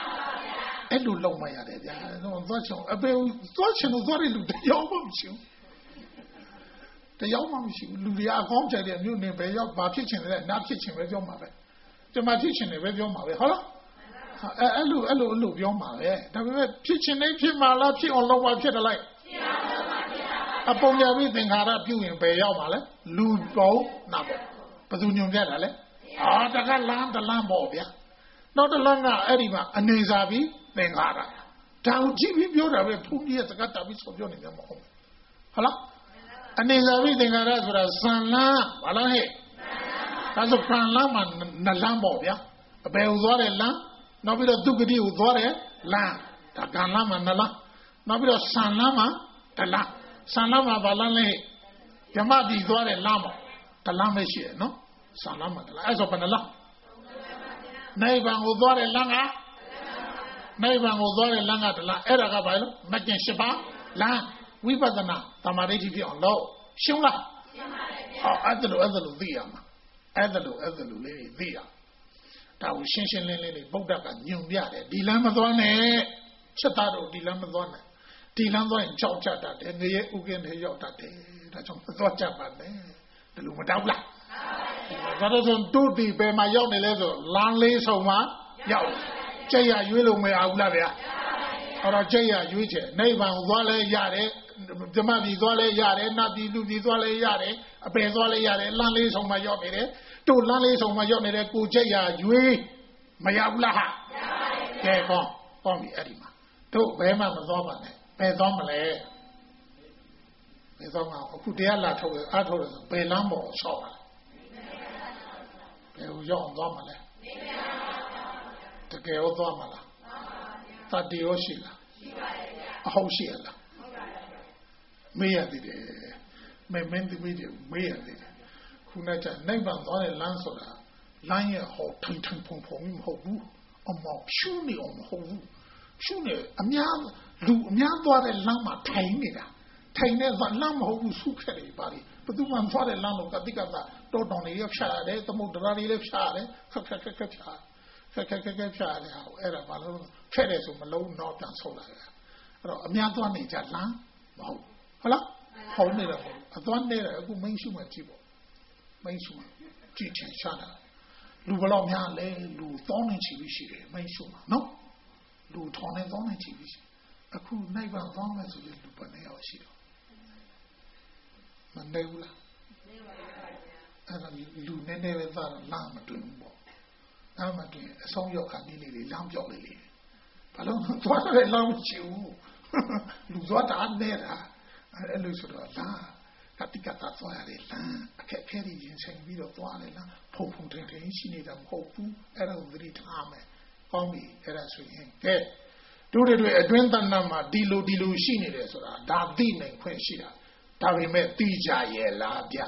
အဲ့လိုလုံမရတယ်ဗျာသွားချင်အပေသွားချင်လို့သွားတဲ့လူတယောက်မှမရှိဘူးတယောက်မှမရှိဘူးလူတွေအကောင်းကြတဲ့မြို့နယ်ပဲရောက်ဘာဖြစ်ချင်လဲနားဖြစ်ချင်ပဲပြောမှာပဲကျမဖြစ်ချင်တယ်ပဲပြောမှာပဲဟုတ်လားအဲ့လိုပြောမှာပဲဒါပေမဲ့ဖြစ်ချင်နေဖြစ်မှာလားဖြစ်အောင်လုပ်ပါဖြစ်တယ်လိုက်အပုံရပြီးသင်္ခါရပြုရင်ပဲရောက်ပါလဲလူပေါင်းနာပေါ့ဘယ်သူညွန်ပြတာလဲတကလမ်းတလမ်းပေါ့ဗျာနောက်တလမ်းကအဲ့ဒီမှာအနေစာပြီးသင်္ခါရဒါကိုကြည့်ပြီးပြောတာပဲဘုန်းကြီးရဲ့စကားတာပြီးဆိုပြောနေမှာမဟုတ်ဘူးဟုတ်လားအနေစာပြီးသင်္ခါရဆိုတာဇန်လမ်းဘာလားဟဲ့ဒါဆိုကံလမ်းမှာနလမ်းပေါ့ဗျာအပယ်ကိုသွားတယ်လမ်းနောက်ပြီးတော့ဒုက္ခတိကိုသွားတယ်လမ်းဒါကံလမ်းမှာနလမ်းနောက်ပြီးတော့ဆန်လမ်းမှာတလမ်းဆန်လမ်းမှာဘာလမ်းလဲဓမ္မပြည်သွားတယ်လမ်းပေါ့တလမ်းပဲရှိတယ်နော်ဆန်လမ်းမှာတလမ်းအဲ့ဆိုဘယ်နှလမ်းနိဗ္ဗာန်ကိုသွားတယ်လမ်းကနိဗ္ဗာန်ကိုသွားတယ်လမ်းကတလမ်းအဲ့ဒါကဘာလဲမကျင်၈ပါးလမ်းဝိပဿနာသမာဓိဖြစ်အောင်လို့ရှင်းလားရှင်းပါတယ်ဗျာအဲ့ဒါလိုသိရမှာအဲ့ဒါလိုလေးသိရဒါကိုရှင်းရှင်းလင်းလင်းလေးဗုဒ္ဓကညွန်ပြတယ်ဒီလမ်းမသွားနဲ့ချက်သားတို့ဒီလမ်းမသွားနဲ့ဒီလမ်းသွားရင်ကြောက်ကြတတ်တယ်ငရဲဥကင်းတွေရောက်တတ်တယ်ဒါကြောင့်မသွားကြပါနဲ့ဒီလိုမတောက်လားဒါတော့တို့ဒီဘယ်မှာရောက်နေလဲဆိုလမ်းလေးဆောင်မှာရောက်ကြက်ရရွေးလို့မရဘူးလားဗျာအဲ့တော့ကြက်ရရွေးချင်နိဗ္ဗာန်ကိုသွားလဲရတယ်ဓမ္မပြည်သွားလဲရတယ်နတ်ပြည်လူပြည်သွားလဲရတယ်အပယ်သွားလဲရတယ်လမ်းလေးဆောင်မှာရောက်နေတယ်တို့လမ်းလေးဆောင်မှာရောက်နေတဲ့ကိုကြက်ရရွေးမရဘူးလားဟာကဲကောင်းပြီအဲ့ဒီမှာတို့ဘယ်မှမသွားပါနဲ့ဘယ်သွားမလဲဘယ်သွားမှာအခုတရားလာထုတ်အားထုတ်တယ်ဆိုဘယ်လမ်းပေါ်ဆောက်ပါဘယ်ကိုရောက်သွားမှာလဲတကယ်ရောသွားမှာလားသတ္တိရောရှိလားရှိပါတယ်ဗျာအဟုတ်ရှိရလားမေးရသေးတယ်မင်းသမီးတွေမေးရသေးတယ်ခုနကနိဗ္ဗာန်သွားတဲ့လမ်းဆိုတာလမ်းရဲ့ဟောထုံဖုံမဟုတ်ဘူးအမောင်ရှုနေအောင်မဟုတ်ဘူးရှုနေအများလူအများသွားတဲ့လမ်းမှာထိုင်နေတာထိုင်တဲ့လမ်းမဟုတ်ဘူးဆုခက်တယ်ပါလေဘယ်သူမှသွားတဲ့လမ်းတော့ကတိကတာတောတောင်တွေရဖြတ်ရတယ်သမုဒ္ဒရာတွေလည်းဖြတ်ရတယ်ခက်ဖြတ်ဖြတ်ရတယ်အဲ့ဒါဘာလို့ဖဲ့တယ်ဆိုမလုံးတော့ပြန်ဆုံးလာတယ်အဲ့တော့အများသွားနေကြလမ်းမဟုတ်ဟုတ်လားဟုတ်နေတယ်အသွားနေတယ်အခုမင်းရှုမှကြည့်ပေါ့မင်းရှုမှကြည့်ချင်ရှာတာလူဘလောက်များလဲလူသောင်းနေချီပြီးရှိတယ်မင်းရှုမှနော်လူထောင်နေသောင်းနေချီပြီးရှိအခုနိုင်ပါသောင်းမဲ့ဆိုရင်လူပနေရောက်ရှိတော့မနေဘူးလားနေပါပါအဲ့ဒါလူနည်းနည်းပဲသားတော့လမ်းမတွင်ဘူးပေါ့လမ်းမတွင်အဆုံးရောက်ခါနေလေလမ်းပြောက်လေဘာလို့သွားတယ်လမ်းမရှိဘူးလူသွားတာနေတာအဲ့လိုဆိုတော့လာကတိကတာသွားရတယ်လမ်းအခက်ခဲကြီးရင်ဆိုင်ပြီးတော့သွားတယ်လားဖုန်ထိန်ရှိနေတာမဟုတ်ဘူးအဲ့ဒါကိုသတိထားမယ်ကောင်းပြီအဲ့ဒါဆိုရင်ကဲတို့တွေအတွင်းတဏ္ဍာမှာဒီလိုရှိနေတယ်ဆိုတာဒါသိနိုင်ခွင့်ရှိတာဒါပေမဲ့သိကြရဲ့လားဗျာ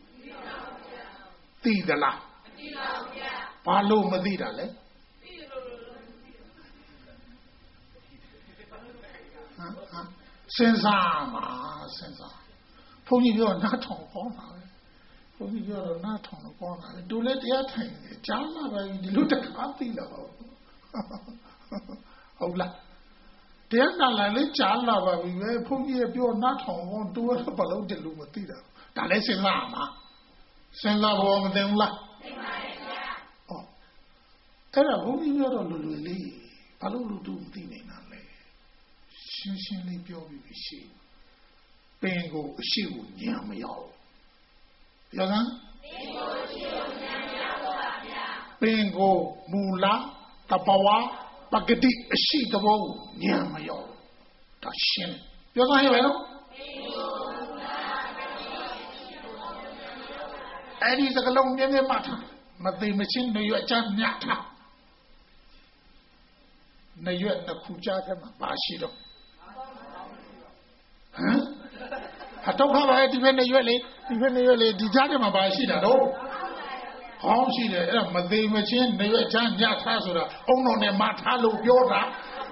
သိသလားမသိပါဘူးဗျာဘာလို့မသိတာလဲစဉ်းစားမှာစဉ်းစားဘုန်းကြီးပြောနားထောင်ကောင်းတာပဲဘုန်းကြီးပြောတော့နားထောင်တော့ကောင်းတာပဲတို့လည်းတရားထိုင်တယ်ကြားလာပါပြီဒီလိုတခါသိလာပါဘူးဟုတ်လားတရားနာလာလေကြားလာပါပြီပဲဘုန်းကြီးပြောနားထောင်ကောတို့တော့ဘလို့တလူမသိတာဒါလည်းစဉ်းစားမှာစဉ်းစားဖို့မသိဘူးလားသိပါတယ်ဗျာအဲ့ဒါဘုန်းကြီးပြောတော့လွယ်လေးဘာလို့လူတူမသိနေတာလဲရှင်းလေးပြောပြီးရှိပင်ကိုအရှိကိုညံမရောက်ပြောစမ်းပင်ကိုအရှိကိုညံမရောက်ပါဗျာပင်ကိုမူလတဘဝပဂတိအရှိတဘောကိုညံမရောက်ဒါရှင်းပြောစမ်းရမယ်နော်အဲ့ဒီစကလုံးမြဲမြဲမှတ်ထားမသိမချင်းနေရွက်ချမြတ်ထားနေရွက်တစ်ခုကြားထဲမှာပါရှိတော့အတော့ခါပါဒီဘက်နေရွက်လေဒီကြားထဲမှာပါရှိတာတော့ဟောင်းရှိတယ်အဲ့ဒါမသိမချင်းနေရွက်ချမြတ်ထားဆိုတာအုံတော်နဲ့မှတ်ထားလို့ပြောတာ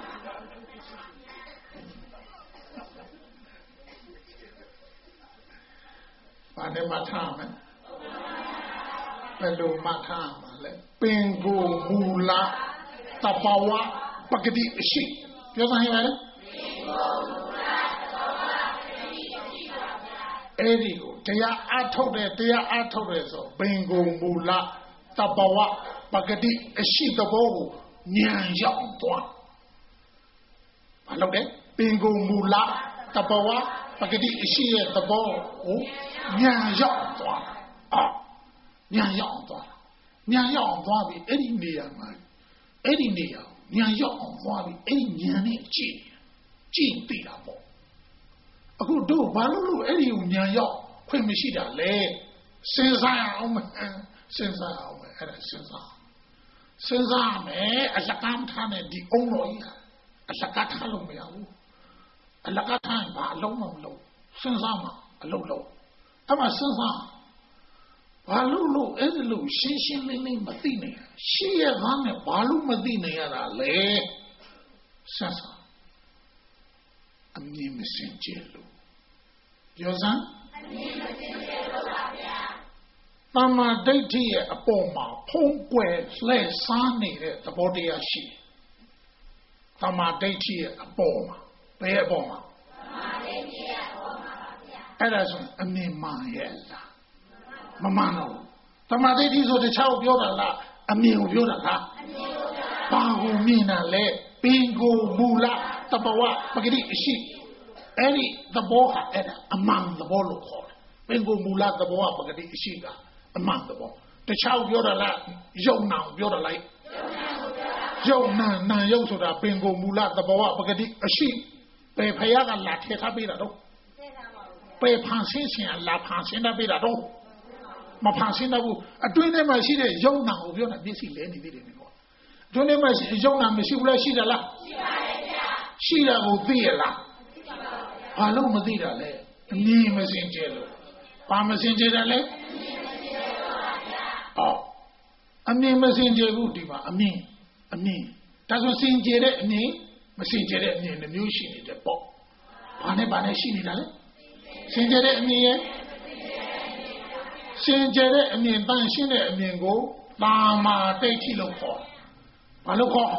ဘာနဲ့မှတ်ထားမလဲဘယ်လိုမှတ်ထားမှာလဲပင်ကိုမူလတဘဝပဂတိအရှိပြောစမ်းရပါလေအဲ့ဒီကိုတရားအထုတ်တယ်ဆိုဘင်္ဂုံမူလတဘဝပဂတိအရှိတဘောကိုဉာဏ်ရောက်သွားဘာလို့လဲဘင်္ဂုံမူလတဘဝပဂတိအရှိရဲ့တဘောကိုဉာဏ်ရောက်သွားဉာဏ်ရောက်သွားပြီအဲ့ဒီနေရာမှာအဲ့ဒီနေရာဉာဏ်ရောက်အောင်သွားပြီအဲ့ဒီဉာဏ်နဲ့ကြည့်သိတာပေါ့အခုတို့ဘာလို့အဲ့ဒီကိုဉာဏ်ရောက်ခွင့်မရှိတာလဲစဉ်းစားရအောင်အဲ့ဒါစဉ်းစားမယ်အလကမ်းထားနဲ့ဒီအုံတော်ကြီးအလကထားလို့မရဘူးအလကထားရင်ဘာအလုံးမလုပ်စဉ်းစားမှအလုံးလုံးအဲ့မှာစဉ်းစားဘာလို့အဲ့ဒီလိုရှင်းလင်းမသိနေရှိရကားနဲ့ဘာလို့မသိနေရတာလဲစဉ်းစားအမြင်မစင်ကြယ်လို့ပြောစမ်းအမြင်မစင်ကြယ်လို့ပါဗျာတမာဒိဋ္ဌိရဲ့အပေါ်မှာဖုံးကွယ်လှည့်စားနေတဲ့သဘောတရားရှိတမာဒိဋ္ဌိရဲ့အပေါ်မှာဘယ်အပေါ်မှာတမာဒိဋ္ဌိရဲ့အပေါ်မှာပါဗျာအဲ့ဒါဆိုအမြင်မှန်ရဲ့လားမမှန်တော့တမာဒိဋ္ဌိဆိုတခြားကိုပြောတာလားအမြင်ကိုပြောတာလားအမြင်ကိုပြောတာဘာကိုမြင်တာလဲပင်ကိုမူလတဘဝပဂတိအရှိအဲ့ဒီသဘောဟာအဲ့ဒါအမှန်သဘောလို့ခေါ်တယ်ပင်ကိုမူလသဘောကပဂတိအရှိကအမှန်သဘောတခြားပြောတာလားယုံနာကိုပြောတာလားယုံနာယုံဆိုတာပင်ကိုမူလသဘောကပဂတိအရှိပဲဖယားကလာထည့်ထားပေးတာတော့ပဲဖန်ဆင်းရှင်ကလာဖန်ဆင်းထားပေးတာတော့မဖန်ဆင်းတော့ဘူးအတွင်းထဲမှာရှိတဲ့ယုံနာကိုပြောတာမျက်စိလဲနေသေးတယ်နော်အတွင်းထဲမှာယုံနာမရှိဘူးလားရှိတယ်လားရှိပါတယ်ဗျာရှိတာကိုသိရလားဘာလို့မသိတာလဲအမြင်မစင်ကြယ်လို့ဘာမစင်ကြယ်တာလဲအမြင်မစင်ကြယ်ဘူးဒီမှာအမြင်ဒါဆိုစင်ကြယ်တဲ့အမြင်မစင်ကြယ်တဲ့အမြင်နှမျိုးရှိနေတယ်ပေါ့ဘာနဲ့ရှိနေတာလဲစင်ကြယ်တဲ့အမြင်ရဲ့စင်ကြယ်တဲ့အမြင်တန်ရှင်းတဲ့အမြင်ကိုတာမာဒိဋ္ဌိလို့ခေါ်ဘာလို့ခေါ်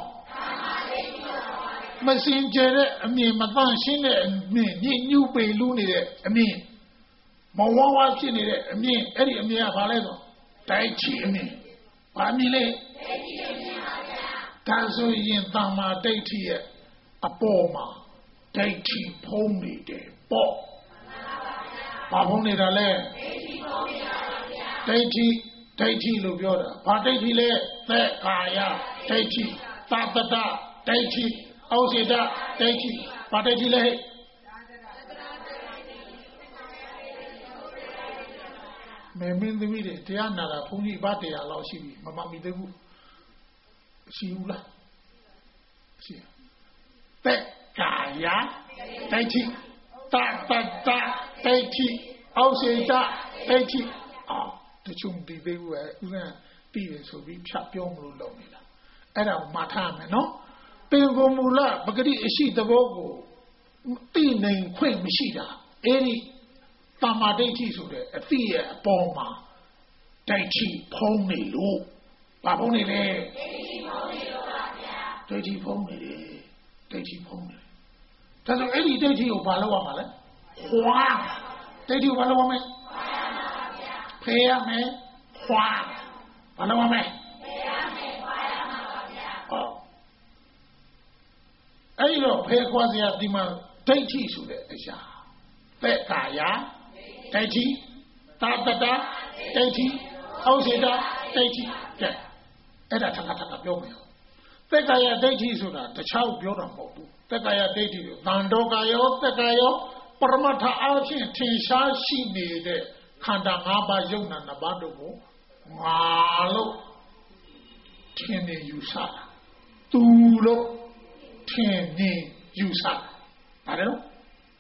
မစင်ကြယ်တဲ့အမြင်မတန်ရှင်းတဲ့အမြင်ညှဉ်းညူပေလူးနေတဲ့အမြင်မဝဝဖြစ်နေတဲ့အမြင်အဲ့ဒီအမြင်ကဘာလဲဆိုဒိဋ္ဌိအမြင်ဘာမြင်လဲဒိဋ္ဌိအမြင်ပါဗျာဒါဆိုရင်တာမာဒိဋ္ဌိရဲ့အပေါ်မှာဒိဋ္ဌိဖုံးနေတယ်ပေါ့ဘာဖုံးနေတာလဲဒိဋ္ဌိဖုံးနေတာပါဗျာဒိဋ္ဌိလို့ပြောတာဘာဒိဋ္ဌိလဲသက်ကာယဒိဋ္ဌိသတ္တဒိဋ္ဌိဩစေတဒိဋ္ဌိဘာဒိဋ္ဌိလဲမင်းသမီးတွေတရားနာတာဘုန်းကြီးဘာတရားလောက်ရှိပြီမမမီသေးဘူးရှိဘူးလားရှိသက်ကာယဒိဋ္ဌိသတ္တဒိဋ္ဌိဩစေတဒိဋ္ဌိတချို့ဒီသေးဘူးဥစဉ်ပြီးတယ်ဆိုပြီးဖြတ်ပြောမလို့လုပ်နေတာအဲ့ဒါကိုမှတ်ထားမယ်နော်ပင်ကိုမူလပဂတိအရှိသဘောကိုသိနိုင်ခွင့်မရှိတာအဲ့ဒီတမာဒိဋ္ဌိဆိုတဲ့အသိရဲ့အပေါ်မှာဒိဋ္ဌိဖုံးနေလို့ဘာဖုံးနေလဲဒိဋ္ဌိဖုံးနေလို့ပါဗျာဒိဋ္ဌိဖုံးနေတယ်ဒိဋ္ဌိဖုံးနေတယ်ဒါဆိုအဲ့ဒီဒိဋ္ဌိကိုဘာလုပ်ရမှာလဲခွာဒိဋ္ဌိကိုဘာလုပ်ရမလဲဖေးရမယ်ခွာဘာလုပ်ရမလဲဖေးရမယ်ခွာရမှာပါဗျာအဲ့ဒီတော့ဖေးခွာစရာဒီမှာဒိဋ္ဌိဆိုတဲ့အရာသက်ကာယဒိဋ္ဌိသာတတဒိဋ္ဌိဩစေတဒိဋ္ဌိကဲအဲ့ဒါထပ်ပြောမယ်သက်ကာယဒိဋ္ဌိဆိုတာတခြားပြောတာမဟုတ်ဘူးသက်ကာယဒိဋ္ဌိကိုသံတော်ကာယောသက်ကာယောပရမတ္ထအားဖြင့်ထင်ရှားရှိနေတဲ့ခန္ဓာ၅ပါးယုံနာ၅ပါးတို့ကိုငါလို့ထင်နေယူဆတာသူလို့ထင်နေယူဆတာဒါလည်းနော်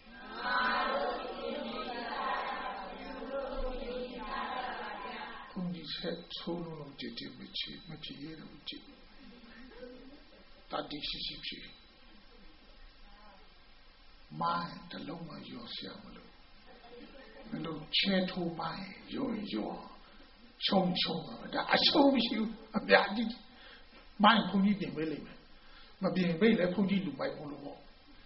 ဘုန်းကြီးဆက်ဆိုးလို့ကြည့်မချီမဖြစ်ရတော့ကြည့်တတိရှိဖြစ်မိုင်းတလုံးမရောဆရာမလို့မလို့ချဲထိုးမိုင်းရောချုံဒါအရှုံးမရှိဘူးအပြာကြီးမိုင်းဘုန်းကြီးပြင်ပေးလိမ့်မယ်မပြင်းမိတ်လည်းဘုန်းကြီးလူပိုက်ဖို့လို့ပေါ့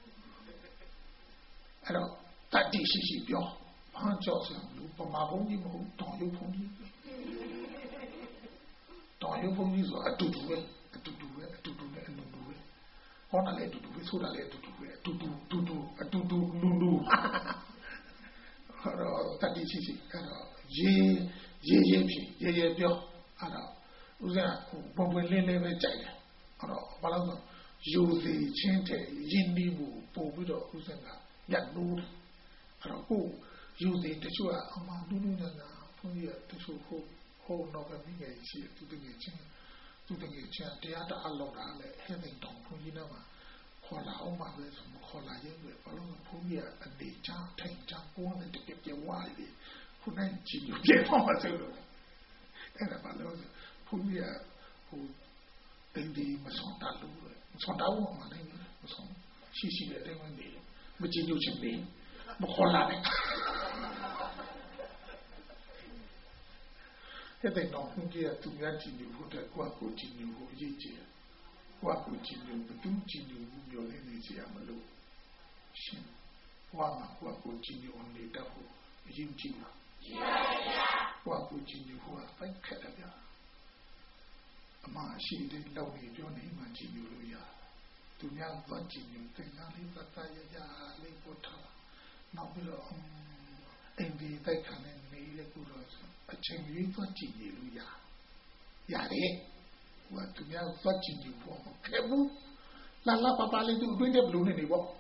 အဲ့တော့တတိရှိပြောဘာကြောက်စရာလူပမာဘုန်းကြီးမဟုတ်တော်ရုပ်ဘုန်းကြီးတော်ရုပ်ဘုန်းကြီးဆိုအတူတူပဲအတူတူနဲ့အတူတူပဲဟောတာလည်းအတူတူပဲဆိုတာလည်းအတူတူပဲအတူတူလူလူအဲ့တော့တတိရှိအဲ့တော့ရေပြောအဲ့တော့ဥစ္စာပုံပွင့်လင်းပဲကြိုက်တယ်အဲ့တော့ဘာလို့လဲယူစီချင်းတဲ့ရင်းနှီးမှုပို့ပြီးတော့ဥစ္စာကညက်လို့အဲ့တော့ကိုယူစီတချို့ကအမှလူလူနာဘုန်းကြီးကတချို့ဟိုတော့ကမိငယ်ရှိသူတကယ်ချင်းတရားတအားလောက်တာလေဟဲ့တဲ့တောင်ဘုန်းကြီးနာမှာခေါ်လာအောင်ပါပဲဆိုခေါ်လာရင်ပဲဘာလို့ဘုန်းကြီးကအနေချထိုင်ချကိုယ်နဲ့တကယ်ပြောရည်ခုနိုင်ကြည့်လို့ပြေတော့မှဆိုလို့အဲ့ဒါဘာလို့ဘုန်းကြီးကဟိုတင်ဒီမဆောင်တာလို့ဆောင်တာဘူးမှလည်းမဆောင်ရှိတဲ့တဲ့ဝင်နေမကြည့်လို့ချင်းနေမခေါ်လာနဲ့အဲ့တဲ့တော့ဘုန်းကြီးကသူများကြည့်လို့ဟုတ်တယ်ကိုကြည့်လို့ဟိုအရေးကြီးကိုကြည့်လို့ဘယ်သူကြည့်လို့ပြောနေနေကြရမလို့ရှင်ကိုကြည့်လို့အောင်နေတော့အရေးကြီးလားကြီးပါဗျာကိုကြည့်လို့ဟိုဖိုက်ခက်တယ်ဗျာအမရှိတဲ့လောက်နေပြောနေမှကြည့်လို့ရသူများသွားကြည့်လို့သင်္ကန်းလေးသတ်သရရလေးပို့ထားနောက်ပြီးတော့အင်းဒီတိုက်ခါနဲ့နေတဲ့ကိုတော့အချိန်ကြီးသွားကြည့်လို့ရတယ်ဟိုသူများသွားကြည့်လို့ပေါ့ခဲဘူးလာပလေးသူအတွင်းတဲ့ဘလူးနေပေါ့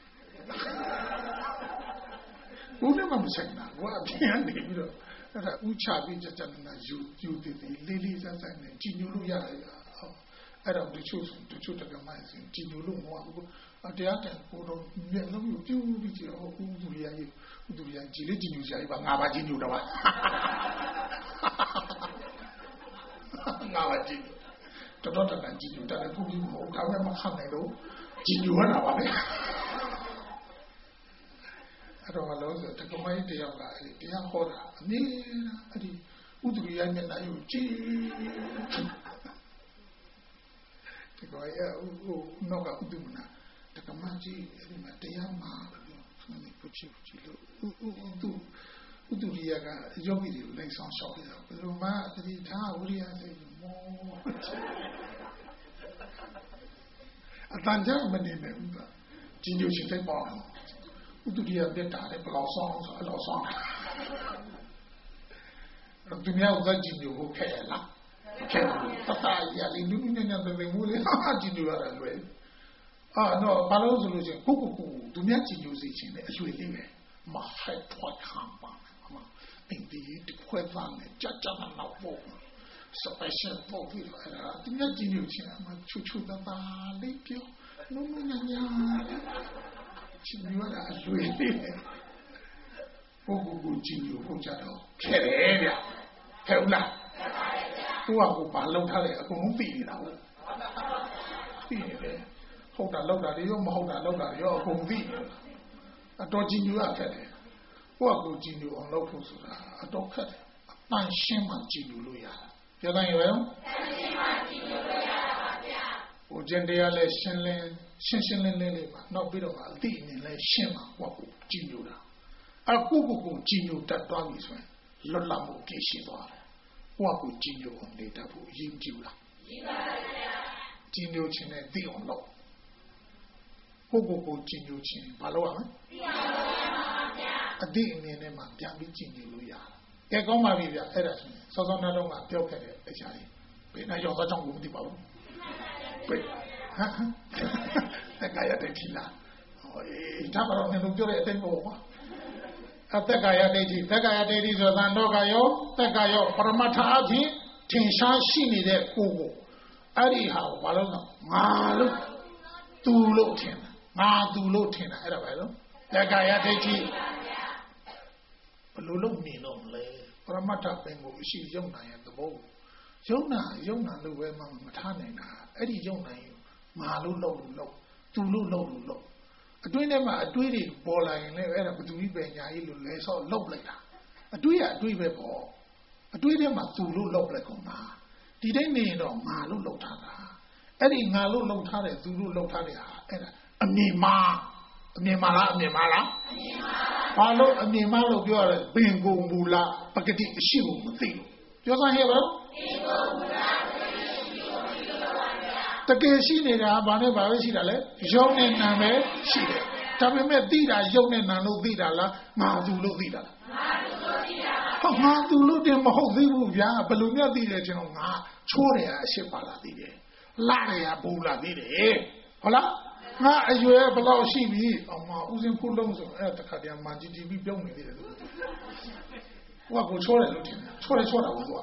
ဦးလည်းမဆိုင်တာကွာပြန်နေပြီးတော့အဲ့ဒါဥချပြီးကြနာယူတည်လေးစားစားနဲ့ကြည်ညိုလို့ရတယ်အဲ့တော့တချို့တကမှန်စင်ကြည်ညိုလို့မဟုတ်ဘူးတရားတန်ကိုတော့မျက်လုံးကိုပြုတ်ပြီးကြည့်တော့ဥဒူရီယာကြည်လေးကြည်ညိုစရာကြီးပါငါပါကြည်ညိုတော့ပါငါပါကြည်တော်တန်ကြည်ညိုတယ်ကိုကြီးမဟုတ်ဒါပဲမခံနိုင်လို့ကြည်ညိုရတာပါပဲအဲ့တော့လောဆိုတက္ကမကြီးတယောက်ကအဲ့ဒီတရားဟောတာအမြဲအဲ့ဒီဥဒ္ဒရိယမျက်နှာကိုကြည့်တက္ကမကြီးဟိုနောက်ကဥဒ္ဒမနာတက္ကမကြီးအဲ့ဒီမှာတရားမှာလို့ဆိုနေပုချီလို့ဥဒ္ဒရိယကယောဂီတွေကိုလိုက်ဆောင်ရှောက်ရတာဘယ်လိုမှတတိထားဝိရိယစိတ်မောအတန်ကြမနေနဲ့ဥဒ္ဒကြည်ညိုရှင်သိပေါ့ဥဒ္ဒရိယပြတ်တာလေဘလောက်ဆောင်ဆိုအဲ့လောက်ဆောင်သူများဥဒ္ဒကြည်ညိုကိုခဲ့ရလားခဲ့ဘူးတတရလေးနုနုညံ့တဲ့မိုးလေးကြည်ညိုရတယ်လွယ်တော့ဘာလို့ဆိုလို့ချင်းကိုသူများကြည်ညိုစေချင်တယ်အရွယ်လေးပဲမဟိုက်ထွတ်ခံပါအင်းဒီတခွဲသားနဲ့ကြနာတော့ပေါ့ special ပေါ့ပြီးတော့အဲ့ဒါသူများကြည်ညိုချင်အမှချူတတလေးပြောနုနုညံ့ကြည်ညိုရတာအလွယ်လေးပုဂ္ဂိုလ်ကိုကြည်ညိုဖို့ကြတော့ခဲ့တယ်ဗျခဲ့ဦးလားသူကကိုဘာလုံထားလဲအကုန်လုံးသိနေတာဟုတ်သိနေတယ်ဟုတ်တာလောက်တာတွေရောမဟုတ်တာလောက်တာတွေရောအကုန်သိနေအတော်ကြည်ညိုရခဲ့တယ်ကိုကြည်ညိုအောင်လုပ်ဖို့ဆိုတာအတော်ခက်တယ်အပန်းရှင်းမှကြည်ညိုလို့ရတာပြောတိုင်းရောကြည်ညိုလို့ရတာပါဗျာဟိုကျင်တရားလဲရှင်းလင်းလေးပါနောက်ပြီးတော့အသိအမြင်လဲရှင်းမှာကိုကြည်ညိုတာအခုကိုကြည်ညိုတတ်သွားပြီဆိုရင်လွတ်လပ်မှုကြည့်ရှိသွားတယ်ကိုကြည်ညိုအောင်နေတတ်ဖို့အရေးကြီးလားကြီးပါဗျာကြည်ညိုခြင်းနဲ့သိအောင်လုပ်ကိုကြည်ညိုခြင်းဘာလို့ရမလဲသိအောင်လုပ်ပါဗျာအသိအမြင်နဲ့မှပြန်ပြီးကြည်ညိုလို့ရတယ်ကောင်းပါပြီဗျအဲ့ဒါဆိုရင်စောစောနားတော့ကပြောခဲ့တဲ့အရာကြီးဘယ်နဲ့ရောက်သွားကြောင်းကိုမသိပါဘူးဘယ်တက္ကရာဒိဋ္ဌိလားဒါပါတော့လည်းပြောတဲ့အတိုင်းပေါ့ကွာအတက္ကရာဒိဋ္ဌိဆိုတာတော့ကရောတက္ကရောပရမတ္ထအဖြစ်ထင်ရှားရှိနေတဲ့ကိုအဲ့ဒီဟာကိုဘာလို့လဲငါလို့သူလို့ထင်တာငါသူလို့ထင်တာအဲ့ဒါပဲလို့တက္ကရာဒိဋ္ဌိဘယ်လိုလုပ်နေတော့မလဲပရမတ္ထပင်ကိုအရှိယုံနာရဲ့သဘောယုံနာလို့ပဲမထားနိုင်တာအဲ့ဒီယုံနာရင်ငါလို့လုပ်သူလို့လုပ်အတွင်းထဲမှာအတွေးတွေပေါ်လာရင်လည်းအဲ့ဒါဘသူကြီးပဲညာကြီးလို့လဲဆော့လုပ်လိုက်တာအတွေးပဲပေါ့အတွေးထဲမှာသူလို့လုပ်လိုက်ကုန်တာဒီတိုင်းနေတော့ငါလို့လုပ်ထားတာအဲ့ဒီငါလို့လုံထားတယ်သူလို့လုံထားတယ်ဟာအဲ့ဒါအမြင်မှာလားဘာလို့အမြင်မှာလို့ပြောရလဲပင်ကိုမူလပကတိအရှိကိုမသိလို့ပြောစမ်းဟဲ့ပါတကယ်ရှိနေတာဘာနဲ့ဘာပဲရှိတာလဲယုံနဲ့နာပဲရှိတယ်ဒါပေမဲ့သိတာယုံနဲ့နာလို့သိတာလားငါသူလို့သိတာလားငါသူလို့တင်မဟုတ်သေးဘူးဗျာဘယ်လိုများသိတယ်ကျွန်တော်ငါချိုးတယ်အရှိပါလားသိတယ်လာရဘူလာသိတယ်ဟုတ်လားငါအရွယ်ဘယ်လောက်ရှိပြီအောင်မဦးစင်းဖို့လုံးဆိုအဲ့တခါတည်းမှဂျီတီဗီပြုံးနေသေးတယ်လို့ဟိုကကိုချိုးတယ်လို့ထင်တယ်ချိုးတာဘူးသူက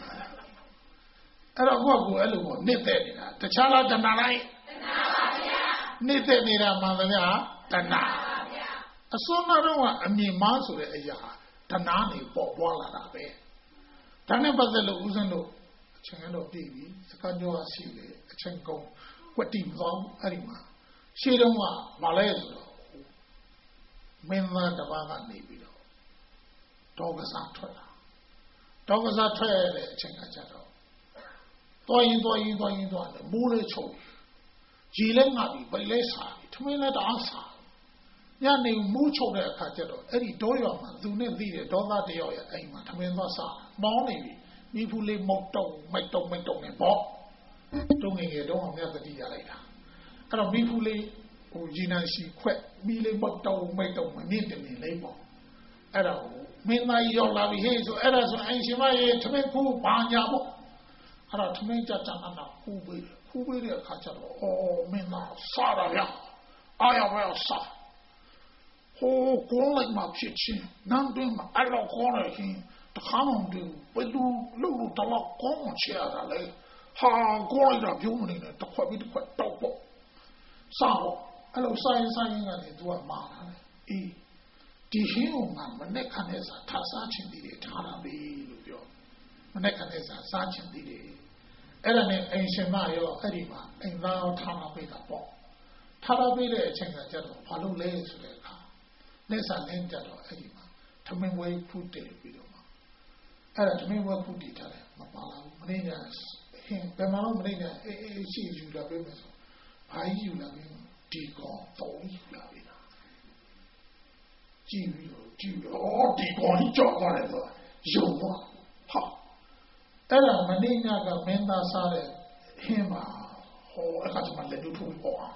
အဲ့တော့ကိုအဲ့လိုပေါ့နှစ်သက်နေတာတခြားလားတဏှာလိုက်တဏှာပါဗျာနှစ်သက်နေတာမှန်သမျှတဏှာပါဗျာအစွမ်းတော့ကအမြင်မှားဆိုတဲ့အရာတဏှာနေပေါ်ပွားလာတာပဲဒါနဲ့ပတ်သက်လို့ဦးဇင်းတို့အချိန်ကတော့ပြည့်ပြီစကားပြောရစီလေအချိန်ကုန်ကွက်တိမသွားဘူးအဲ့ဒီမှာရှေ့တုန်းကမလဲဆိုတော့မင်းသားတစ်ပါးကနေပြီးတော့ဒေါကစားထွက်လာဒေါကစားထွက်ရတဲ့အချိန်ကကြတော့သွားရင်မိုးလေးချုပ်ရီလည်းငါပြီပိတ်လဲစားထမင်းလည်းတအားစားညနေမိုးချုပ်တဲ့အခါကျတော့အဲ့ဒီတောရွာမှာသူနဲ့သိတဲ့ဒေါသတယောက်ရဲ့အိမ်မှာထမင်းသွားစားမောင်းနေပြီမိဖူးလေးမုတ်တုံမိုက်တုံနဲ့ပေါ့တုံငယ်တော့မြတ်တတိရလိုက်တာအဲ့တော့မိဖူးလေးဟိုဂျီနန်ရှိခွက်မိလေးမုတ်တုံမိုက်တုံမနစ်တင်နေလေးပေါ့အဲ့တော့မင်းသားရောက်လာပြီဟေးဆိုအဲ့ဒါဆိုအိမ်ရှင်မရေထမင်းခိုးဘာညာပေါ့အဲ့တော့ထမင်းကြနာခူးပေးတဲ့အခါကျတော့အော်မင်းသားစားရဗျာအားရပါစားဟိုကိုလိုက်မှဖြစ်ချင်းနန်းတွင်းမှာအဲ့တော့ခေါ်ရရင်တခါမှမတွေ့ဘူးဘယ်လိုလုပ်လို့တော့ကောင်းချရတာလဲဟာကိုလိုက်တော့ပြုံးနေတယ်တစ်ခွက်ပြီးတစ်ခွက်တောက်ပေါ့စားပေါ့အဲ့လိုစားရင်ကနေသူကမာတာလေအေးဒီဟင်းကိုငါမနဲ့ခံတဲ့စားထားစားချင်သေးတယ်ထားတာပဲလို့ပြောမနဲ့ခံတဲ့စားချင်သေးတယ်အဲ့ဒါနဲ့အိမ်ရှင်မရောအဲ့ဒီမှာအိမ်သားထားလာပေးတာပေါ့ထားလာပေးတဲ့အချိန်ကကျတော့ဘာလို့လဲဆိုတဲ့အခါလက်စားလင်းကြတော့အဲ့ဒီမှာထမင်းဝဲဖူးတယ်ပြီးတော့အဲ့ဒါထမင်းဝဲဖူးတည်ထားတယ်မပါလာဘူးမင်းကဟင်းဘယ်မှာတော့မင်းကအေးရှိယူလာပေးမယ်ဆိုဘာကြီးယူလာပေးဒီကောင်တော့ယူလာပေးတာကြည့်ပြီးတော့ဒီကောင်ကြီးကြောက်သွားတယ်ဆိုယုံသွားဟာအဲ့ဒါမင်းကမင်းသားစားတဲ့ဟင်းမှာဟိုအခါကျမှလက်တို့ထိုးပေါ်ဟာ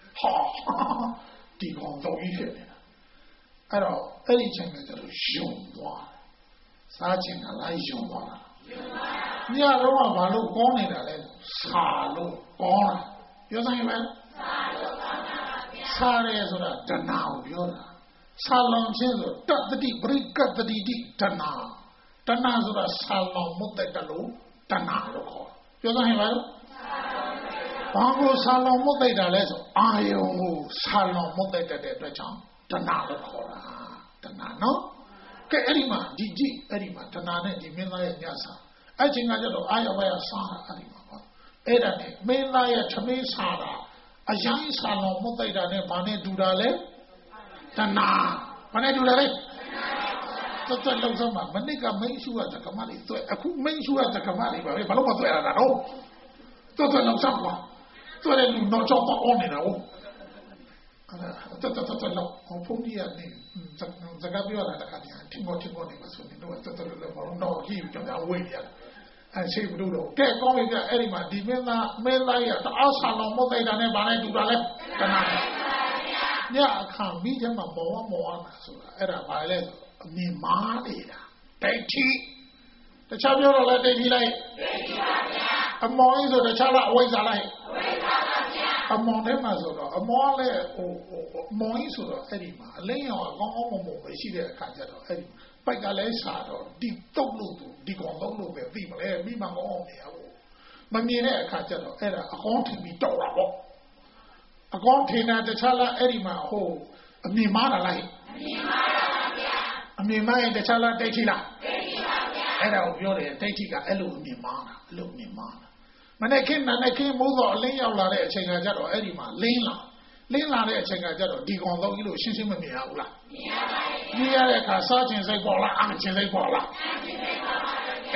ဒီကောင်တော့ကြီးဖြစ်နေတာအဲ့တော့အဲ့ဒီချိန်ကကျတော့ယုံသွားစားချင်တာလားယုံသွားတာညတော့ဘာလို့ကောင်းနေတာလဲစားလို့ကောင်းတာပြောစမ်းရင်ပဲစားလို့ကောင်းတာပါဗျာစားရဲဆိုတာတဏှာကိုပြောတာစားလုံးချင်းဆိုတတ္တိပရိကတ္တိတိတဏှာဆိုတာစားလုံးမတဲ့တလို့တဏှာလို့ခေါ်ပြောစမ်းရင်ပဲဘာကိုစားလုံးမတဲ့တာလဲဆိုအာယုံကိုစားလုံးမတဲ့တဲ့အတွက်ကြောင့်တဏှာလို့ခေါ်တာတဏှာနော်ကဲအဲ့ဒီမှာဒီအဲ့ဒီမှာတဏှာနဲ့ဒီမင်းသားရဲ့ညစားအဲ့ချိန်ကကျတော့အာယဝရစားတာအဲ့ဒီမှာပေါ့အဲ့ဒါနဲ့မင်းသားရဲ့သမီးစားတာအရင်စားလုံးမတဲ့တာနဲ့ဘာနဲ့တူတာလဲတဏှာဘာနဲ့တူတာလဲတော်လုံးစမ်းပါမနစ်ကမင်းရှုရတဲ့ကမလေးတွေ့အခုမင်းရှုရတဲ့ကမလေးပါပဲဘာလို့မတွေ့ရတာတော့တော်လုံးစမ်းပါတွေ့တယ်လူတော့ကြောက်တော့အောင်နေတာဟုတ်အဲ့ဒါတော်လုံးဘုန်းကြီးကနေစကားပြောတာတခါတည်းထင်ပေါ်နေမှာဆိုရင်တော့တော်လုံးဘာလို့တော့ကြီးကြောင်ဝေးရတယ်အဲ့ရှိဘူးတော့ကဲကောင်းပြီပြအဲ့ဒီမှာဒီမင်းသားရတအားဆာလောင်မသိတာနဲ့ဗာနဲ့တူတာလဲတနာညအခါမိချမ်းမှာမောလာဆိုတာအဲ့ဒါဘာလဲအမြင်မားနေတာဒိဋ္ဌိတခြားပြောတော့လဲဒိဋ္ဌိလိုက်ဒိဋ္ဌိပါဗျာအမောကြီးဆိုတခြားလားအဝိဇ္ဇာလိုက်အဝိဇ္ဇာပါဗျာအမောထဲမှာဆိုတော့အမောလည်းဟိုမောကြီးဆိုတော့အဲ့ဒီမှာအလင်းရောင်ကောင်းကောင်းမွန်ပဲရှိတဲ့အခါကျတော့အဲ့ဒီပိုက်ကလည်းစားတော့ဒီတုတ်လို့ဒီကောင်တုတ်လို့ပဲသိမလဲမိမကောင်းအောင်နေရဘူးမမြင်တဲ့အခါကျတော့အဲ့ဒါအကောင်းထင်ပြီးတောက်တာပေါ့အကောင်းထင်တာတခြားလားအဲ့ဒီမှာဟိုအမြင်မားတာလားအမြင်မားတာပါဗျာအမြင်မားရင်တခြားလားဒိဋ္ဌိလားဒိဋ္ဌိပါဗျာအဲ့ဒါကိုပြောတယ်ဒိဋ္ဌိကအဲ့လိုအမြင်မားတာအဲ့လိုအမြင်မားတာမနေ့ကနာနဲ့ခင်းမိုးတော့အလင်းရောက်လာတဲ့အချိန်ကကျတော့အဲ့ဒီမှာလင်းလာတဲ့အချိန်ကကျတော့ဒီကောင်တော့ကြီးလို့ရှင်းမမြင်ရဘူးလားမြင်ရပါတယ်မြင်ရတဲ့အခါစားခြင်းစိတ်ပေါ်လားအာခြင်းစိတ်ပေါ်လားအာခြင်းစိတ်ပေါ်ပါဗျာ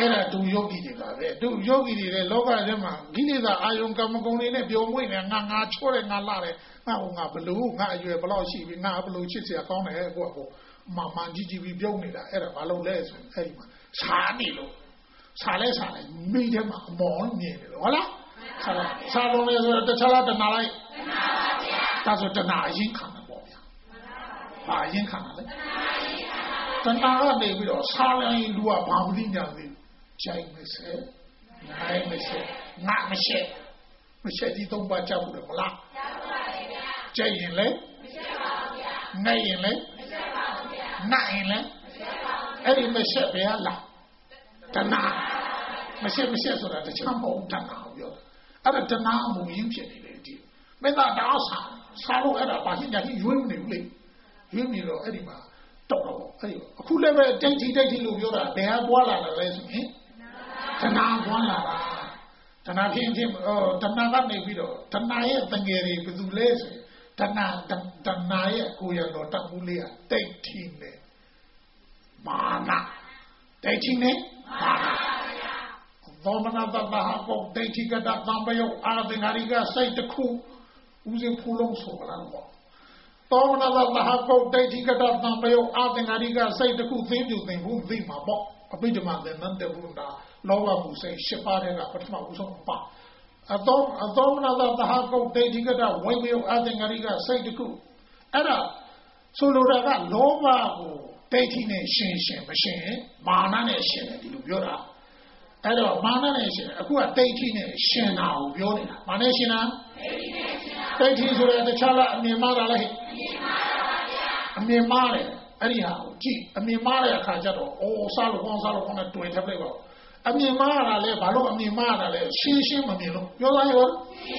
era tu yogi di vabbè tu yogi di loga dema gilida ayon kamagoni ne biomwe ne nga chore nga lare nga blu nga ayue blo shi bi nga blu chit sia kaung ne ko ma ji bi pyong nida era ba lo le so edi ma sa ni lo sa le mi de ma mo ni lo hola sa lo le so ta chala ta na lai ta so ta na yin khang na bo bya ba yin khang na le ta na ga ne bi lo sa le yin lu ba ba di nya ni chai me se nai me se nga me se di tong ba cha bu le hola chai yin le ngai yin le nine le every meshe be Allah tana meshe so that the champo tana yo ada tana mu yin phit ni le di me da da sa lo ada ba hin ya hi yun ni le yun ni lo edi ma tok lo edi aku le be dai ti lo pyo da be ha bwa la le so yin tana bwa la da tana phin tana ka nei pi do tana ye tangye ri bdu le soတဏရဲ့ကိုယ်ရတော်တတ်မှုလေးကတိတ်ထီနေမာနတိတ်ထီနေမာနသောမနာတတဟာပုတ်တိတ်ထီကတသံပယုတ်အာသင်္ဃာရိကစိတ်တစ်ခုဦးစင်ဖူလုံးဆိုကြလားပေါ့သောမနာတတဟာပုတ်တိတ်ထီကတသံပယုတ်အာသင်္ဃာရိကစိတ်တစ်ခုသိပြုသိဘူးသိမှာပေါ့အပိဓမ္မာသင်္နတေဘုဒ္ဓလောဘမှုစိတ်၈ပါးတဲ့ကပထမဦးဆုံးပါအသောမနာတတဟာပုတ်တိတ်ထီကတဝိမယုတ်အာသင်္ဃာရိကစိတ်တစ်ခုအဲ့ဒါဆိုလိုတာကလောဘကိုတိတ်ထီနဲ့ရှင်မရှင်မာနနဲ့ရှင်တယ်ဒီလိုပြောတာအဲ့တော့မာနနဲ့ရှင်အခုကတိတ်ထီနဲ့ရှင်တာကိုပြောနေတာမာနဲ့ရှင်တာတိတ်ထီဆိုတဲ့တခြားလားအမြင်မှားတာလားအမြင်မှားတယ်အဲ့ဒီဟာကိုကြည့်အမြင်မှားတဲ့အခါကျတော့အိုးစားလို့ကောင်းနဲ့တွေ့ထပ်လိုက်ပါအမြင်မှားတာလဲဘာလို့အမြင်မှားတာလဲရှင်းမမြင်လို့ပြောသားရော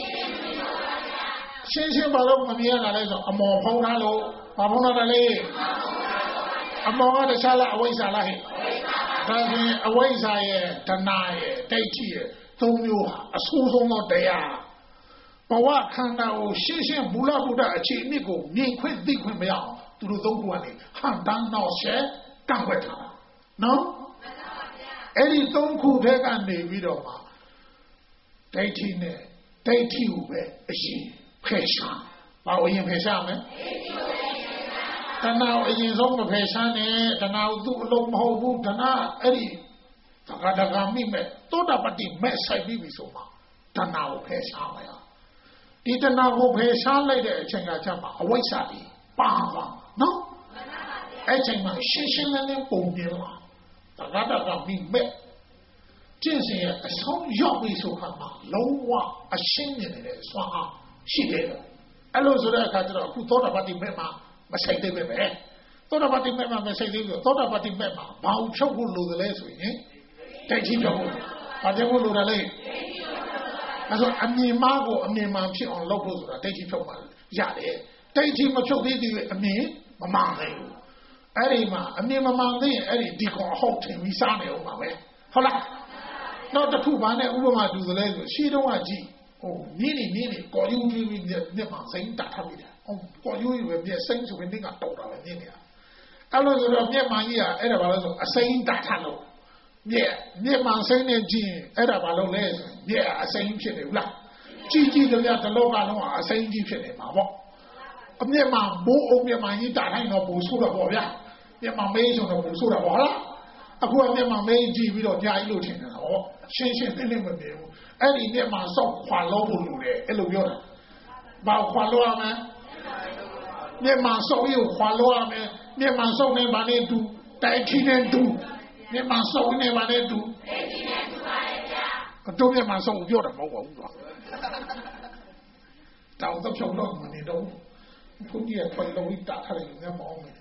ရှင်းဘာလို့မမြင်ရတာလဲဆိုအမော်ဖုံးထားလို့ဘာဖုံးထားတာလဲအမော်ကတခြားလားအဝိဇ္ဇာလားဟဲ့ဒါဆိုရင်အဝိဇ္ဇာရဲ့ဒနာရဲ့ဒိဋ္ဌိရဲ့သုံးမျိုးဟာအဆိုးဆုံးသောတရားဘဝခန္ဓာကိုရှင်းမူလဗုဒ္ဓအခြေအမြစ်ကိုမြင်ခွင့်သိခွင့်မရအောင်သူတို့သုံးခုကနေဟန်တန်းတော့ရှဲကန့်ွက်ထားတာနော်အဲ့ဒီသုံးခုထဲကနေပြီးတော့မှဒိဋ္ဌိနဲ့ဒိဋ္ဌိကိုပဲအရင်ဖယ်ရှားဘာလို့အရင်ဖယ်ရှားမလဲတဏှာကိုအရင်ဆုံးမဖယ်ရှားနဲ့တဏှာကိုသူ့အလုံးမဟုတ်ဘူးတဏှာအဲ့ဒီတက္ကရာမိမဲ့သောတာပတိမဲ့ဆိုင်ပြီးပြီဆိုမှတဏှာကိုဖယ်ရှားမရဒီတဏှာကိုဖယ်ရှားလိုက်တဲ့အချိန်ကကျမှအဝိဇ္ဇာကြီးပါသွားနော်အဲ့ချိန်မှာရှင်းလင်းပုံပြလာတက္ကရာမိမဲ့ကျင့်စဉ်ရဲ့အဆုံးရောက်ပြီဆိုခါမှာလုံးဝအရှင်းမြင်နေတဲ့စွမ်းအားရှိတယ်အဲ့လိုဆိုတဲ့အခါကျတော့အခုသောတာပတိမဲ့မှာမဆိုင်သေးပဲသောတာပတိမဲ့မှာမဆိုင်သေးဘူးသောတာပတိမဲ့မှာဘာလို့ဖြုတ်ဖို့လိုသလဲဆိုရင်ဒိဋ္ဌိဖြုတ်ဖို့ဘာကြောင့်လိုတာလဲအဲ့ဆိုအမြင်မှားကိုအမြင်မှန်ဖြစ်အောင်လုပ်ဖို့ဆိုတာဒိဋ္ဌိဖြုတ်ပါရတယ်ဒိဋ္ဌိမဖြုတ်သေးသေးအမြင်မမှန်သေးဘူးအဲ့ဒီမှာအမြင်မမှန်သေးရင်အဲ့ဒီဒီကောင်အဟုတ်ထင်ပြီးစားနေအောင်ပါပဲဟုတ်လားနောက်တစ်ခုဘာနဲ့ဥပမာတူသလဲဆိုရှင်းတော့ကကြည့်ဟိုနင်းနေကော်ယူပြီးမျက်မှောင်စိမ့်တာထားပြီလေကော်ယူပဲမျက်စိမ့်ဆိုပြီးတင်းကတော့တာပဲနင်းနေတာအဲ့လိုဆိုတော့မျက်မှောင်ကြီးကအဲ့ဒါဘာလို့ဆိုအစိမ့်တာထားလို့မျက်မှောင်စိမ့်နေကြည့်အဲ့ဒါဘာလို့လဲဆိုမျက်အစိမ့်ဖြစ်နေဘူးလားကြည့်တော့တလောကလုံးကအစိမ့်ကြီးဖြစ်နေမှာပေါ့အမျက်မှောင်ဘိုးအုံမျက်မှောင်ကြီးတာတိုင်းတော့ပူဆိုးတော့ပေါ့ဗျာမျက်မှောင်မေးဆိုတော့ပူဆိုးတာပေါ့လားအခုကမျက်မှောင်မေးကြည့်ပြီးတော့ညာကြီးလို့ထင်နေတာဟောရှင်းသိနေမပြေဘူးအဲ့ဒီမျက်မှောင်စောက်ခွာလို့ဖို့လိုတယ်အဲ့လိုပြောတာဘာခွာလို့ရမလဲမျက်မှောင်စောက်ရုပ်ခွာလို့ရမယ်မျက်မှောင်စောက်နေပါနဲ့တူတိုက်ခင်းနေတူမျက်မှောင်စောက်နေပါနဲ့တူတိုက်ခင်းနေတူပါလေဗျာတို့မျက်မှောင်စောက်ကိုပြောတာမဟုတ်ပါဘူးကွာတောင်တော့ဖြုံတော့မနေတော့ဘုန်းကြီးကဖွင့်လို့တာထားတယ်မျက်မှောင်မယ်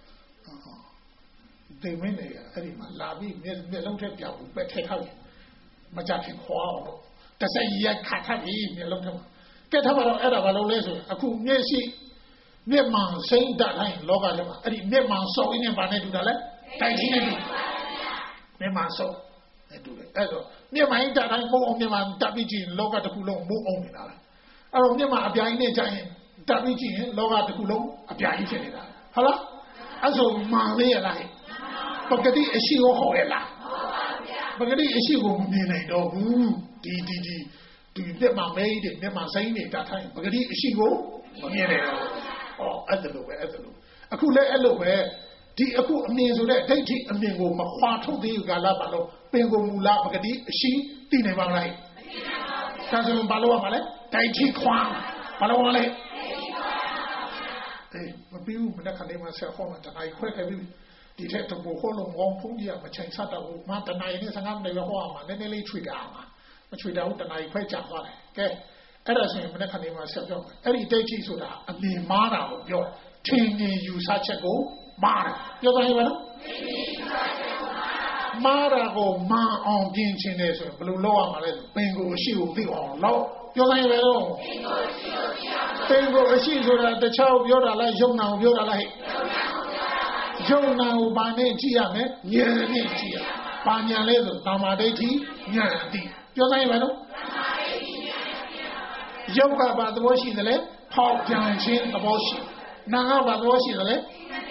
ဒီမင်းတွေအဲ့ဒီမှာလာပြီးမျက်လုံးထက်ပြောက်ပက်ထက်ထားတယ်မကြခင်ခွာအောင်တော့တဆက်ရက်ခါထပ်ပြီးမျက်လုံးထက်မှာကဲထားပါတော့အဲ့ဒါဘာလို့လဲဆိုရင်အခုမျက်စိမျက်မှန်စိမ့်တတ်တိုင်းလောကထဲမှာအဲ့ဒီမျက်မှန်စောက်ရင်းနဲ့ဗာနဲ့တူတာလဲတိုင်ချင်းနဲ့တူမျက်မှန်စောက်နဲ့တူတယ်အဲ့တော့မျက်မှန်တတ်တိုင်းမိုးအောင်မျက်မှန်တက်ပြီးကြည့်လောကတစ်ခုလုံးမိုးအောင်နေတာလားအဲ့တော့မျက်မှန်အပြားကြီးနဲ့ကြာရင်တက်ပြီးကြည့်ရင်လောကတစ်ခုလုံးအပြားကြီးဖြစ်နေတာဟုတ်လားအဲ့ဆိုမှန်လေးရလားပကတိအရှိရောဟောရလားပဂတိအရှိကိုမမြင်နိုင်တော့ဘူးဒီမျက်မှောင်မိတ်တွေမျက်မှောင်စိမ့်နေတာထိုင်ပဂတိအရှိကိုမမြင်နိုင်တော့အဲ့ဒါလိုပဲအခုလည်းအဲ့လိုပဲဒီအခုအမြင်ဆိုတဲ့ဒိဋ္ဌိအမြင်ကိုမခွာထုတ်သေးဘူးကာလပါလို့ပင်ကိုမူလပဂတိအရှိသိနိုင်ပါမလားဒါဆိုဘာလို့ရမှာလဲဒိဋ္ဌိခွာဘာလို့ရလဲမပြီးဘူးမနေ့ကလေးမှဆက်ဟောမှာတခါခွဲခဲ့ပြီဒီထက်တဘူဟောလုံးကောင်းဖုန်းကြီးကမချိန်ဆက်တော့ဘူးမတနာရီနဲ့15မိနစ်ပဲဟောရမှာနည်းနည်းလေးချွေတာမှာမချွေတာဘူးတနာရီခွဲကြာသွားတယ်ကဲအဲ့ဒါဆိုရင်မနေ့ကလေးမှဆက်ပြောအဲ့ဒီဒိဋ္ဌိဆိုတာအမြင်မှားတာကိုပြောထင်မြင်ယူဆချက်ကိုမှားတယ်ပြောသွားရင်ဘာလို့မှားတာကိုမှားအောင်ပြင်ချင်တယ်ဆိုရင်ဘယ်လိုလုပ်ရမှာလဲပင်ကိုအရှိကိုသိအောင်လုပ်ပြောသွားရင်ဘယ်လိုပင်ကိုအရှိဆိုတာတခြားကိုပြောတာလားယုံနာကိုပြောတာလားဟဲ့ယုံနာကိုဘာနဲ့ကြည့်ရမလဲဉာဏ်နဲ့ကြည့်ရဘာဉာဏ်လဲဆိုသမာဓိဋ္ဌိဉာဏ်အတိပြောသွားရင်ဘယ်လိုယုတ်ကဘာသဘောရှိသလဲဖောက်ပြန်ခြင်းသဘောရှိနာကဘာသဘောရှိသလဲ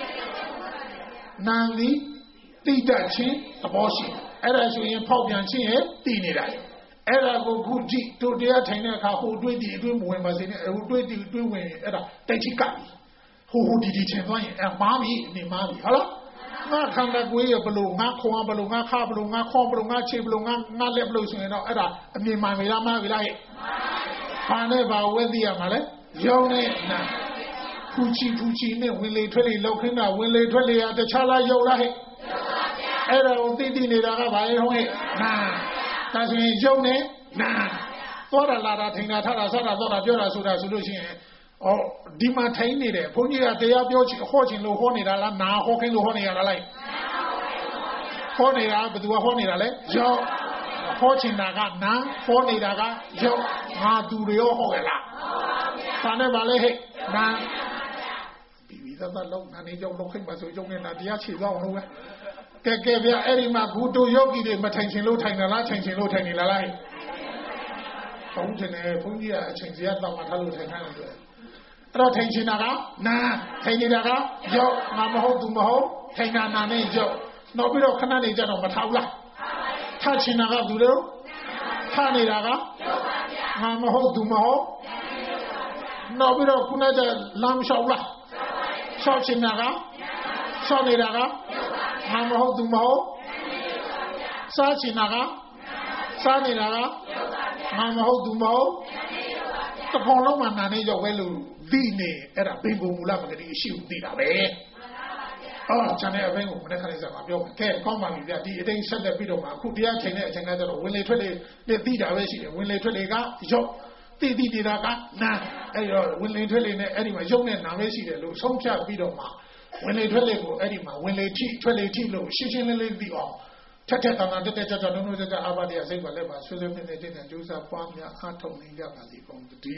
နာသည်တိတတ်ခြင်းသဘောရှိအဲ့ဒါဆိုရင်ဖောက်ပြန်ခြင်းရဲ့တည်နေတာအဲ့ဒါကိုခုကြည့်တို့တရားထိုင်တဲ့အခါဟိုတွေးဒီအတွင်းမဝင်ပါစေနဲ့ဟိုတွေးဒီအတွင်းဝင်အဲ့ဒါဒိဋ္ဌိကဟိုဒီထင်သွားရင်အဲ့မားပြီနေမားပြီဟုတ်လားငါခန္ဓာကိုယ်ရဲ့ဘလို့ငါခေါ်ဘလို့ငါခါဘလို့ငါခေါ်ဘလို့ငါခြေဘလို့ငါလက်ဘလို့ဆိုရင်တော့အဲ့ဒါအမြင်မှန်ပြီလားမှားပြီလားဟဲ့ဘာနဲ့ဘာဝဲသိရမှာလဲယုံနဲ့နာဖူချီနဲ့ဝင်လေထွက်လေလောက်ခင်းတာဝင်လေထွက်လေရတခြားလားယုံလားဟဲ့အဲ့ဒါကိုသိနေတာကဘာလဲဟဲ့နာဒါဆိုရင်ယုံနဲ့နာသွားတာလာတာထင်တာထတာစတာသွားတာပြောတာဆိုတာဆိုလို့ရှိရင်ဒီမှာထိုင်နေတယ်ဘုန်းကြီးကတရားပြောချင်ဟောချင်လို့ဟောနေတာလားနာဟောခိုင်းလို့ဟောနေရတာလားဟောနေတာဘယ်သူကဟောနေတာလဲယောဟောချင်တာကနာဟောနေတာကယောငါသူတွေရောဟောရလားဘာနဲ့ပါလဲဟဲ့နာပြီးသားလုံးနာနေကြောက်လောက်ခိုင်းပါဆိုရုံနေတာတရားချေသွားအောင်လို့ပဲကဲဗျအဲ့ဒီမှာဘူတူယောဂီတွေမထိုင်ချင်လို့ထိုင်တာလားထိုင်ချင်လို့ထိုင်နေလားလားဘုန်းကြီးနဲ့ဘုန်းကြီးကအချိန်စရာတော့မှထားလို့ထိုင်ခိုင်းတယ်အဲ့တော့ထိုင်ချင်တာကနာထိုင်နေတာကယောငါမဟုတ်သူမဟုတ်ထိုင်တာနာနဲ့ယောနောက်ပြီးတော့ခဏနေကြတော့မထားဘူးလားထားချင်တာကသူတို့ထားနေတာကငါမဟုတ်သူမဟုတ်နောက်ပြီးတော့ခုနကလမ်းလျှောက်လားလျှောက်ချင်တာကလျှောက်နေတာကငါမဟုတ်သူမဟုတ်စားချင်တာကစားနေတာကငါမဟုတ်သူမဟုတ်တပုံလုံးမှာနာနေရောက်ပဲလို့သိနေအဲ့ဒါဘင်ကိုမူလပဂတိရှိဦးသိတာပဲကျန်တဲ့အဘင်းကိုမနေ့ကလေးစားပြောမယ်ကဲကောင်းပါပြီဗျဒီအတိုင်းဆက်လက်ပြီးတော့မှအခုတရားချိန်တဲ့အချိန်ကကျတော့ဝင်လေထွက်လေသိတာပဲရှိတယ်ဝင်လေထွက်လေကရုပ်သိနေတာကနာအဲ့တော့ဝင်လေထွက်လေနဲ့အဲ့ဒီမှာရုပ်နဲ့နာပဲရှိတယ်လို့ဆုံးဖြတ်ပြီးတော့မှဝင်လေထွက်လေကိုအဲ့ဒီမှာဝင်လေထိထွက်လေထိလို့ရှင်းရှင်းလင်းလင်းသိအောင်ထက်တန်တက်ကြလုံးလုံးကြအာဘတရားစိတ်ပါလက်ပါဆွေးဆွေးမြင့်နေတဲ့ကျိုးစားပွားများအားထုတ်နေကြပါစေကုန်တ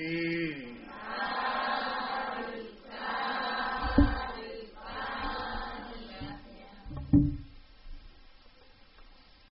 ည်း